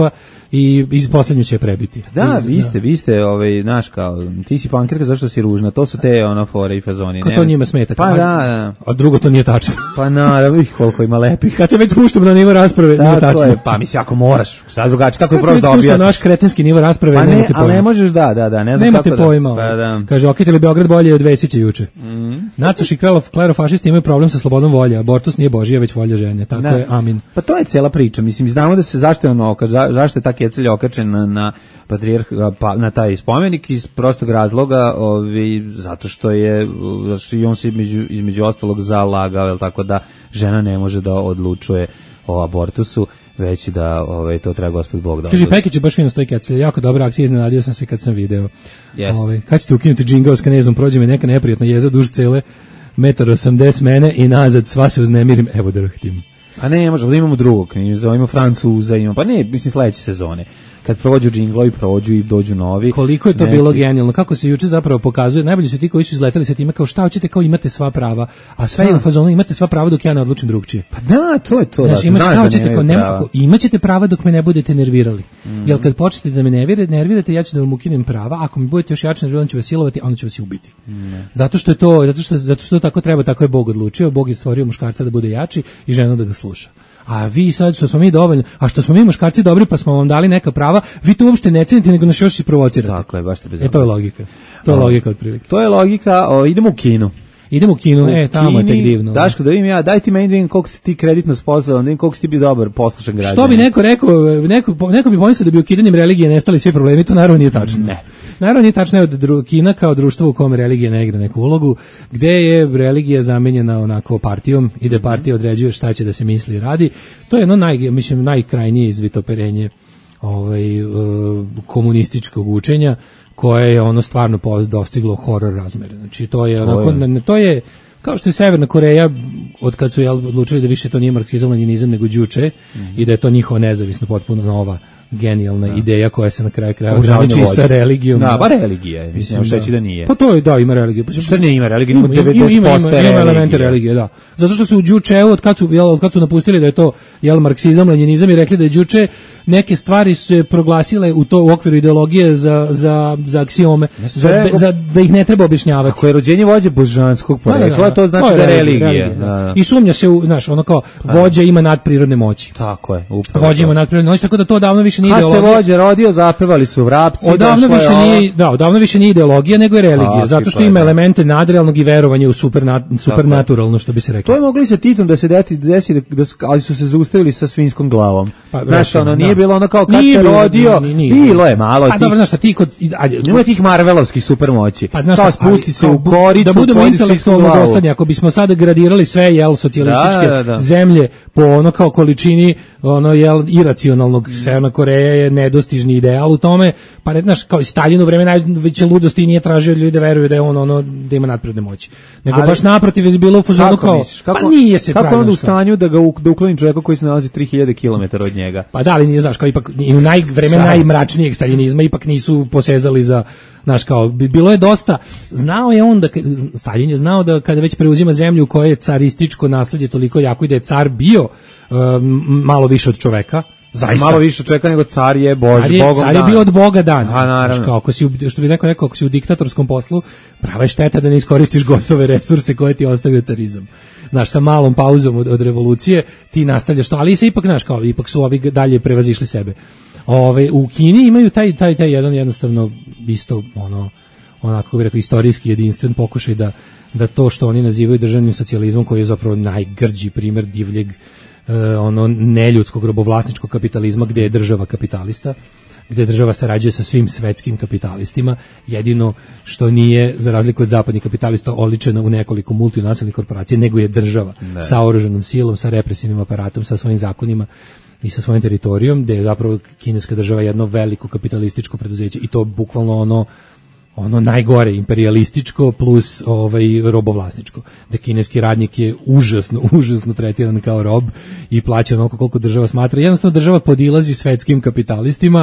i iz poslednju će prebiti. Da, iz, vi ste, vi ste, ovaj, znaš, kao, ti si pankirka, zašto si ružna, to su te, ono, fore i fazoni. Ko to njima smeta? Pa da, da. A drugo, to nije tačno. Pa naravno, ih koliko ima lepih. Kad se već spuštamo na nivo rasprave, da, nije tačno. Je, pa misli, ako moraš, sad drugače, kako je prosto da objasniš? objasniš? Naš kretenski nivo rasprave, pa ne, nemate pojma. Ali ne možeš, da, da, da, ne znam nemate kako pojma, da. Pa da. Kaže, okitili Beograd bolje od Vesića juče. Mm. Nacoš i klerofašisti imaju problem sa slobodom volje, abortus nije božija, već volja žene. Tako da. Je, amin. Pa to je cela priča, mislim, znamo da se zašto je ono, za, zašto je ta kecelj okačen na, na patrijarh, pa, na taj spomenik iz prostog razloga, ovi, zato što je, zato što i on se između, između ostalog zalagao, jel tako da žena ne može da odlučuje o abortusu, već da ovaj, to treba Gospod Bog da odluči. Kaže, Pekić je baš fino stoji kecelj, jako dobra akcija, iznenadio sam se kad sam video. Ovaj, kad ćete ukinuti džingao s kanezom, prođe me neka neprijatna jeza duž cele, metar osamdeset mene i nazad, sva se uznemirim, evo da rahtim. A ne, možemo da imamo drugog, imamo Francuza, imamo, pa ne, mislim sledeće sezone. Kad prođu džinglovi, prođu i dođu novi. Koliko je to neki... bilo genijalno, kako se juče zapravo pokazuje, najbolji su ti koji su izleteli sa time kao šta hoćete, kao imate sva prava, a sve je u fazonu imate sva prava dok ja ne odlučim drugčije. Pa da, to je to. Znači, da, imaš znaš šta da hoćete, kao nema, ako, imaćete prava dok me ne budete nervirali. Mm. Jer kad počnete da me nervirate, nervirate, ja ću da vam ukinem prava, ako mi budete još jače nervirali, ću vas silovati, a onda ću vas i ubiti. Mm. Zato što je to, zato što, zato što to tako treba, tako je Bog odlučio, Bog je stvorio muškarca da bude jači i ženu da ga sluša. A vi sad što smo mi dovoljno, a što smo mi muškarci dobri pa smo vam dali neka prava, vi to uopšte ne cenite nego nas još isprovocirate. Tako je, baš te bezobrazno. E to je logika. To je logika otprilike. To je logika, o, idemo u kinu. Idemo u kinu, u e, tamo je tek divno. Daško, da vidim ja, daj ti meni da vidim koliko ti kreditno sposoban, da vidim koliko si ti bi dobar poslušan građanin. Što bi neko rekao, neko, neko bi pomislio da bi ukidanjem religije nestali svi problemi, to naravno nije tačno. Ne. Naravno nije tačno, je od Kina kao društvo u kome religija ne igra neku ulogu, gde je religija zamenjena onako partijom i da partija određuje šta će da se misli i radi. To je jedno naj, mislim, najkrajnije izvitoperenje ovaj, uh, komunističkog učenja, koje je ono stvarno dostiglo horor razmere. Znači to je onako, to je, to je kao što je Severna Koreja od kad su jel, odlučili da više to nije marksizam, lenjinizam nego đuče mm-hmm. i da je to njihova nezavisno potpuno nova genijalna da. Ideja koja se na kraju kraja ograniči sa religijom. Da, ba religija je, mislim, mislim da. Da nije. Pa to je, da, ima religija. Što ne ima religija, ima, ima, ima, ima, ima, ima elemente religije, da. Zato što su u đučeu, od kad su, jel, od kad su napustili da je to jel, marksizam, lenjinizam i rekli da je đuče, neke stvari su se proglasile u to u okviru ideologije za, za, za aksiome, za, za, da ih ne treba objašnjavati. Ako je rođenje vođe božanskog porekla, da, da, da. To znači to da je religija. religija da. Da. I sumnja se, u, znaš, ono kao, vođa ima nadprirodne moći. Tako je, upravo. Vođa ima nadprirodne moći, tako da to davno više nije ideologija. Kad se vođa rodio, zapevali su vrapci. Odavno više nije, da, odavno više nije ideologija, nego je religija, a, zato što ima elemente nadrealnog i verovanja u supernat, supernaturalno, što bi se reklo. To je mogli sa Titom da se deti, desi, da, ali su se zaustavili sa svinskom glavom. Pa, znaš, ono, nije da. Bilo ono kao kad nije se bilo, rodio, nije, nije, nije, bilo je malo. Pa dobro, znaš, šta ti kod... Nema tih marvelovskih supermoći. Pa, znaš, kao spusti se u koritu, da budemo intelektualno dosadni, ako bismo sada gradirali sve, jel, socijalističke da, da, da. zemlje po ono kao količini, ono, jel, iracionalnog, mm. Severna Koreja je nedostižni ideal u tome, pa ne, znaš, kao i Stalin u vreme najveće ludosti nije tražio od ljudi da veruju da je on, ono, da ima nadprirodne moći. Nego ali, baš naprotiv je bilo u fazonu kao, kako, pa nije se kako on u stanju da ga da ukloni čovjeka koji se nalazi tri hiljade kilometara od njega? Pa da, ali nije, znaš, kao ipak, i u naj, vreme najmračnijeg staljinizma ipak nisu posezali za, znaš, kao, bilo je dosta, znao je on da, Stalin je znao da kada već preuzima zemlju u kojoj je carističko nasleđe toliko jako i da je car bio um, malo više od čoveka, zaista. Malo više čeka nego car je Bož, car je, Bogom car je bio od Boga dan. A, naravno. Kao, ako si, što bi neko rekao, ako si u diktatorskom poslu, prava je šteta da ne iskoristiš gotove resurse koje ti ostavio carizam. Znaš, sa malom pauzom od, od revolucije ti nastavljaš to, ali se ipak, znaš, kao, ipak su ovi dalje prevazišli sebe. Ove, u Kini imaju taj, taj, taj jedan jednostavno isto, ono, onako, kako bi rekao, istorijski jedinstven pokušaj da, da to što oni nazivaju državnim socijalizmom, koji je zapravo najgrđi primjer divljeg, Uh, ono neljudskog robovlasničkog kapitalizma, gdje je država kapitalista, gdje država sarađuje sa svim svetskim kapitalistima, jedino što nije, za razliku od zapadnih kapitalista, oličena u nekoliko multinacionalnih korporacija, nego je država ne. Sa oružanom silom, sa represivnim aparatom, sa svojim zakonima i sa svojim teritorijom, gdje je zapravo kineska država jedno veliko kapitalističko preduzeće i to bukvalno ono ono najgore, imperialističko plus ovaj robovlasničko. Da kineski radnik je užasno, užasno tretiran kao rob i plaća onoliko koliko država smatra. Jednostavno država podilazi svetskim kapitalistima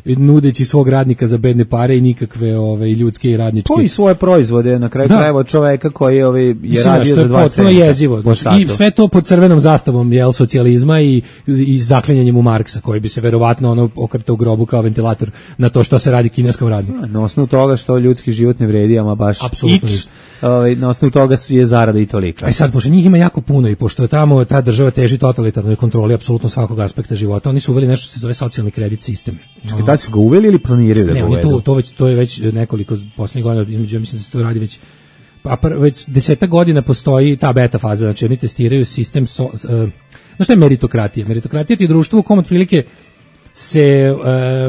nudeći svog radnika za bedne pare i nikakve ove ljudske i radničke. Koji svoje proizvode na kraju Da. krajeva od čoveka koji ovaj je Mislim, radio što za dva je potpuno centa jezivo. po Znači, I satu. sve to pod crvenom zastavom jel, socijalizma i, i zaklinjanjem u Marksa, koji bi se verovatno ono okrtao u grobu kao ventilator na to što se radi kineskom radniku. Na osnovu toga što ljudski život ne vredi, ama baš Apsolutno ić, ništa. ovaj, na osnovu toga je zarada i tolika. E sad, pošto njih ima jako puno i pošto je tamo ta država teži totalitarnoj kontroli apsolutno svakog aspekta života, oni su uveli nešto što se zove socijalni kredit sistem. Čekaj, da li su ga uveli ili planiraju da Ne, ga on je uvedu? to, to, već, to je već nekoliko posljednjih godina, između, ja mislim da se to radi već pa pr- već deseta godina postoji ta beta faza, znači oni testiraju sistem so, uh, znaš šta je meritokratija? Meritokratija ti je društvo u kom otprilike se uh,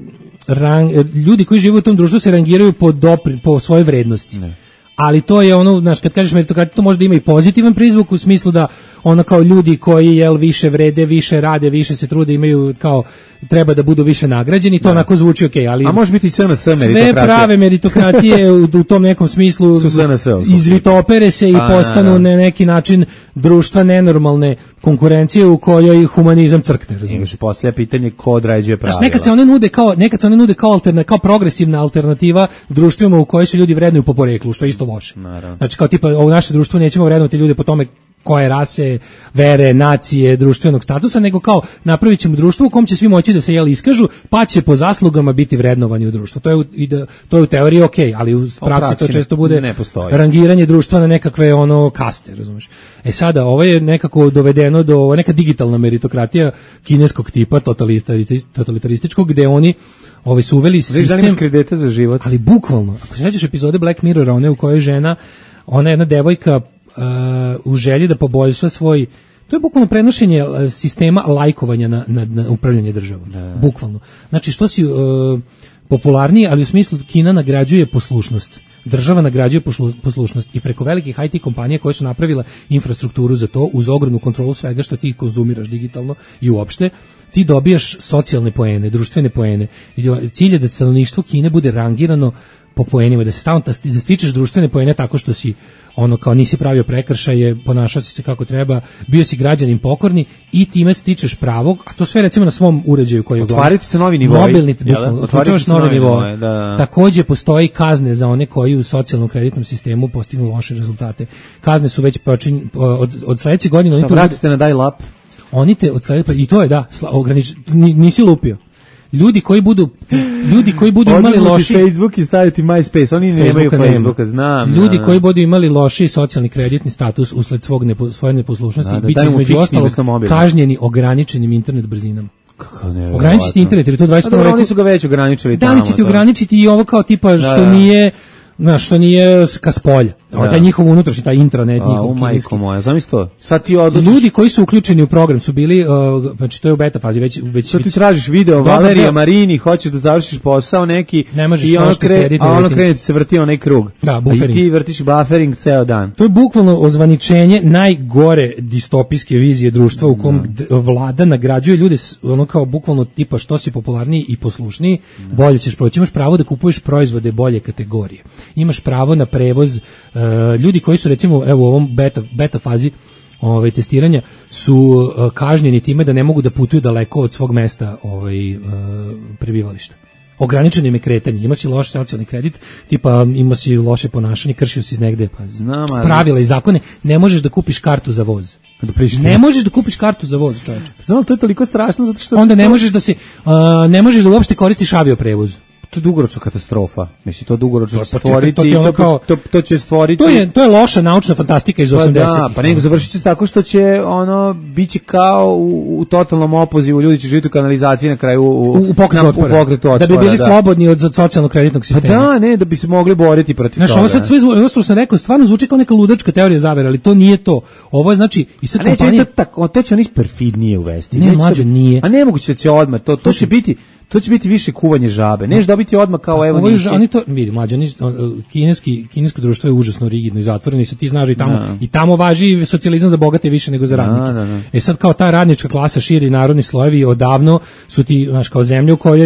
rang, ljudi koji žive u tom društvu se rangiraju po, dopri, po svojoj vrednosti. Ne. Ali to je ono, znaš, kad kažeš meritokratija, to može da ima i pozitivan prizvuk u smislu da ono kao ljudi koji jel više vrede, više rade, više se trude, imaju kao treba da budu više nagrađeni, to da. Onako zvuči okej, okay, ali a može biti S N S meritokratija. Sve prave meritokratije u, u tom nekom smislu izvitopere se i a, postanu na neki način društva nenormalne konkurencije u kojoj humanizam crkne, razumiješ? I postavlja pitanje ko određuje pravila. Znaš, nekad se one nude kao nekad se one nude kao alterna, kao progresivna alternativa društvima u kojoj se ljudi vrednuju po poreklu, što je isto loše. Naravno. Znači kao tipa u naše društvo nećemo vrednovati ljude po tome koje rase, vere, nacije, društvenog statusa, nego kao napravit ćemo društvo u kom će svi moći da se jel iskažu, pa će po zaslugama biti vrednovani u društvu. To je u, i da, to je u teoriji okej, okay, ali u praksi, praksi to često bude rangiranje društva na nekakve ono kaste, razumeš. E sada, ovo je nekako dovedeno do neka digitalna meritokratija kineskog tipa, totalitarističkog, gde oni ovi su uveli sistem... Viš da imaš kredite za život. Ali bukvalno, ako se nećeš epizode Black Mirrora, one u kojoj žena, ona je jedna devojka Uh, u želji da poboljša svoj, to je bukvalno prenošenje sistema lajkovanja na, na, na upravljanje državom, da. Bukvalno. Znači što si uh, popularniji, ali u smislu Kina nagrađuje poslušnost, država nagrađuje poslušnost i preko velikih I T kompanija koje su napravile infrastrukturu za to, uz ogromnu kontrolu svega što ti konzumiraš digitalno i uopšte, ti dobijaš socijalne poene, društvene poene. Cilj je da stanovništvo Kine bude rangirano po poenima, da se stalno da stičeš društvene poene tako što si ono kao nisi pravio prekršaje, ponašao si se kako treba, bio si građanin pokorni i time stičeš pravo, a to sve recimo na svom uređaju koji je otvariti se novi nivoi, mobilni, otvariti se novi nivoi. Da. Takođe postoji kazne za one koji u socijalnom kreditnom sistemu postignu loše rezultate. Kazne su već počin, od, od sledeće godine oni to vratite na dial-up. Oni te od sledeće, i to je da, ogranič, nisi lupio. Ljudi koji budu ljudi koji budu imali loši Facebook i staviti MySpace, oni nemaju Facebooka, znam. Ljudi koji budu imali loši socijalni kreditni status usled svog nepo, svoje neposlušnosti, da, da, biće između ostalog kažnjeni ograničenim internet brzinama. Kako ne? Ograničiti internet, jer to dvadeset prvom veku. Oni su ga već ograničili tamo. Da li će ti ograničiti i ovo kao tipa što da, da. nije na što nije ka spolja. Da. Taj njihov unutrašnji, taj intranet, njihov kineski. Moja, zamisli to. Sad ti odlučiš... Ljudi koji su uključeni u program su bili, uh, znači to je u beta fazi, već... već sad ti tražiš video Dobar, Valerija da. Marini, hoćeš da završiš posao neki i ono, kre, a ono krene ti se vrti onaj krug. Da, buffering. I ti vrtiš buffering ceo dan. To je bukvalno ozvaničenje najgore distopijske vizije društva u kom no. vlada nagrađuje ljude ono kao bukvalno tipa što si popularniji i poslušniji, no. bolje ćeš proći. Imaš pravo da kupuješ proizvode bolje kategorije. Imaš pravo na prevoz. Uh, ljudi koji su recimo evo u ovom beta, beta fazi ovaj, testiranja su uh, kažnjeni time da ne mogu da putuju daleko od svog mesta ovaj, uh, prebivališta. Ograničeno im je kretanje, ima si loš socijalni kredit, tipa ima si loše ponašanje, kršio si negde pa znam, ali... pravila i zakone, ne možeš da kupiš kartu za voz. Da ne možeš da kupiš kartu za voz, čoveče. Znam, to je toliko strašno zato što... Onda ne možeš da se, uh, ne možeš da uopšte koristiš avioprevoz. To je dugoročna katastrofa. Mislim, to dugoročno to, stvoriti, to, to, to, kao, to, to će stvoriti... To je, to je loša naučna fantastika iz pa osamdesetih. Da, pa nego završit će tako što će, ono, biće kao u, u totalnom opozivu, ljudi će živjeti u kanalizaciji na kraju u, u, u pokretu otpora. otpora. Da bi bili da. slobodni od socijalno-kreditnog sistema. Pa da, ne, da bi se mogli boriti protiv znaš, toga. Ovo sad sve, ovo što sam rekao, stvarno zvuči kao neka ludačka teorija zavere, ali to nije to. Ovo je znači... I sad a neće kompanije... to, tako, to će oni perfidnije uvesti. Ne, mlađo, nije. A nemoguće da će odmah, to, to će biti... To će biti više kuvanje žabe. Neš dobiti odmah kao evo nisi. Oni to vidi, mlađi, oni kineski kinesko društvo je užasno rigidno i zatvoreno i sad ti znaš i tamo no. i tamo važi socijalizam za bogate više nego za radnike. No, no, no. E sad kao ta radnička klasa širi narodni slojevi odavno su ti znaš kao zemlja u kojoj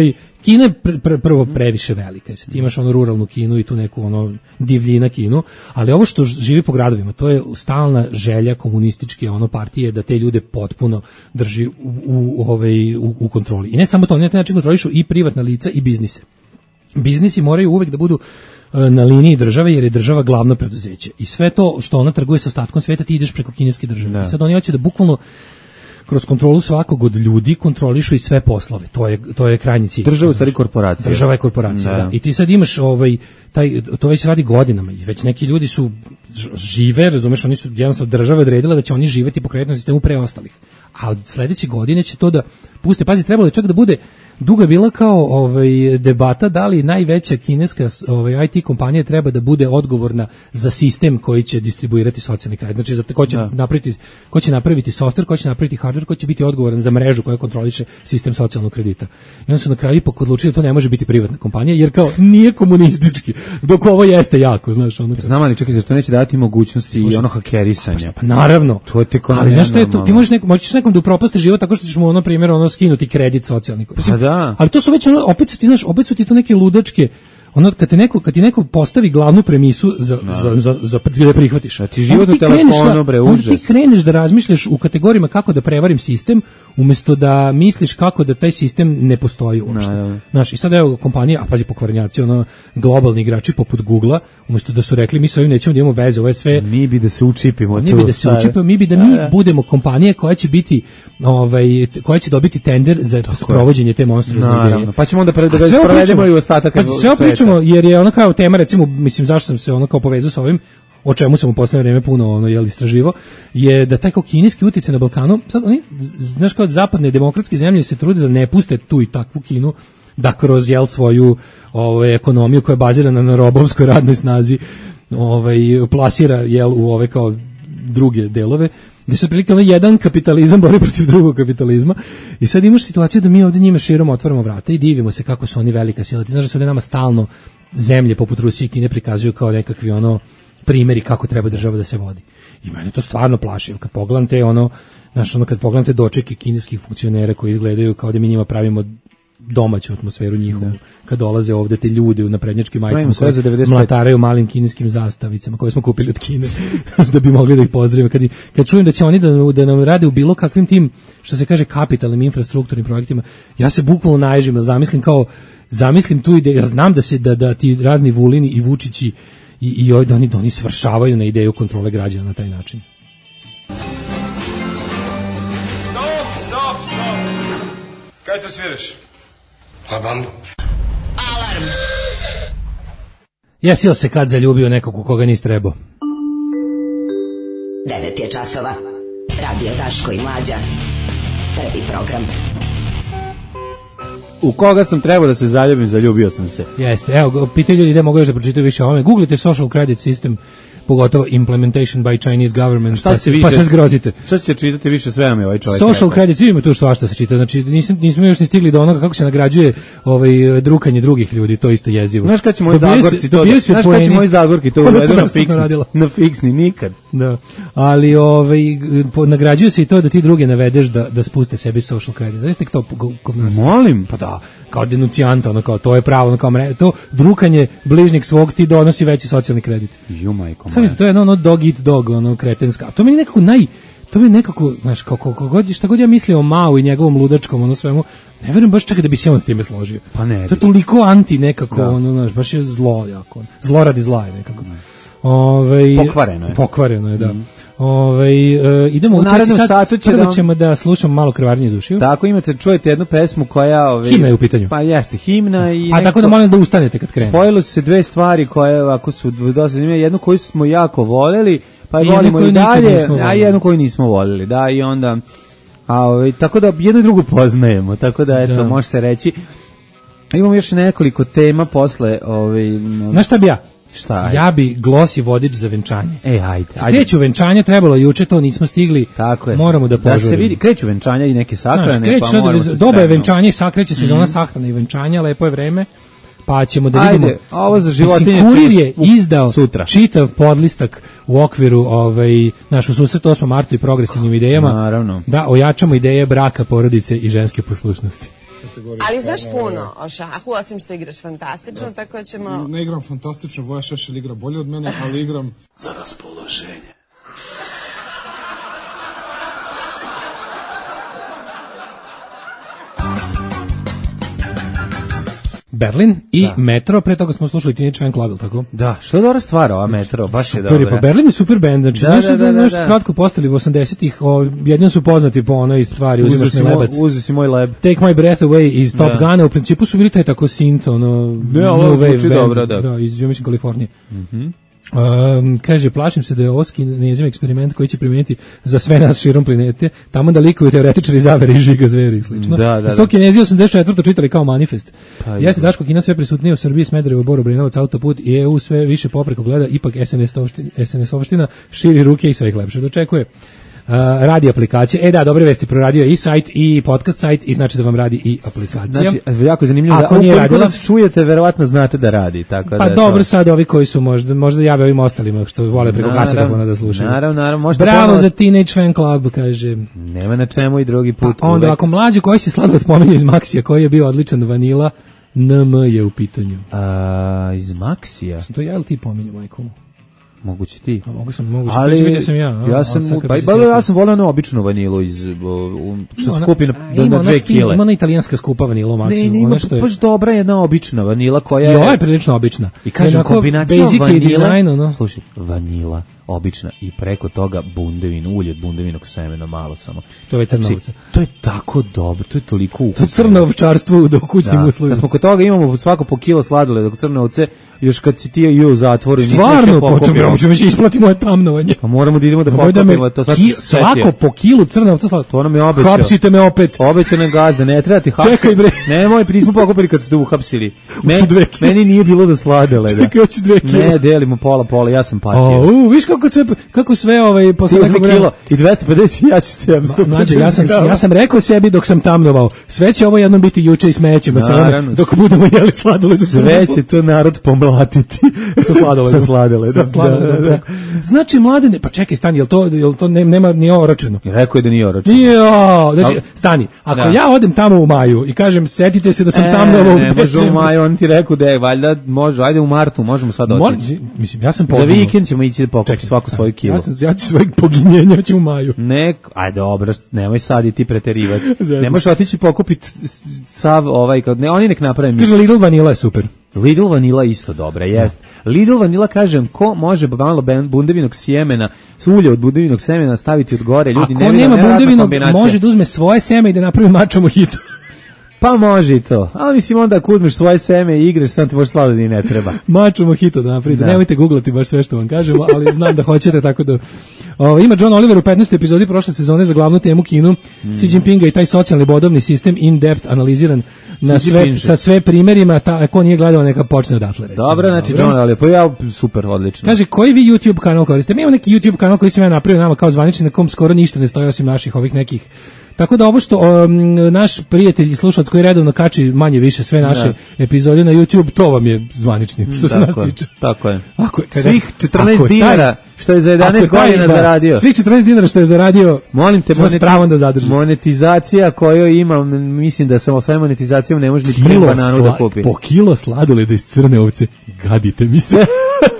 Kina je pr, pr, prvo previše velika, sad ti imaš onu ruralnu Kinu i tu neku ono divljina Kinu, ali ovo što živi po gradovima, to je stalna želja komunističke ono partije da te ljude potpuno drži u, u, ovaj, u, u kontroli. I ne samo to, oni na taj način kontrolišu i privatna lica i biznise. Biznisi moraju uvek da budu na liniji države, jer je država glavno preduzeće. I sve to što ona trguje sa ostatkom sveta, ti ideš preko kineske države. Da. I sad oni hoće da bukvalno kroz kontrolu svakog od ljudi kontrolišu i sve poslove. To je to je krajnji cilj. Država je stvari korporacija. Država je korporacija, da. da. I ti sad imaš ovaj taj to već radi godinama i već neki ljudi su žive, razumeš, oni su jednostavno država odredila da će oni živeti po kreditnom sistemu pre ostalih. A od sledeće godine će to da puste, pazi, trebalo je čak da bude duga bila kao ovaj debata da li najveća kineska ovaj I T kompanija treba da bude odgovorna za sistem koji će distribuirati socijalni kredit. Znači za ko će da. napraviti ko će napraviti softver, ko će napraviti hardver, ko će biti odgovoran za mrežu koja kontroliše sistem socijalnog kredita. I onda su na kraju ipak odlučili da to ne može biti privatna kompanija jer kao nije komunistički. Dok ovo jeste jako, znaš, ono. Znam ali čekaj, zašto neće dati mogućnosti i ono hakerisanja. Pa naravno. To je tek ono. Ali znaš šta je to? Ti možeš nekom možeš nekom da upropastiš život tako što ćeš mu ono primjer ono skinuti kredit socijalni. Da. Ali to su već ono, opet su ti znaš, opet su ti to neke ludačke, ono kad te neko kad ti neko postavi glavnu premisu za no. za za za da prihvatiš. A ti život u telefonu bre užas. Ti kreneš da razmišljaš u kategorijama kako da prevarim sistem, umesto da misliš kako da taj sistem ne postoji uopšte. No, znaš, i sad evo kompanija, a pazi pokvarenjaci, ono globalni igrači poput Googlea, umesto da su rekli mi sa ovim nećemo da imamo veze, ovo je sve. Mi bi da se učipimo, mi bi da se učipimo, mi bi da mi budemo kompanija koja će biti ovaj koja će dobiti tender za tako sprovođenje te monstruozne ideje. Pa ćemo onda pre da provedemo i ostatak. Pa sve pričamo jer je ona kao tema, recimo, mislim zašto sam se ono kao povezao sa ovim, o čemu sam u poslednje vreme puno ono je istraživao, je da taj kao kineski uticaj na Balkanu, sad oni znaš kao zapadne demokratske zemlje se trude da ne puste tu i takvu Kinu da kroz jel svoju ovaj ekonomiju koja je bazirana na robovskoj radnoj snazi, ovaj plasira jel u ove kao druge delove, gde se prilike ono jedan kapitalizam bori protiv drugog kapitalizma i sad imaš situaciju da mi ovdje njima širom otvaramo vrata i divimo se kako su oni velika sila. Ti znaš da su nama stalno zemlje poput Rusije i Kine prikazuju kao nekakvi ono primjeri kako treba država da se vodi. I mene to stvarno plaši, jer kad pogledam te ono, znaš, ono kad pogledam te dočeke kineskih funkcionera koji izgledaju kao da mi njima pravimo domaću atmosferu njihovu, da. Kad dolaze ovde te ljude u naprednjačkim majicama koje mlataraju malim kineskim zastavicama koje smo kupili od Kine da bi mogli da ih pozdravimo. Kad, kad čujem da će oni da, da nam rade u bilo kakvim tim, što se kaže, kapitalnim infrastrukturnim projektima, ja se bukvalno naježim, zamislim kao, zamislim tu ideju, ja znam da se da, da ti razni Vulini i Vučići i, i da oni, da oni svršavaju na ideju kontrole građana na taj način. Stop, stop, stop! Kaj to sviraš? Pa bambu. Alarm. Jesi li se kad zaljubio nekog u koga nisi trebao? devet je časova. Radio Daško i Mlađa. Prvi program. U koga sam trebao da se zaljubim, zaljubio sam se. Jeste, evo, pitaju ljudi da mogu još da pročitaju više o ovome. Googlite social credit system, pogotovo implementation by Chinese government, šta pa, se, više, pa se zgrozite. Šta će čitati više, sve vam je ovaj čovjek. Social credit, vidimo tu svašta se čita, znači nismo, nismo još ni stigli do onoga kako se nagrađuje ovaj, drukanje drugih ljudi, to isto jezivo. Znaš kada će moji Zagorci to, da, znaš kada će moji Zagorki to uvedu na fiksni, na fiksni, nikad. Da, ali ovaj, nagrađuje se i to da ti druge navedeš da, da spuste sebi social credit. Znači nek to kod nas. Molim? Pa da, kao denucijanta, ono kao, to je pravo, ono kao, to drukanje bližnjeg svog ti donosi veći socijalni kredit. Ju majko. To je ono, ono dog eat dog, ono kretenska. To mi je nekako naj, to mi je nekako, znaš, kako god, šta god ja mislio o Mao i njegovom ludačkom, ono svemu, ne verujem baš čak da bi se on s time složio. Pa ne. To je toliko anti nekako, da. Ono, znaš, baš je zlo jako. Zlo radi zla je nekako. Ove, pokvareno je. Pokvareno je, da. Ove, e, idemo u narednom satu će da ćemo da slušamo malo krvarnje iz ušiju. Tako, imate, čujete jednu pesmu koja ove, himna je u pitanju. Pa jeste himna i a neko, tako da molim da ustanete kad krene. Spojilo su se dve stvari koje ako su dosta zanimljive, jednu koju smo jako voljeli, pa je volimo i dalje, a jednu koju nismo voljeli, da, i onda a ove, tako da jednu i drugu poznajemo, tako da eto, da. Može se reći. Imamo još nekoliko tema posle, ovaj no, znaš šta bi ja? Šta? Ja bi glosi vodič za venčanje. E, ajde. ajde. Kreću venčanje, trebalo juče, to nismo stigli. Tako je. Moramo da požurimo. Da se vidi, kreću venčanja i neke sahrane, znaš, pa moramo se doba je venčanje, sakreće sezona mm-hmm. sahrane i venčanja, lepo je vreme. Pa ćemo da vidimo. Ajde, ovo za životinje. Kurir je izdao sutra. Čitav podlistak u okviru ovaj našu susret osmog marta i progresivnim idejama. Naravno. Da ojačamo ideje braka, porodice i ženske poslušnosti. Ali znaš puno o šahu, osim što igraš fantastično, tako da ćemo... Ne igram fantastično, Voja Šešelj igra bolje od mene, ali igram za raspoloženje. Berlin i da. Metro, pre toga smo slušali Teenage Fan Club, tako? Da, što je dobra stvar ova Metro, baš je dobra. Pa Berlin je super band, znači da, nešto, da, da, nešto da. Kratko postali u osamdesetih, jedino su poznati po onoj stvari, uzimaš mi lebac. Uzi si moj leb. Take My Breath Away iz Top da. Guna, u principu su bili taj tako synth, ono, ne, ovo zvuči dobro, da. Da, iz, mislim, Kalifornije. Mhm. Mm Um, kaže, plašim se da je ovo kinezim eksperiment koji će primijeniti za sve nas širom planete, tamo da likuju teoretičari zavere i žiga zveri i slično. Da, da, Sto da. Kinezi osamdeset četvrto čitali kao manifest. Pa, Jeste Daško, Kina sve prisutnije u Srbiji, Smederevo, Bor, Obrenovac, autoput i E U sve više popreko gleda, ipak S N S opština širi ruke i sve ih lepše dočekuje. Uh, radi aplikacije. E da, dobre vesti, proradio i sajt i podcast sajt i znači da vam radi i aplikacija. Znači, jako je zanimljivo. Ako da, nije radila, nas čujete, verovatno znate da radi. Tako pa da dobro, to... sad ovi koji su možda, možda jave ovim ostalima što vole preko kasetofona da slušaju. Naravno, naravno. Bravo ponovno... za Teenage Fan Club, kaže. Nema na čemu i drugi put. Pa onda, ako mlađi koji si sladoled pominje iz Maxija, koji je bio odličan vanila, N M je u pitanju. A, iz Maxija? Sam to ja ili ti pominju, majko? Moguće ti. A mogu sam, mogu sam. Ali vidio sam ja. A, ja sam, pa, pa ja sam volao onu običnu vanilu iz, o, što ona, skupi na, a, na dve kile. Ima ona italijanska skupa vanila u Maxiju. Ne, ne, ima baš je... dobra jedna obična vanila koja je... I ova je prilično obična. I kažem, kombinacija vanila, design, no? Slušaj, vanila, obična i preko toga bundevin, ulje od bundevinog semena, malo samo. To je crnovca. To je tako dobro, to je toliko ukusno. To crno ovčarstvo u kućnim da. uslovima. Da smo kod toga imamo svako po kilo sladoleda kod crne ovce, još kad si ti i u zatvoru i stvarno, potom ja ćemo se isplati moje tamnovanje. Pa moramo da idemo da pokupimo to sad. Svako po kilu crne ovce sladoleda. To nam je obećao. Hapsite me opet. Obećane gazde, ne treba ti hapsiti. Čekaj bre. Nemoj, nismo pokupili kad ste uhapsili. Meni, meni nije bilo do sladoleda. Čekaj, hoće dve kile. Ne, delimo pola pola, ja sam patio. O, viš kako sve kako sve ovaj posle nekog kilo i dvesta pedeset, ja ću sedamsto. Znači, ja sam ja sam rekao sebi dok sam tamnovao, sve će ovo jednom biti juče i smećemo se dok budemo jeli sladoled. Sve će to narod pomlatiti sa sladoledom. Sa sladoledom. Da, da, da. Znači, mladene, pa čekaj, stani, jel to jel to nema ni oročeno? Rekao je da nije oročeno. Jo, znači, stani, ako da. Ja odem tamo u maju i kažem setite se da sam e, tamnovao u decembru. Ne može u maju, on ti rekao da je valjda može, ajde u martu, možemo sad otići. Mislim, ja sam za vikend ćemo ići da pokupiti svaku svoju kilo. Ja sam ja ću svojeg poginjenja ću u maju. Nek, ajde dobro, nemoj sad i ti preterivati. Ne možeš otići pokupiti sav ovaj, ne, oni nek naprave miks. Kaže, Lidl vanila je super. Lidl vanila isto dobra, jest. Lidl vanila, kažem, ko može malo bundevinog sjemena, ulje od bundevinog semena staviti od gore, ljudi ako ne vidi. Ako nema bundevinog, može da uzme svoje seme i da napravi mačo mojito. Pa može i to. Ali mislim onda ako uzmeš svoje seme i igraš, sam ti možeš sladoled i ne treba. Mačo mojito da napravite. Da. Nemojte googlati baš sve što vam kažemo, ali znam da hoćete, tako da... O, ima John Oliver u petnaestoj epizodi prošle sezone za glavnu temu Kinu, mm. Xi Jinpinga i taj socijalni bodovni sistem in depth analiziran na sve, sa sve primjerima, ta, ako nije gledao neka počne odatle. Recimo. Dobro, znači John Oliver, pa ja super, odlično. Kaže, koji vi YouTube kanal koristite? Mi imamo neki YouTube kanal koji sam ja napravio nama kao zvanični, na kom skoro ništa ne stoji osim naših ovih nekih. Tako da ovo što um, naš prijatelj i slušalac koji redovno kači manje više sve naše da. Epizode na YouTube, to vam je zvanični, što se nas tiče. Tako je. Ako, svih četrnaest dinara što je za jedanaest godina zaradio. Svih četrnaest dinara što je zaradio, molim te, moneti, pravom da zadrži. Monetizacija koju imam, mislim da samo svojom monetizacijom ne može ni kilo bananu da kupi. Po kilo sladoleda iz crne ovce, gadite mi se.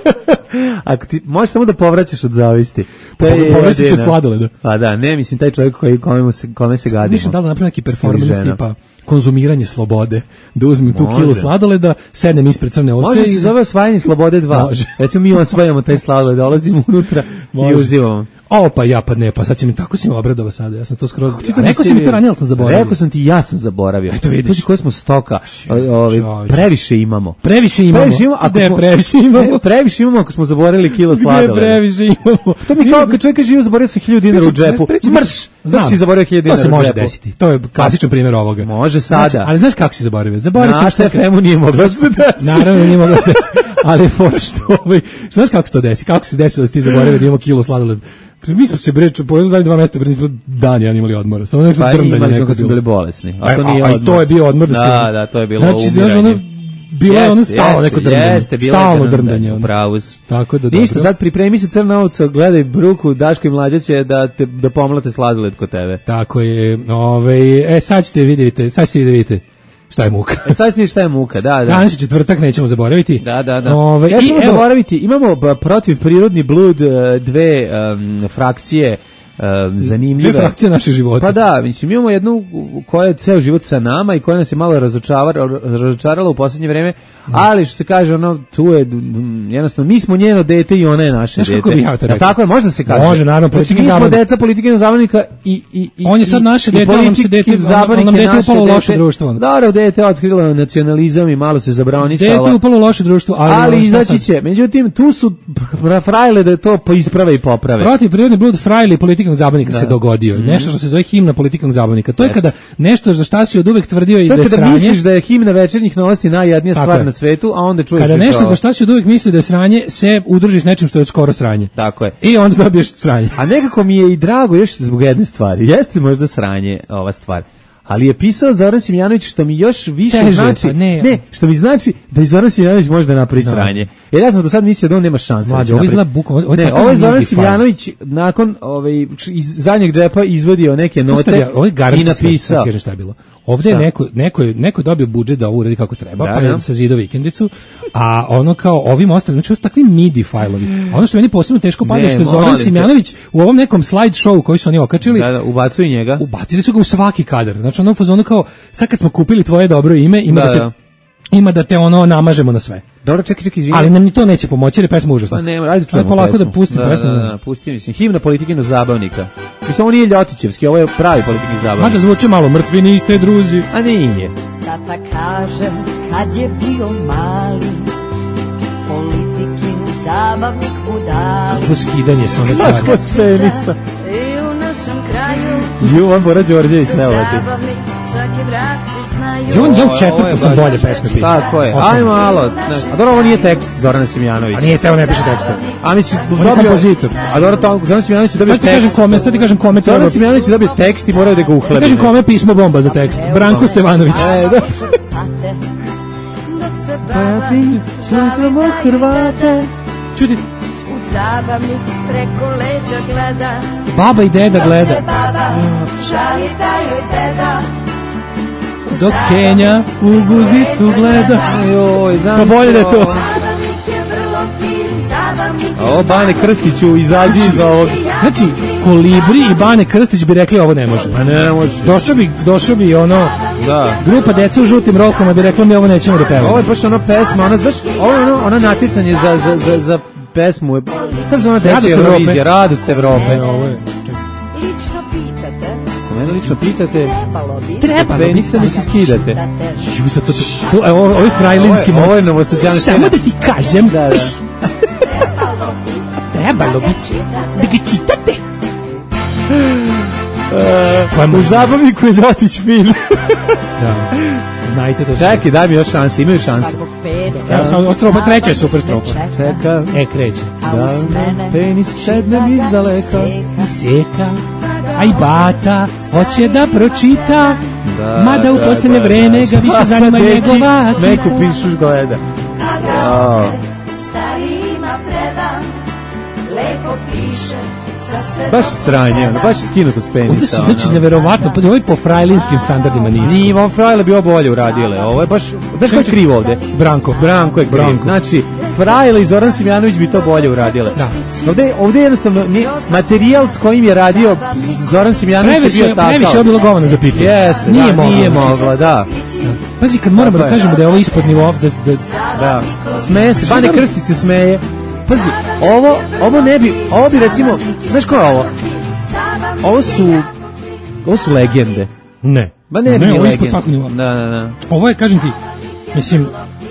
Ako ti možeš samo da povraćaš od zavisti. To je povraćaš od sladoleda. Pa da, ne, mislim taj čovjek koji kome se kome se gadimo. Mislim da li napravi neki performans tipa konzumiranje slobode, da uzmem tu kilu sladoleda, sednem ispred crne ovce. Može se zove osvajanje slobode dva. Recimo mi osvajamo taj sladoled, dolazimo unutra i uzimamo. O, pa ja, pa ne, pa sad će mi tako si me obradova sada, ja sam to skroz... Rekao si mi to ranije, ali sam zaboravio. Rekao sam ti, ja sam zaboravio. Eto vidiš. Koje smo stoka, ovi, previše imamo. Previše imamo. Previše imamo, ako smo, previše imamo. Previše imamo ako smo zaboravili kilo sladoleda. Gde previše imamo. To mi kao kad čovjek živo zaboravio sam hiljadu dinara u džepu. Mrš, znaš si zaboravio hiljadu dinara u džepu. To se može desiti, to je klasičan primjer ovoga. Može sada. Ali znaš kako si zaboravio? Zaboravio sam što... Na F M-u nije moglo se desiti. Naravno nije moglo se desiti. Ali fora što ovaj, znaš kako se to desi? Kako se desilo da si ti zaboravio da imamo kilo sladoleda? Mi smo se breč, po zadnjih dva mjeseca pre nismo dan ja imali odmora. Samo nešto pa drndanje neko smo bili bolesni. A, to nije a, a to je bio odmor. Da, da, da, to je bilo znači, umiranje. Ono, bilo je ono stalno neko drndanje. Jeste, bilo stalno je drndanje. Ono. Pravo si. Tako da ništa, dobro. sad pripremi se crna ovca, gledaj Bruku, Daško i Mlađa će da, te, da pomlate sladoled kod tebe. Tako je. Ove, e, sad ćete vidjeti, sad ćete vidjeti šta je muka. E, sad ćete šta je muka, da, da. Danas je četvrtak, nećemo zaboraviti. Da, da, da. Ove, ja i, ćemo evo, zaboraviti, imamo b, protiv prirodni blud dve um, frakcije Um, zanimljive. Dve frakcije našeg života. Pa da, mislim, imamo jednu koja je ceo život sa nama i koja nas je malo razočarala, razočarala u posljednje vreme, ali što se kaže, ono, tu je, jednostavno, mi smo njeno dete i ona je naše Znaš dete. kako bih ja to rekao? Tako je, možda se kaže. Može, naravno, znači, mi smo zabavnika. deca politike zabavnika i, i, i on je sad naše dete, on nam se dete, on nam dete upalo u loše društvo. Da, dete je otkrilo nacionalizam i malo se zabraonisalo. Dete je upalo u loše društvo, ali, ali izaći će. Međutim, tu su frajle da to isprave i poprave. Protiv prirodni blud frajle i politikog zabavnika se dogodio. Mm. Nešto što se zove himna politikog zabavnika. To je kada nešto za šta si od uvek tvrdio i da je sranje. To je kada misliš da je himna večernjih novosti najjadnija stvar na svetu, a onda čuješ kada nešto to. za šta si od uvek misli da je sranje se udruži s nečim što je od skoro sranje. Tako je. I onda dobiješ sranje. A nekako mi je i drago još zbog jedne stvari. Jeste možda sranje ova stvar. Ali je pisao Zoran Simjanović što mi još više Teže, znači, pa ne. ne, što mi znači da i Zoran Simjanović može da napravi no. sranje. Jer ja sam do sad mislio da on nema šanse. Mlađe, ovo izgleda bukom. Ovo ne, ovo je Zoran Simjanović nakon ovaj, iz zadnjeg džepa izvadio neke note ja, ovo i napisao. Kaže šta je bilo. Ovdje je neko, neko, je, neko je dobio budžet da ovo uredi kako treba, da, pa je sa zido vikendicu, a ono kao ovim ostalim, znači ovo su takvi midi fajlovi. A ono što meni posebno teško pada što je Zoran Simjanović u ovom nekom slide show koji su oni okačili, da, da, ubacuju njega. Ubacili su ga u svaki kadar. Znači ono u fazonu kao, sad kad smo kupili tvoje dobro ime, ima da, da te... Da. Ima da te ono namažemo na sve. Dobro, čekaj, čekaj, izvini. Ali nam ni to neće pomoći, jer je pesma užasna. Pa nema, ajde čujemo polako pesmu. da pustim da, pesmu. Da, da, da, pusti, mislim, himna politikinu zabavnika. Mislim, ovo nije Ljotićevski, ovo je pravi politikini zabavnik. Mada zvuče malo, mrtvi niste druzi. A nije. Tata kaže, kad je bio mali, politikin zabavnik mu dali. Kako skidanje sa one stvari. Kako tenisa. I u našem kraju, Juvan Bora Đorđević, ne ovati. Zabavnik, čak i vrapci znaju. Juvan, ja u četvrtu sam bolje pesme pisao. Tako je, aj malo. A dobro, ovo nije tekst Zorana Simjanovića. A nije teo, ne piše teksta. A mislim, dobio kompozitor. A dobro, to Zoran Simjanović je dobio tekst. Sad ti kažem kome, sad ti kažem kome. Zoran Simjanović je dobio tekst i moraju da ga uhlebe. Sad kažem kome pismo bomba za tekst. Branko Stevanović. E, da. Dok se baba slušamo Hrvate. Čuti. Zabavnik preko leđa gleda. Baba i deda gleda. Dok se baba žali da joj deda. Dok Kenja u guzicu gleda. Joj, pa bolje da je to. Zabavnik je vrlo fin, zabavnik je ovo Bane Krstiću izađi iz ovog. Znači, Kolibri i Bane Krstić bi rekli ovo ne može. Pa ne može. Došao bi, došao bi ono, da. Grupa deca u žutim rokama bi rekla mi ovo nećemo da pevamo. Ovo je baš ono pesma, ono, znaš, ovo je ono, ono naticanje za, za, za, za pesmu. Kako se ona teče Eurovizija? Radost Evrope. E, ovo je. Lično pitate. Mene lično pitate. Trebalo bi. Trebalo bi. Nisam mi se skidate. Ju, sad to, to, to, ovo je frajlinski. Ovo je novosađan. Samo da ti kažem. Da, da. Trebalo bi. Da ga čitate. Uh, u zabavniku je Ljotić film. Da. Znajte to. Čekaj, daj mi još šanse, imaju šanse. Evo sam ostropa, treća je super strofa. Čeka. E, kreće. Da, penis sednem iz daleka. Seka, a i bata hoće da pročita, da, mada u da, posljednje da, vreme ga više zanima njegova kita. Neku pišuš gleda. Oh. Starima predan, lepo piše. Baš sranje, ono, baš skinuto s penisa. Ovdje se znači neverovatno, pa ovo je po frajlinskim standardima nisko. Nije, on frajle bio bolje uradile, ovo je baš, znaš ko je kriv ovdje? Branko. Branko je kriv, Branko. Znači, frajle i Zoran Simjanović bi to bolje uradile. Da. Ovdje, ovdje jednostavno, nije, materijal s kojim je radio Zoran Simjanović je bio takav. Previše je bilo govana za pitanje. Jeste, nije, da, mogla, nije mogla, da. Pazi, kad moramo da kažemo da je ovo ispod nivo, da... Da, da. Smeje se, Bane Krstić se smeje. Pazi, ovo, ovo ne bi, ovo bi recimo, znaš ko je ovo? Ovo su, ovo su legende. Ne. Ba ne, ne, bi ovo je legende. ispod svakog nivoa. Da, da, da. Ovo je, kažem ti, mislim,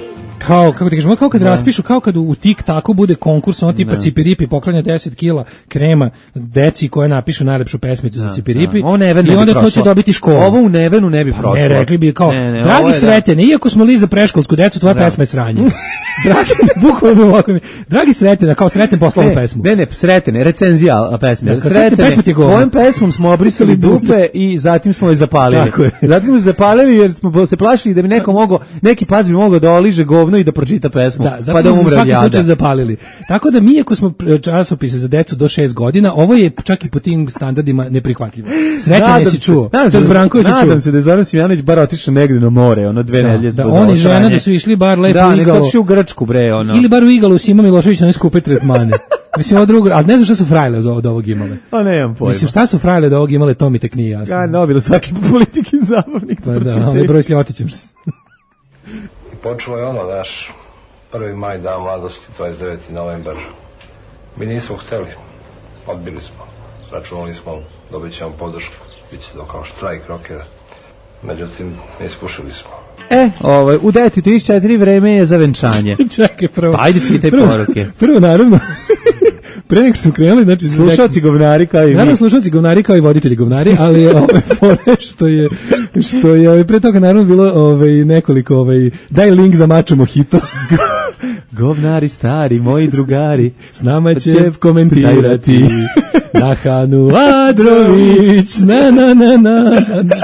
kao, kako ti kažemo, kao kad raspišu, kao kad u Tik Taku bude konkurs, on tipa Cipiripi poklanja deset kila krema deci koje napišu najlepšu pesmicu za Cipiripi i onda to će dobiti škola. Ovo u Nevenu ne bi prošlo. Ne, rekli bi kao, ne, ne, dragi Sretene, iako smo li za preškolsku decu, tvoja pesma je sranje. Dragi, bukvalno ovako mi, dragi Sretene, kao Sreten poslao pesmu. Ne, ne, Sretene, recenzija pesme. Ja, Sretene, tvojom pesmom smo obrisali dupe i zatim smo je zapalili. Zatim smo je zapalili jer smo se plašili da bi neko mogao, neki paz bi mogao da oliže govno i da pročita pesmu, da, pa da umre od svaki jada. Slučaj zapalili. Tako da mi ako smo časopise za decu do šest godina, ovo je čak i po tim standardima neprihvatljivo. Sretene si čuo. Nadam se, Branković nadam se da je Zoran Simjanović bar otišao negde na more, ono dve nedelje da, da oni žena da su išli bar lepo da, u Igalu. Da, u Grčku, bre, ono. Ili bar u Igalu Sima Milošević na skupe tretmane. Mislim, ovo drugo, ali ne znam šta su frajle od ovog imale. A nemam pojma. Mislim, šta su frajle od ovog imale, to mi tek nije jasno. Ja, dobilo svaki politiki zabavnik. Pa da, ono je broj s Ljotićem. I počelo je ono, naš prvi maj, dan mladosti, dvadeset deveti novembar. Mi nismo hteli, odbili smo. Računali smo, dobit ćemo podršku, bit će to kao štrajk rokera. Međutim, ispušili smo. E, ovaj, u devet i trideset četiri vreme je za venčanje. Čekaj, prvo. Pa ajde čitaj prvo, poruke. Prvo, naravno, pre nek su krenuli, znači... Slušalci govnari kao i mi. Naravno, slušalci govnari kao i voditelji govnari, ali ove fore što je, što je ove, pre toga naravno bilo ove, nekoliko, ove, daj link za Mačo Mojito. Govnari stari, moji drugari, s nama će komentirati. Nahanu Adrović, na na na na na.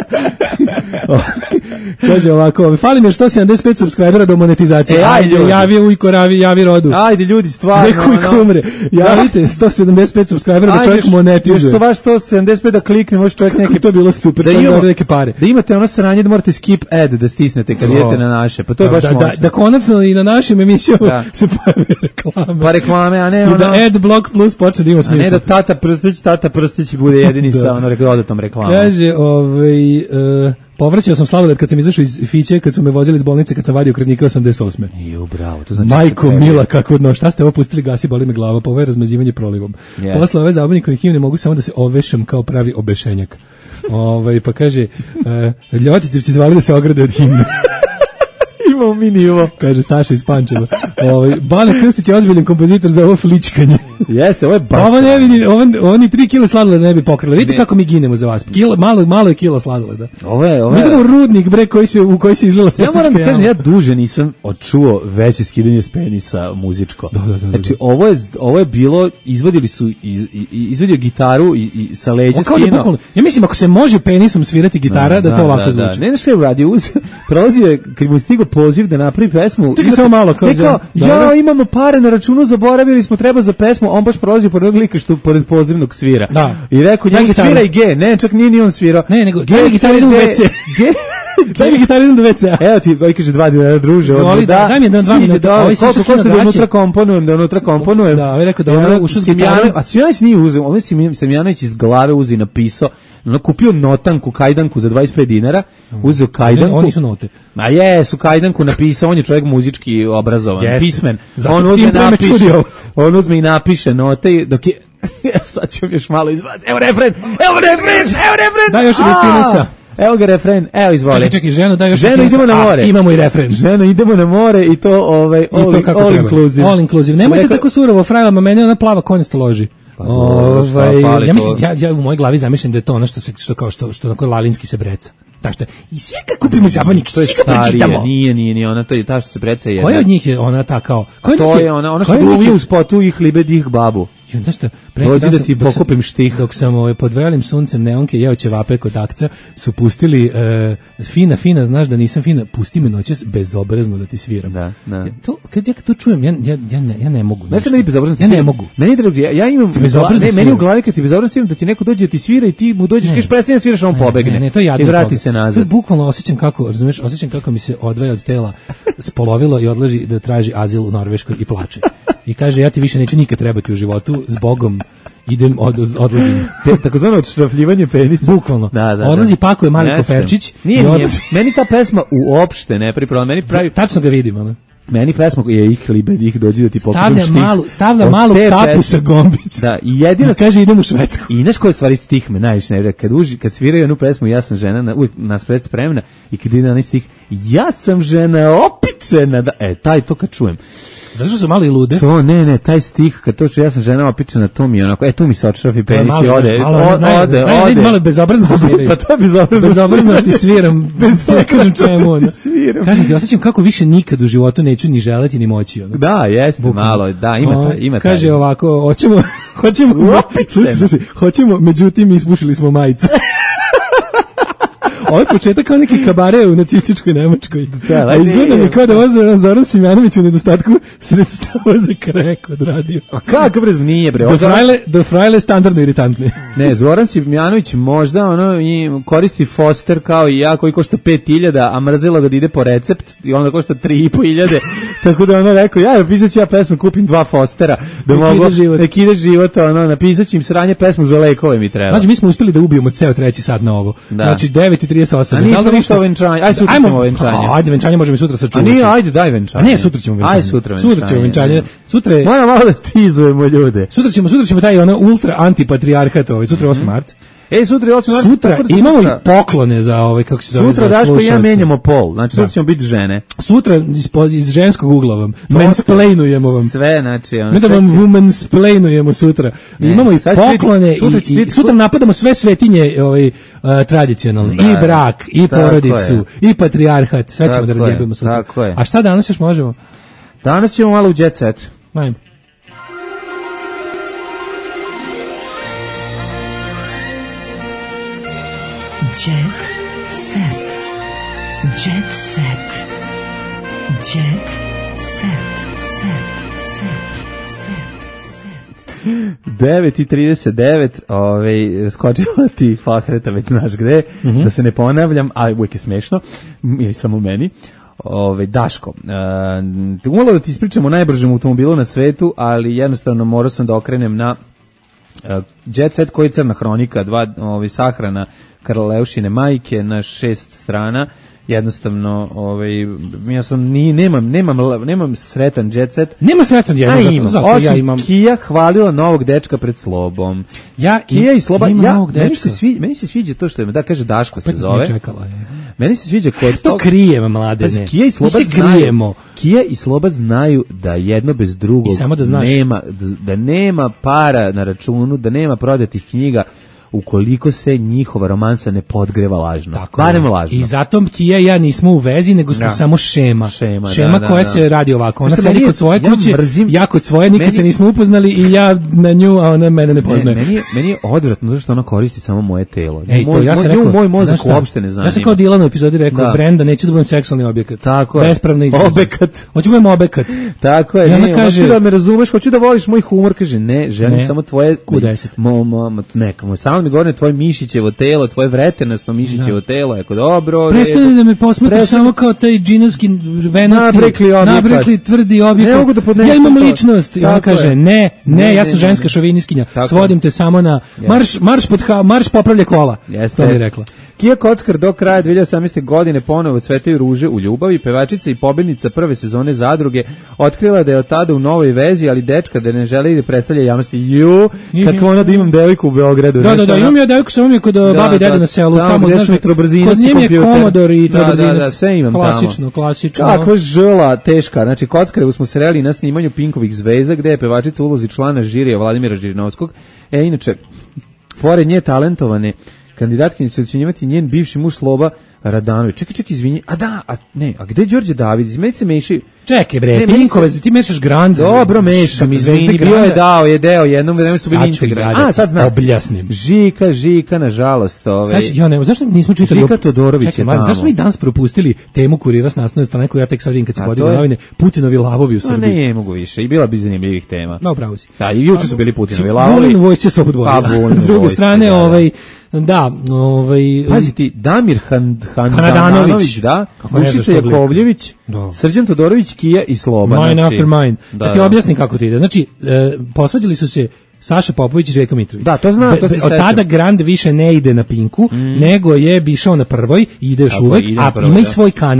Kaže ovako, fali mi sto sedamdeset pet subscribera do monetizacije. E, ajde, ajde javi Ujko, javi, javi rodu. Ajde, ljudi, stvarno. Neko Ujko umre. Javite, sto sedamdeset pet subscribera da čovjek monetizuje. Još to vaš sto sedamdeset pet da klikne, može čovjek neke... To je bilo super, da imamo neke pare. Da imate ono sranje da morate skip ad da stisnete kad idete na naše, pa to je baš da, moćno. Da, da konačno i na našim emisijama se pojavi reklame. Pa reklame, a ne ono... I da AdBlock Plus počne da ima smisla. A ne da Tata Prstić, Tata Prstić bude jedini sa ono dodatom reklamom. Kaže, ovaj... Uh, povraćao sam sladoled kad sam izašao iz Fiće, kad su me vozili iz bolnice, kad sam vadio krednika osamdeset osme. Ju, bravo, to znači... Majko mila, kako no, šta ste ovo pustili, gasi, boli me glava, pa ovo je razmazivanje prolivom. Yes. Posle ove zabavnikove himne mogu samo da se ovešam kao pravi obešenjak. Ovaj, pa kaže, uh, Ljoticevci zvali da se ograde od himne. Imamo mi nivo. Kaže Saša iz Pančeva. Ovaj Bane Krstić je ozbiljan kompozitor za ovo fličkanje. Jeste, ovo je baš. Ovo ne vidi, on oni tri kila sladoleda ne bi pokrili. Vidite kako mi ginemo za vas. Kilo, malo malo je kilo sladoleda. Ovo je, ovo je. Mi idemo rudnik bre koji se u koji se izlila ja moram da kažem, ja duže nisam odčuo veće skidanje s penisa muzičko. Da, da, da, znači ovo je ovo je bilo, izvadili su iz, izvadio gitaru i, i sa leđa skinuo. Ja mislim ako se može penisom svirati gitara da, da to ovako da, zvuči. Ne, ne što je radio uz prolazio je kad mu stigao poziv da napravi pesmu. Čekaj samo malo kao za. Ja imamo pare na računu, zaboravili smo, treba za pesmu, on baš prolazio pored lika što pored pozivnog svira. Da. I rekao njemu svira i G, ne, čak nije ni on svirao. Ne, nego G gitaru idem u ve ce. G Daj mi gitaru idem do ve ce. Evo ti, koji kaže dva dinara, druže. Zvoli, da, daj mi jedan dva minuta. Ovo koliko košta da unutra komponujem, da unutra komponujem. Da, ovaj rekao da ono ušao s gitarom. A Simjanović nije uzeo, ovaj Simjanović iz glave uzi napisao, ono kupio notanku, kajdanku za dvadeset pet dinara, uzeo kajdanku. Oni su note. Ma jesu, kajdanku napisao, on je čovjek muzički obrazovan, yes. pismen. Zato on uzme napiše, on uzme i napiše note, dok je, sad ću još malo izvati, evo refren, evo refren, evo refren. Da još recinusa. Evo ga refren, evo izvoli. Čekaj, čekaj, ženo, daj još ženo, idemo na more. A, imamo i refren. Ženo, idemo na more i to ovaj, all, I to all inclusive. All inclusive. Nemojte tako surovo, frajlama, mene ona plava konjasta loži. Pa, ovaj, ja mislim, ja, ja u mojoj glavi zamišljam da je to ono što se, što kao što, što onako lalinski se breca. Da što i svi kad kupimo zabavnik, svi ga pročitamo. Nije, nije, nije, ona to je ta što se breca jedna. Koja od njih je ona ta kao? To je ona, ona što glumi u spotu ih libe dih babu. I onda što dođi da ti pokupim štih. Dok sam ovaj, pod vrelim suncem neonke jeo ćevape kod akca, su pustili uh, fina, fina, znaš da nisam fina, pusti me noćas bezobrazno da ti sviram. Da, da. Ja, to, kad ja to čujem, ja, ja, ja, ne, ja ne mogu. Znaš kad meni bezobrazno ja ne mogu. Meni drugi, ja, ja imam, ne, meni u glavi kad ti bezobrazno sviram, da ti neko dođe da ti svira i ti mu dođeš, kažeš prestani da sviraš, on pobegne. Ne, ne, to je jadno. I vrati se nazad. Bukvalno osjećam kako, razumeš, osjećam kako mi se odvaja od tela spolovilo i odlaži da traži azil u Norveškoj i plače. I kaže, ja ti više neću nikad trebati u životu, zbogom idem, od, odlazim. Pe, takozvano odšrafljivanje penisa. Bukvalno. Da, da, odlazi, pakuje mali koferčić. Nije, nije, meni ta pesma uopšte ne priprava, meni pravi... Tačno ga vidim, ono. Meni pesma je ih libe, ih dođi da ti pokupim štih. Malu, stavlja malu kapu sa gombica. Da, i jedino... kaže, idem u Švedsku. I znaš koje stvari stih me najviše ne kad, uži, kad sviraju jednu pesmu, ja sam žena, na, uvijek nas pred spremna, i kad ide na stih, ja sam žena, opet opičena, da, e, taj to kad čujem. Zato što su malo i lude. To, ne, ne, taj stih, kad to što ja sam žena opičena, to mi je onako, e, tu mi se odšrafi penis i ode, malo, ode, znaju, ode, znaju, ode. malo bezobrazno da sviraju. Pa to je bezobrazno. Bezobrazno ti sviram, ne kažem čemu. Ono. Sviram. Kažem ti, osjećam kako više nikad u životu neću ni želeti, ni moći. Ono. Da, jeste, bukno. Malo, da, ima taj, ima taj. Kaže ovako, hoćemo, hoćemo, slušaj, slušaj, hoćemo, međutim, ispušili smo majice. Ovo je početak kao neki kabare u nacističkoj Nemačkoj. Da, a izgleda mi kao da voze Zoran Simjanović u nedostatku sredstava za krek odradio. A kako brez nije bre? Do frajle, do frajle standardno iritantne. Ne, Zoran Simjanović možda ono i koristi Foster kao i ja koji košta pet hiljada, a mrzelo ga da ide po recept i onda košta tri i po hiljade. Tako da ono rekao, ja napisaću ja pesmu, kupim dva Fostera, da mogu nek ide život, ono, napisaću im sranje pesmu za lekove mi treba. Znači, mi smo uspeli da ubijemo ceo treći sat na ovo. Da. Znači, devet i trideset osam. A nismo ništa o venčanju. Ajde, sutra ćemo venčanje. Ajde, venčanje možemo i sutra sačuvati. A nije, ajde, daj venčanje. A ne, sutra ćemo venčanje. Ajde, sutra venčanje. Sutra ćemo venčanje. Sutra je... Moramo malo da tizujemo ljude. Sutra ćemo, sutra ćemo taj ono ultra antipatrijarhat, ovaj, sutra je osmi mart. Ej, sutra je osmi mart. Sutra imamo i poklone za ovaj, kako se zove, sutra Daško i ja menjamo pol. Znači, sutra ćemo biti žene. Sutra iz, iz ženskog ugla vam. Mansplainujemo vam. Sve, znači, ono. Mi da vam womansplainujemo sutra. Imamo i poklone i sutra napadamo sve svetinje ovaj, tradicionalne. I brak, i porodicu, i patrijarhat. Sve ćemo da razjebimo sutra. A šta danas još možemo? Danas ćemo malo u jet set. Majmo. Jet set. Jet set. Jet set. Set. Set. devet i trideset devet, ovaj, skočila ti Fahreta već znaš gde, mm-hmm. da se ne ponavljam, a uvijek je smešno, ili samo meni. Ove, Daško, uh, umalo da ti ispričam o najbržem automobilu na svetu, ali jednostavno morao sam da okrenem na uh, jet set koji je crna hronika, dva ove, sahrana Karleušine majke na šest strana. Jednostavno, ovaj, ja sam ni nemam nemam nemam sretan jet set. Nema sretan ja imam. Zato ja imam. Kia hvalila novog dečka pred Slobom. Ja Kia i Sloba, ja meni se sviđa, meni se sviđa to što je, da kaže Daško se zove. Čekala je. Meni se sviđa kod to krijem mladene. Kia i Sloba krijemo. Kia i Sloba znaju da jedno bez drugog da nema da nema para na računu, da nema prodatih knjiga. Ukoliko se njihova romansa ne podgreva lažno. Tako barem lažno. I zato Kia i ja nismo u vezi, nego smo da. samo šema. Šema, šema da, koja da, da. se radi ovako. Ona sedi kod svoje kuće, ja, mrzim, ja kod svoje, nikad meni, se nismo upoznali i ja na nju, a ona mene ne poznaje. Ne, meni, je, meni je odvratno zato što ona koristi samo moje telo. Ej, moj, ja sam moj, rekao, moj mozak uopšte ne zanima. Ja sam kao Dilan u epizodi rekao, da. Brenda, neću da budem seksualni objekat. Tako bespravno izraz. Obekat. Hoću da budem obekat. Tako je. Ne, kaže, hoću da me razumeš, hoću da voliš moj humor, kaže ne, želim samo tvoje kudeset. Mo, mo, neka, samo mi govori tvoj mišićevo telo, tvoje vretenasno mišićevo telo, jako dobro. Prestani da me posmatraš samo kao taj džinovski venasti, nabrekli tvrdi objekat. Da ja imam ličnost. I ona kaže, ne, ne, ne, ja sam ženska šoviniskinja. Svodim te samo na marš, marš, pod ha, marš popravlja kola. To mi je rekla. Kia Kockar do kraja dve hiljade osamnaeste. godine ponovo cvetaju ruže u ljubavi. Pevačica i pobednica prve sezone Zadruge otkrila da je od tada u novoj vezi, ali dečka da ne želi da predstavlja javnosti. Ju, kako ona da imam devojku u Beogradu. Da, da, da, imam ja devojku, samo mi je kod babi i dede na selu. Tamo, znaš, kod njim je Komodor i Trobrzinac. Da, da, sve imam tamo. Klasično, klasično. Kako žela teška. Znači, Kockarevu smo sreli na snimanju Pinkovih zvezda, gde je pevačica ulozi člana žirija Vladimira Žirinovskog. E, inače, pored nje talentovane kandidatkinje će ocjenjivati njen bivši muž Sloba Radanović. Čekaj, čekaj, izvini. A da, a ne, a gde je Đorđe Davidić? Meni se meši. Čekaj bre, Pinkove, ti mešaš Grand. Dobro mešam, izvini, bio je dao, je deo, jednom vremenu su bili integralni. A sad znam. Objasnim. Žika, Žika, nažalost, ovaj. Sad ja ne, zašto nismo čitali? Žika Todorović je tamo. Zašto mi danas propustili temu Kurira s naslovne strane koju ja tek sad vidim kad se podignu novine, Putinovi lavovi u Srbiji. Ne, mogu više. I bila bi zanimljivih tema. No, pravo si. Da, i juče su bili Putinovi lavovi. Vulin vojsci sto put bolje. S druge strane, ovaj da, ovaj pazi ti Damir Han Handanović, da, Vučica Jakovljević, Srđan Todorović, Kia i Sloba. Mine after mine. Da, da ti objasnim kako to ide. Znači, e, posvađali su se Saša Popović i Željko Mitrović. Da, to znam, to se sećam. Od tada Grand više ne ide na Pinku, mm. nego je išao na Prvoj i ide još uvek, a prvo, ima i svoj kanal.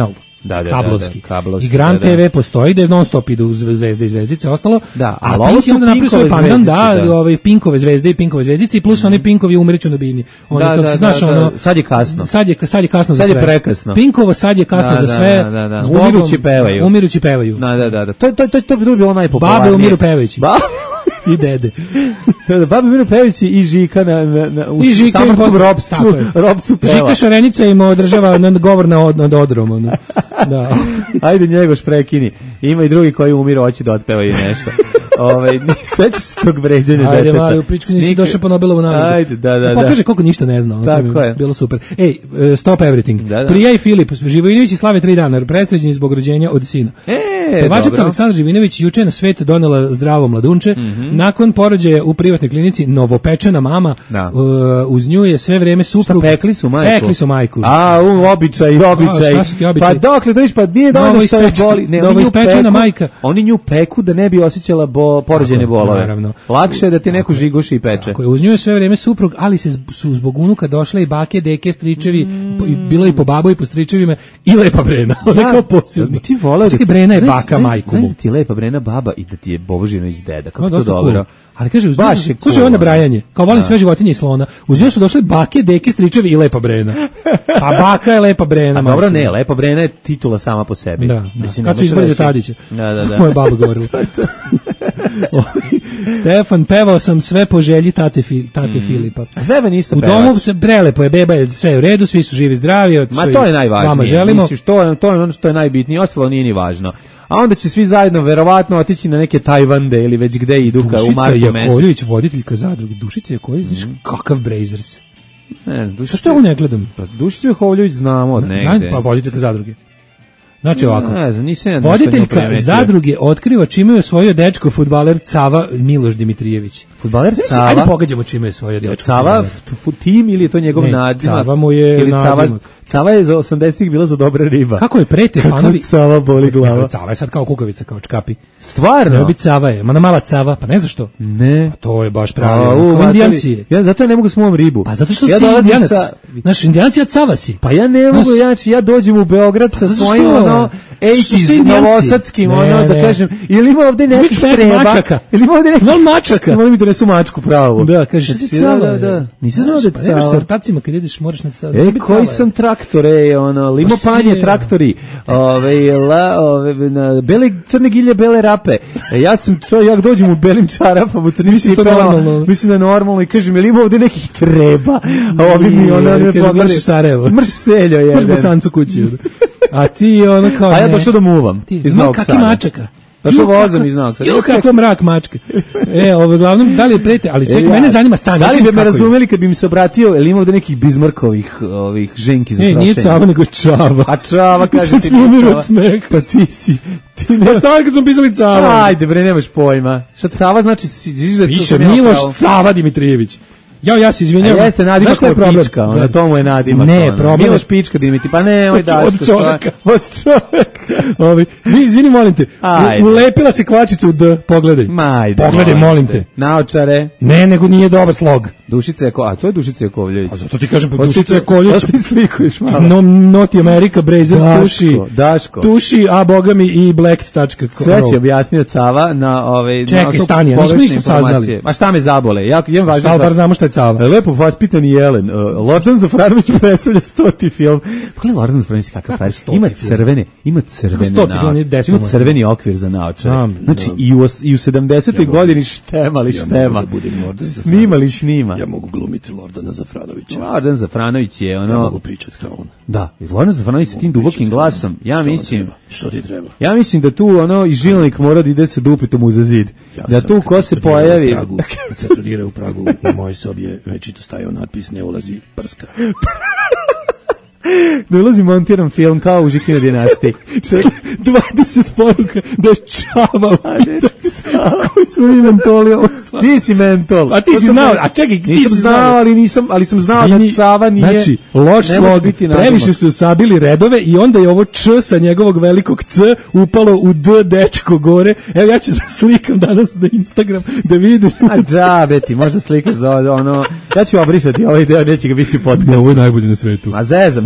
Da, da, kablovski. da, da, kablovski. I Grand da, da. T V postoji da je non stop idu zvezde i zvezdice, ostalo. Da, a ali ovo Pink su je onda napravio svoj Pinkove pandan, da, zvezdice, da. ovaj Pinkove zvezde i Pinkove zvezdice i plus mm. oni Pinkovi umireću na bini. Oni Da, kako da, se znaš, da, da. ono, Sad je kasno. Sad je sad je kasno za Sad je sve. prekasno. Pinkovo sad je kasno Da, za da, sve. da, da, da. Zbogom, Umirući pevaju. Umirući pevaju. Da, da, da, da. To to to to bi bilo najpopularnije. Babe umiru pevajući. Ba I dede. Da, da, Babe umiru pevajući i Žika na, na, na u I Žika im samom robcu, robcu peva. Žika Šarenica im održava na govor na od, nad odrom. Ono. Da. Ajde njegov šprekini. Ima i drugi koji umiru, hoće da otpevaju nešto. Ovaj, sećaš se tog vređanja deteta. Ajde, mali, u pičku nisi došao po Nobelovu nagradu. Ajde, da, da, da. Pokaže koliko ništa ne zna. Ono, tako je. Bilo super. Ej, uh, Stop Everything. Da, da. Prija i Filip, Živojinović i slave tri dana, presređeni zbog rođenja od sina. E, Pevačica Aleksandra Živinović juče na svet donela zdravo mladunče. Mm-hmm. Nakon porođaja u privatnoj klinici novopečena mama, uh, uz nju je sve vreme suprug. Šta, pekli su majku? Pekli su majku. A, u običaj, običaj. A, šta su ti običaj? Pa dokle, dođeš, pa nije dovoljno što je boli. Ne, oni nju peku, majka. Oni nju peku da ne bi osjećala bo, porođene bolove. Naravno. Lakše je da ti neko žigoši i peče. Tako je, uz nju je sve vreme suprug, ali se su zbog unuka došle i bake, deke, stričevi, mm. bilo i po babo i po stričevima i lepa Brena. Ona kao posebno. Ti voleo da Brena je baka majku mu. Znaš da ti je lepa Brena baba i da ti je Bobožinović deda. Kako to dobro. Cool. Ali kaže, uz nju, slušaj ono brajanje, kao volim sve životinje i slona, uz nju su došle bake, deke, stričevi i lepa Brena. Pa baka je lepa Brena. A dobro, ne, lepa Brena je titula sama po sebi. Da, mislim, kad su izbrze Tadića. Da, da, da. Moja baba govorila. Stefan, pevao sam sve po želji tate, fi, tate mm. Filipa. Stefan isto u peva. domu se prelepo je, beba je sve u redu, svi su živi, zdravi. Od Ma to je najvažnije. Vama želimo. Misliš, to, je, to je ono što je najbitnije, ostalo nije ni važno. A onda će svi zajedno verovatno otići na neke Tajvande ili već gde idu ka u martu mesecu. Dušica Jakovljević, voditeljka zadruge. Dušica Jakovljević, znaš mm. kakav Brazers. Ne, Dušica, što ja ovo ne gledam? Pa Dušica Jakovljević znamo od negde. Pa voditeljka zadruge. Znači ovako, ne, znam, nisam voditeljka zadruge otkriva čime je osvojio dečko fudbaler Cava Miloš Dimitrijević. Fudbaler Cava? Ajde pogađamo čime je osvojio dečko. Cava tim ili je to njegov nadimak? Cava mu je nadimak. Cava je za osamdesetih bila za dobra riba. Kako je pre Tefanovi? Cava boli glava. Cava je sad kao kukavica, kao čkapi. Stvarno? Ne bi Cava je, ma na mala Cava, pa ne znaš što? Ne. Pa to je baš pravilno. Kao indijanci. Ja zato ja ne mogu s mojom ribu. Pa zato što ja si indijanac. Sa... Znaš, indijanac ja Cava si. Pa ja ne mogu, znači ja dođem u Beograd sa svojim ono ejtiz novosadskim, ono da kažem, ili ima ovde neki treba? Ili ima ovde neki mačaka? Molim mi donesu mačku pravu. Da, kažeš si Cava. Da, da. Nisam znao da je Cava. Pa sa ortacima kad ideš moraš na Cava. E, koji sam traktore, ono, limopanje traktori, ove, la, ove, na, bele, crne gilje, bele rape. E, ja sam čovjek, ja dođem u belim čarapama, u crnim cipelama, mislim da je normalno i kažem, ili ima ovde nekih treba? A ovi mi, ono, ne pogledaju. Mrš Sarajevo. Mrš seljo, je. Mrš Bosancu kući. A ti, ono, kao A ja došao da muvam, ti, iz Novog Sada. Kakvi mačaka? Došao vozom iz Novog Sada. Jo, kakva mrak mačke. E, ovo, glavnom, da li je prete, ali čekaj, e, ja, mene zanima stanje. Da li bi me razumeli kad bi mi se obratio, ili ima ovde nekih Bizmarkovih ovih ženki za prošenje? Ne, nije Cava, nego Čava. A Čava, kaže ti nije Čava. Smeh. Pa ti si... Ti ne... Pa šta kad smo pisali Cava? Ajde, bre, nemaš pojma. Šta Cava znači? Piše Miloš Cava Dimitrijević. Ja, ja se izvinjam. A jeste nadimak je pička, ona to mu je nadimak. Ne, ona. problem. Miloš pička Dimiti, pa ne, oj da. Od čoveka. Od čoveka. Ovi, vi izvini, molim te. U, ulepila se kvačica u D, pogledaj. Majde, pogledaj, molim te. Naočare. Ne, nego nije dobar slog. Dušica Jako, a to je Dušica Jakovljević. A zato ti kažem, pa Dušica Jakovljević. Ti slikuješ malo. No, Noti America, Brazers, Tuši. Daško. Tuši, a bogami i black tačka com. Sve si objasnio Cava na ove... Čekaj, Stanija, nismo ništa saznali. A šta me zabole? Ja imam važno... Šta, bar znamo šta je Cava. Lepo vaspitani Jelen. Uh, Lordan Zafranović predstavlja stoti film. Pogledaj Lordan Zafranović kakav pravi. Ima crvene, ima crvene naočare. Ima crveni okvir za naočare. Znači i u, i u sedamdesetoj godini štemali štema. Snimali snima. Ja mogu glumiti Lordana Zafranovića. Lordan Zafranović je ono... Ja mogu pričati kao on. Da, i Lordan Zafranović sa tim dubokim glasom. Ja što mislim... Što ti treba? Ja mislim da tu ono i žilnik mora da ide sa dupetom uza zid. Ja da tu ko se pojavi... Kad se studirao u Pragu, u mojoj sobi je večito stajao natpis ne ulazi prska. Da ulazi montiran film kao u Žikina dinastiji. dvadeset poruka da je Čava u koji su mi mentoli ovo stvar. Ti si mentol. A ti si znao, a čekaj, ti nisam si znao, ali nisam, ali sam znao Svini, da Cava nije... Znači, loš slog, previše su sabili redove i onda je ovo Č sa njegovog velikog C upalo u D dečko gore. Evo ja ću da slikam danas na Instagram da vidim. A džabe ti, možda slikaš da ono... Ja ću obrisati ovaj deo, neće ga biti podcast. Da, ovo je najbolje na svetu. A zezam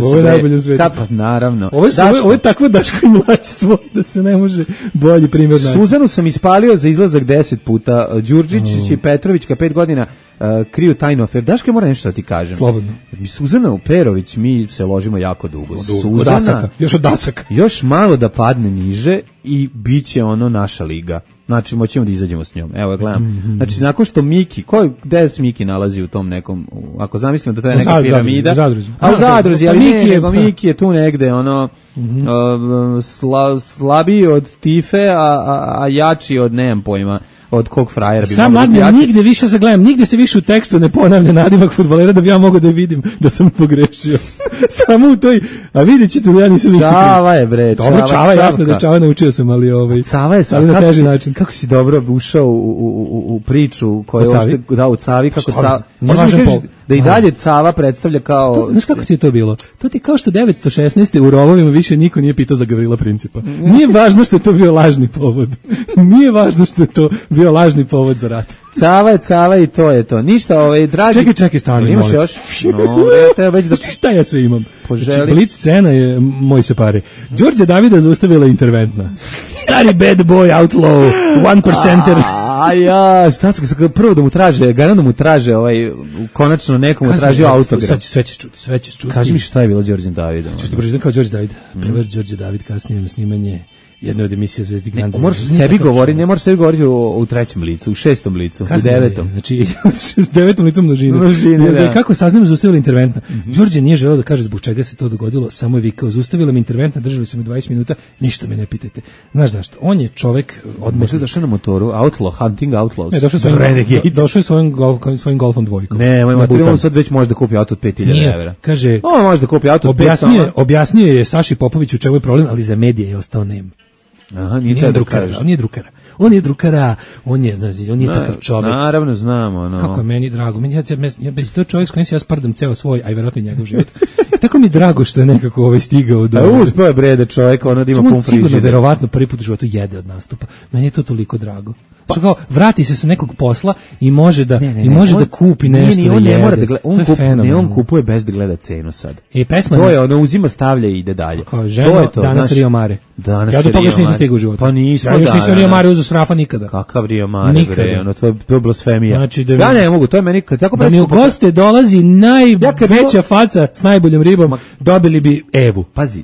Ovo je najbolje u svijetu. Da, pa naravno. Ovo je, ovo je, ovo je takvo Daško i mlađstvo da se ne može bolji primjer naći. Suzanu sam ispalio za izlazak deset puta. Đurđić i Petrović ka pet godina uh, kriju tajnu aferu. Daško, ja moram nešto da ti kažem. Slobodno. Mi Suzana Perović, mi se ložimo jako dugo. Od, Suzana, od dasaka, još od dasaka. Još malo da padne niže i bit će ono naša liga. Znači, moćemo da izađemo s njom. Evo, gledam. Mm-hmm. Znači, nakon što Miki, ko, gde se Miki nalazi u tom nekom, ako zamislimo da to je neka Zadruzi, piramida. U zadruzi. A u zadruzi, pa ali Miki ne, je, nego Miki je tu negde, ono, mm-hmm. uh, sla, slabiji od Tife, a, a, a jači od, nemam pojma, od kog frajera bi sam mogo biti jači. jači. Nigde više se gledam, nigde se više u tekstu ne ponavlja nadimak fudbalera da bi ja mogao da vidim da sam pogrešio. Samo u toj, a vidjet ćete da ja nisam ništa. Čava je bre, Čava. Dobro, Čava je jasno da je Čava naučio sam, ali ovaj. Cava je sad, kako, si, način. kako si dobro ušao u, u, u, u priču koju je da u Cavi, kako Cava, možeš da i dalje Cava predstavlja kao... To, znaš kako ti je to bilo? To ti kao što devetsto šesnaeste u rovovima više niko nije pitao za Gavrila Principa. Nije važno što je to bio lažni povod. Nije važno što je to bio lažni povod za rat. Cava je Cava i to je to. Ništa, ovaj, dragi... Čekaj, čekaj, stvarno. Imaš još? No, ja te već da... Šta ja sve imam? Poželim. Znači, Blic scena je moj se pare. Đorđe Davida zaustavila interventna. Stari bad boy, outlaw, one percenter. A ja, šta se prvo da mu traže, garant da mu traže, ovaj, konačno nekomu tražio autograf. Sad će, sve ćeš čuti, sve ćeš čuti. Kaži mi šta je bilo Đorđe Davidom. Češ ti pročitam kao Đorđe David. Mm. Pevač Đorđe David kasnije na snimanje jedne od emisija Zvezdi Granda. Moraš sebi govoriti, ne moraš sebi govoriti u, u trećem licu, u šestom licu, kasnije, u devetom. Znači, u devetom licu množine. Množine, da. Kako saznamo zaustavila interventna? Mm-hmm. Đorđe nije želeo da kaže zbog čega se to dogodilo, samo je vikao, zaustavila mi interventna, držali su mi dvadeset minuta, ništa me ne pitajte. Znaš zašto? On je čovek odmetnik. Možda došao na motoru, outlaw, hunting outlaws. Ne, došao svojim, do, došao je svojim, golf, svojim golfom dvojkom. Ne, moj materijalno sad već može da kupi auto od pet hiljada evra. Kaže, o, može da kupi auto od pet hiljada evra. Objasnio je Saši Popović u čemu je problem, ali za medije je ostao nem. Aha, nije, nije drukara, on nije drukara. On je drukara, on je, znači, on je takav čovjek. Naravno znamo, no. Kako je meni drago. Meni ja ja, ja bez to čovjek s kojim se ja sprdam ceo svoj, a i verovatno i njegov život. Tako mi je drago što je nekako ovaj stigao do. A uspeo je bre da čovjek ono da ima pun frižider. Sigurno verovatno prvi put u životu jede od nastupa. Meni je to toliko drago. Pa kao vrati se sa nekog posla i može da ne, ne, ne, i može on, da kupi nešto nije, da jede. Ne mora da gleda, on, kup, ne, on kupuje bez da gleda cenu sad. E, pesma to je ono uzima, stavlja i ide dalje. Kao ženo, to je to, danas Rio Mare. Danas ja do toga još nisam stigao u životu. Pa nisam. Ja još nisam Rio Mare uzeo srafa nikada. Kakav Rio Mare bre, ono to je to blasfemija. Znači, da ja ne mogu, to je meni tako da mi u goste dolazi najveća faca s najboljom ribom, dobili bi Evu. Pazi.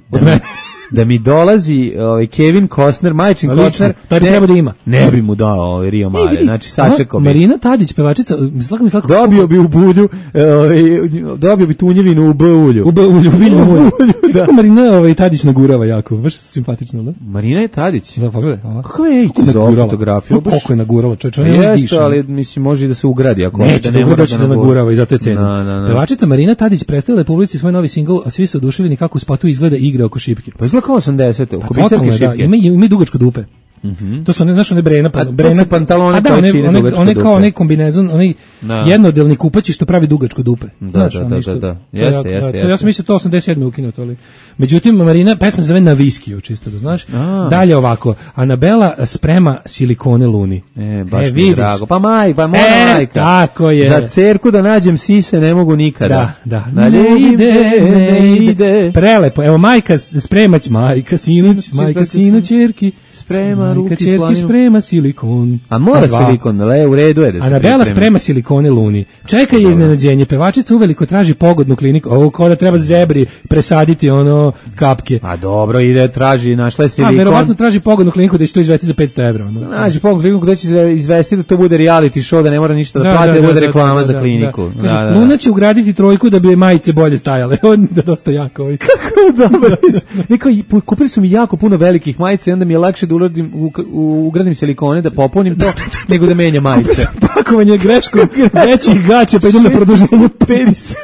Da mi dolazi ovaj Kevin Costner, majčin Costner, to bi trebao da ima. Ne bi mu dao ovaj Rio Mare. E, znači sačekao bi. Marina Tadić, pevačica, mislaka mi slako. Dobio bi u bulju, ovaj dobio bi tunjevinu u bulju. U bulju, u biljnom ulju. Da. Marina ovaj Tadić nagurava jako, baš simpatično, da? Marina je Tadić. Da, pogledaj, ova. Kako je za fotografiju? Koliko je nagurala, čovjek, ne diše. Ali mislim može da se ugradi ako neće da ne mora da nagurava i zato je cena. Pevačica Marina Tadić predstavila je publici svoj novi singl, a svi su oduševljeni kako u spotu izgleda igra oko šipke. Pa izgleda kao osamdesete, oko biserke šipke. Da, ima, ima dugačko dupe. Mm-hmm. To su one, znaš, one brena, a brena pantalone da, one, one, one, one kao onaj kombinezon, onaj da. jednodelni kupaći što pravi dugačko dupe. Da, znaš, da, da, da, da. Jeste, jeste, jeste. Ja sam mislio to osamdeset sedme ukinuto, ali međutim Marina pesma se zove Na viskiju, čisto da znaš. A. Dalje ovako, Anabela sprema silikone Luni. E, baš e, mi drago. Pa maj, pa moja e, majka. Tako je. Za cerku da nađem sise ne mogu nikada. Da, da. Ne ide, ne ide. Prelepo. Evo majka spremać, majka sinuć, majka sinu ćerki. Sprema ruki slaninu. Sprema silikon. A mora silikon, le, u redu je da se Anabela sprema silikone Luni. Čeka je iznenađenje. Pevačica uveliko traži pogodnu kliniku. Ovo kao da treba zebri presaditi ono kapke. A dobro, ide, traži, našla je silikon. A verovatno traži pogodnu kliniku da će to izvesti za petsto evra. Ono. Nađi pogodnu kliniku da će se izvesti da to bude reality show, da ne mora ništa da, da plati, da, da bude da, reklama da, da, za kliniku. Da, da. Kaže, da, da, da. Luna će ugraditi trojku da bi majice bolje stajale. On da dosta jako. Ovaj. Kako dobro. Neko, kupili su mi jako puno velikih majica i onda mi je lakše da uradim u, u, ugradim silikone da popunim to nego da menja majice. Pakovanje greškom većih gaća pa idem na produženje penisa.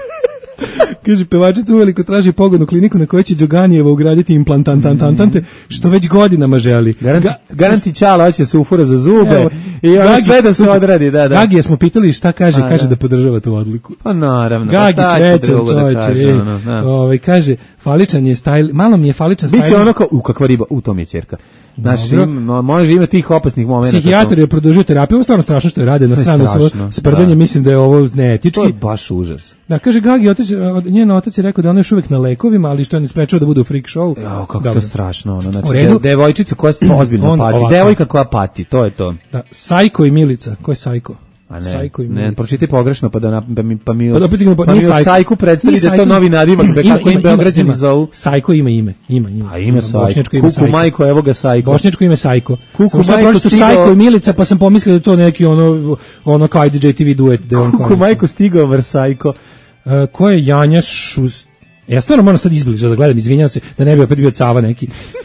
Kaže, pevačica uveliko traži pogodnu kliniku na kojoj će Đoganijeva ugraditi implantantantante, što već godinama želi. Garanti, garanti čala hoće se ufura za zube, I ono sve da se odradi, da, da. Gagi, smo pitali šta kaže, A, kaže da. da podržava tu odliku. Pa naravno. Gagi pa srećan čovječe. Ono, da. Ovaj kaže, faličan je stajl, malo mi je faličan stajl. Biće ono kao, u kakva riba, u tom je ćerka. Znaš, ima, može ima tih opasnih momenata. Psihijatar je produžio terapiju, ovo stvarno strašno što je rade na stranu sa sprdanjem, mislim da je ovo neetički. To je baš užas. Da, kaže Gagi, otac, njen otac je rekao da ona još uvijek na lekovima, ali što je ne sprečava da bude u freak show. Jo, kako Dobre. To strašno, ono, znači, de, devojčica koja se ozbiljno on, pati, ovako. devojka koja pati, to je to. Da, Sajko i Milica, ko je Sajko? A ne, ne, pročitaj pogrešno, pa da pa mi pa mi pa, pa, pa mi Sajku predstavi da je to novi nadimak, da kako im Beograđani zovu. Sajko ima ime, ima ime. A ime Sajko. Kuku majko, evo ga Sajko. Bošnjačko ime Sajko. Kuku majko stigao... Sajko i Milica, pa sam pomislio da je to neki ono ono kao I D J T V duet. Kuku majko stigao Vrsajko. Uh, ko je Janja Šust? Ja stvarno moram sad izbliža da gledam, izvinjam se, da ne bi opet bio Cava neki.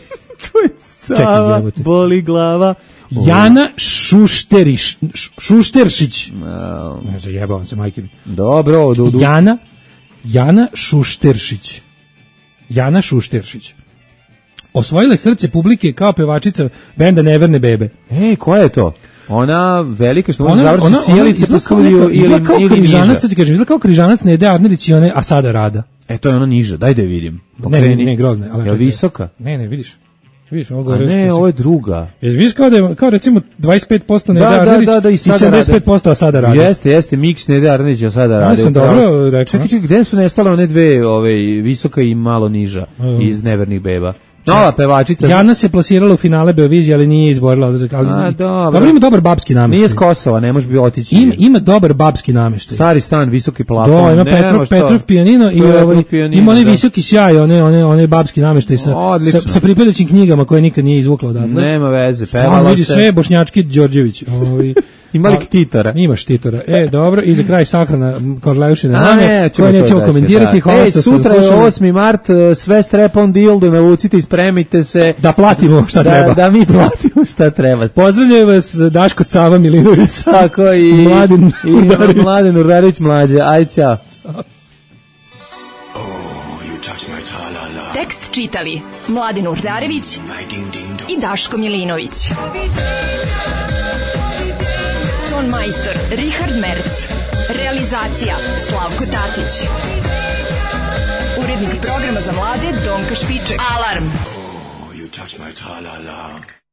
Ko je Cava? Čekaj, boli glava. Jana Šušteriš, Šušteršić. No. Ne zajebavam se, majke mi. Dobro, odu, odu. Jana, Jana Šušteršić. Jana Šušteršić. Osvojila srce publike kao pevačica benda Neverne bebe. Ej, koja je to? Ona velika što ona završi sjelice po studiju ili ili kao križanac, sad ti kažem, izgleda kao križanac Nede Arnerić i one a sada Rada. E, to je ona niža, daj da je vidim. Pokreni. Ne, ne, ne, grozna. Ali je visoka? Ne, ne, vidiš. Vidiš, ovo gore. Ne, ovo je druga. Jesi vidiš kao da je, kao recimo dvadeset pet posto Nede da, Arnerić da, da, i, i sedamdeset pet posto a sada Rada. Jeste, jeste, miks Nede Arnerić a sada Rada. Ja sam dobro rekao. Čekaj, čekaj, gde su nestale one dve, ove, visoka i malo niža um. iz Nevernih beba? Nova pevačica. Jana se plasirala u finale Beovizije, ali nije izborila. Ali, A, dobro. dobro, ima dobar babski nameštaj. Nije s Kosova, ne može bi otići. Ima, ima dobar babski nameštaj. Stari stan, visoki plafon. Do, ima Petrov, Petrov pijanino i ovaj, ima onaj visoki sjaj, one, one, one babski nameštaj sa, sa, sa pripadajućim knjigama koje nikad nije izvukla odatle. Nema veze, pevala vidi se. sve Bošnjački Đorđević. Ovaj, ima li štitora? Ima štitora. E, dobro, i za kraj sahrana Korleušina name, koje nećemo komentirati. Ej, sutra je osmi mart, sve strep-on dildo, navucite i spremite se. Da platimo šta da, treba. Da mi platimo šta treba. Pozdravljaju vas Daško Cava Milinović. Tako i Mladen Urdarević. Mladen Urdarević mlađe. Aj, ćao. Tekst čitali Mladen Urdarević i Daško Milinović. Ton majstor Richard Merc. Realizacija Slavko Tatić. Urednik programa za mlade Donka Špiček. Alarm! Oh, you touch my tra-la-la.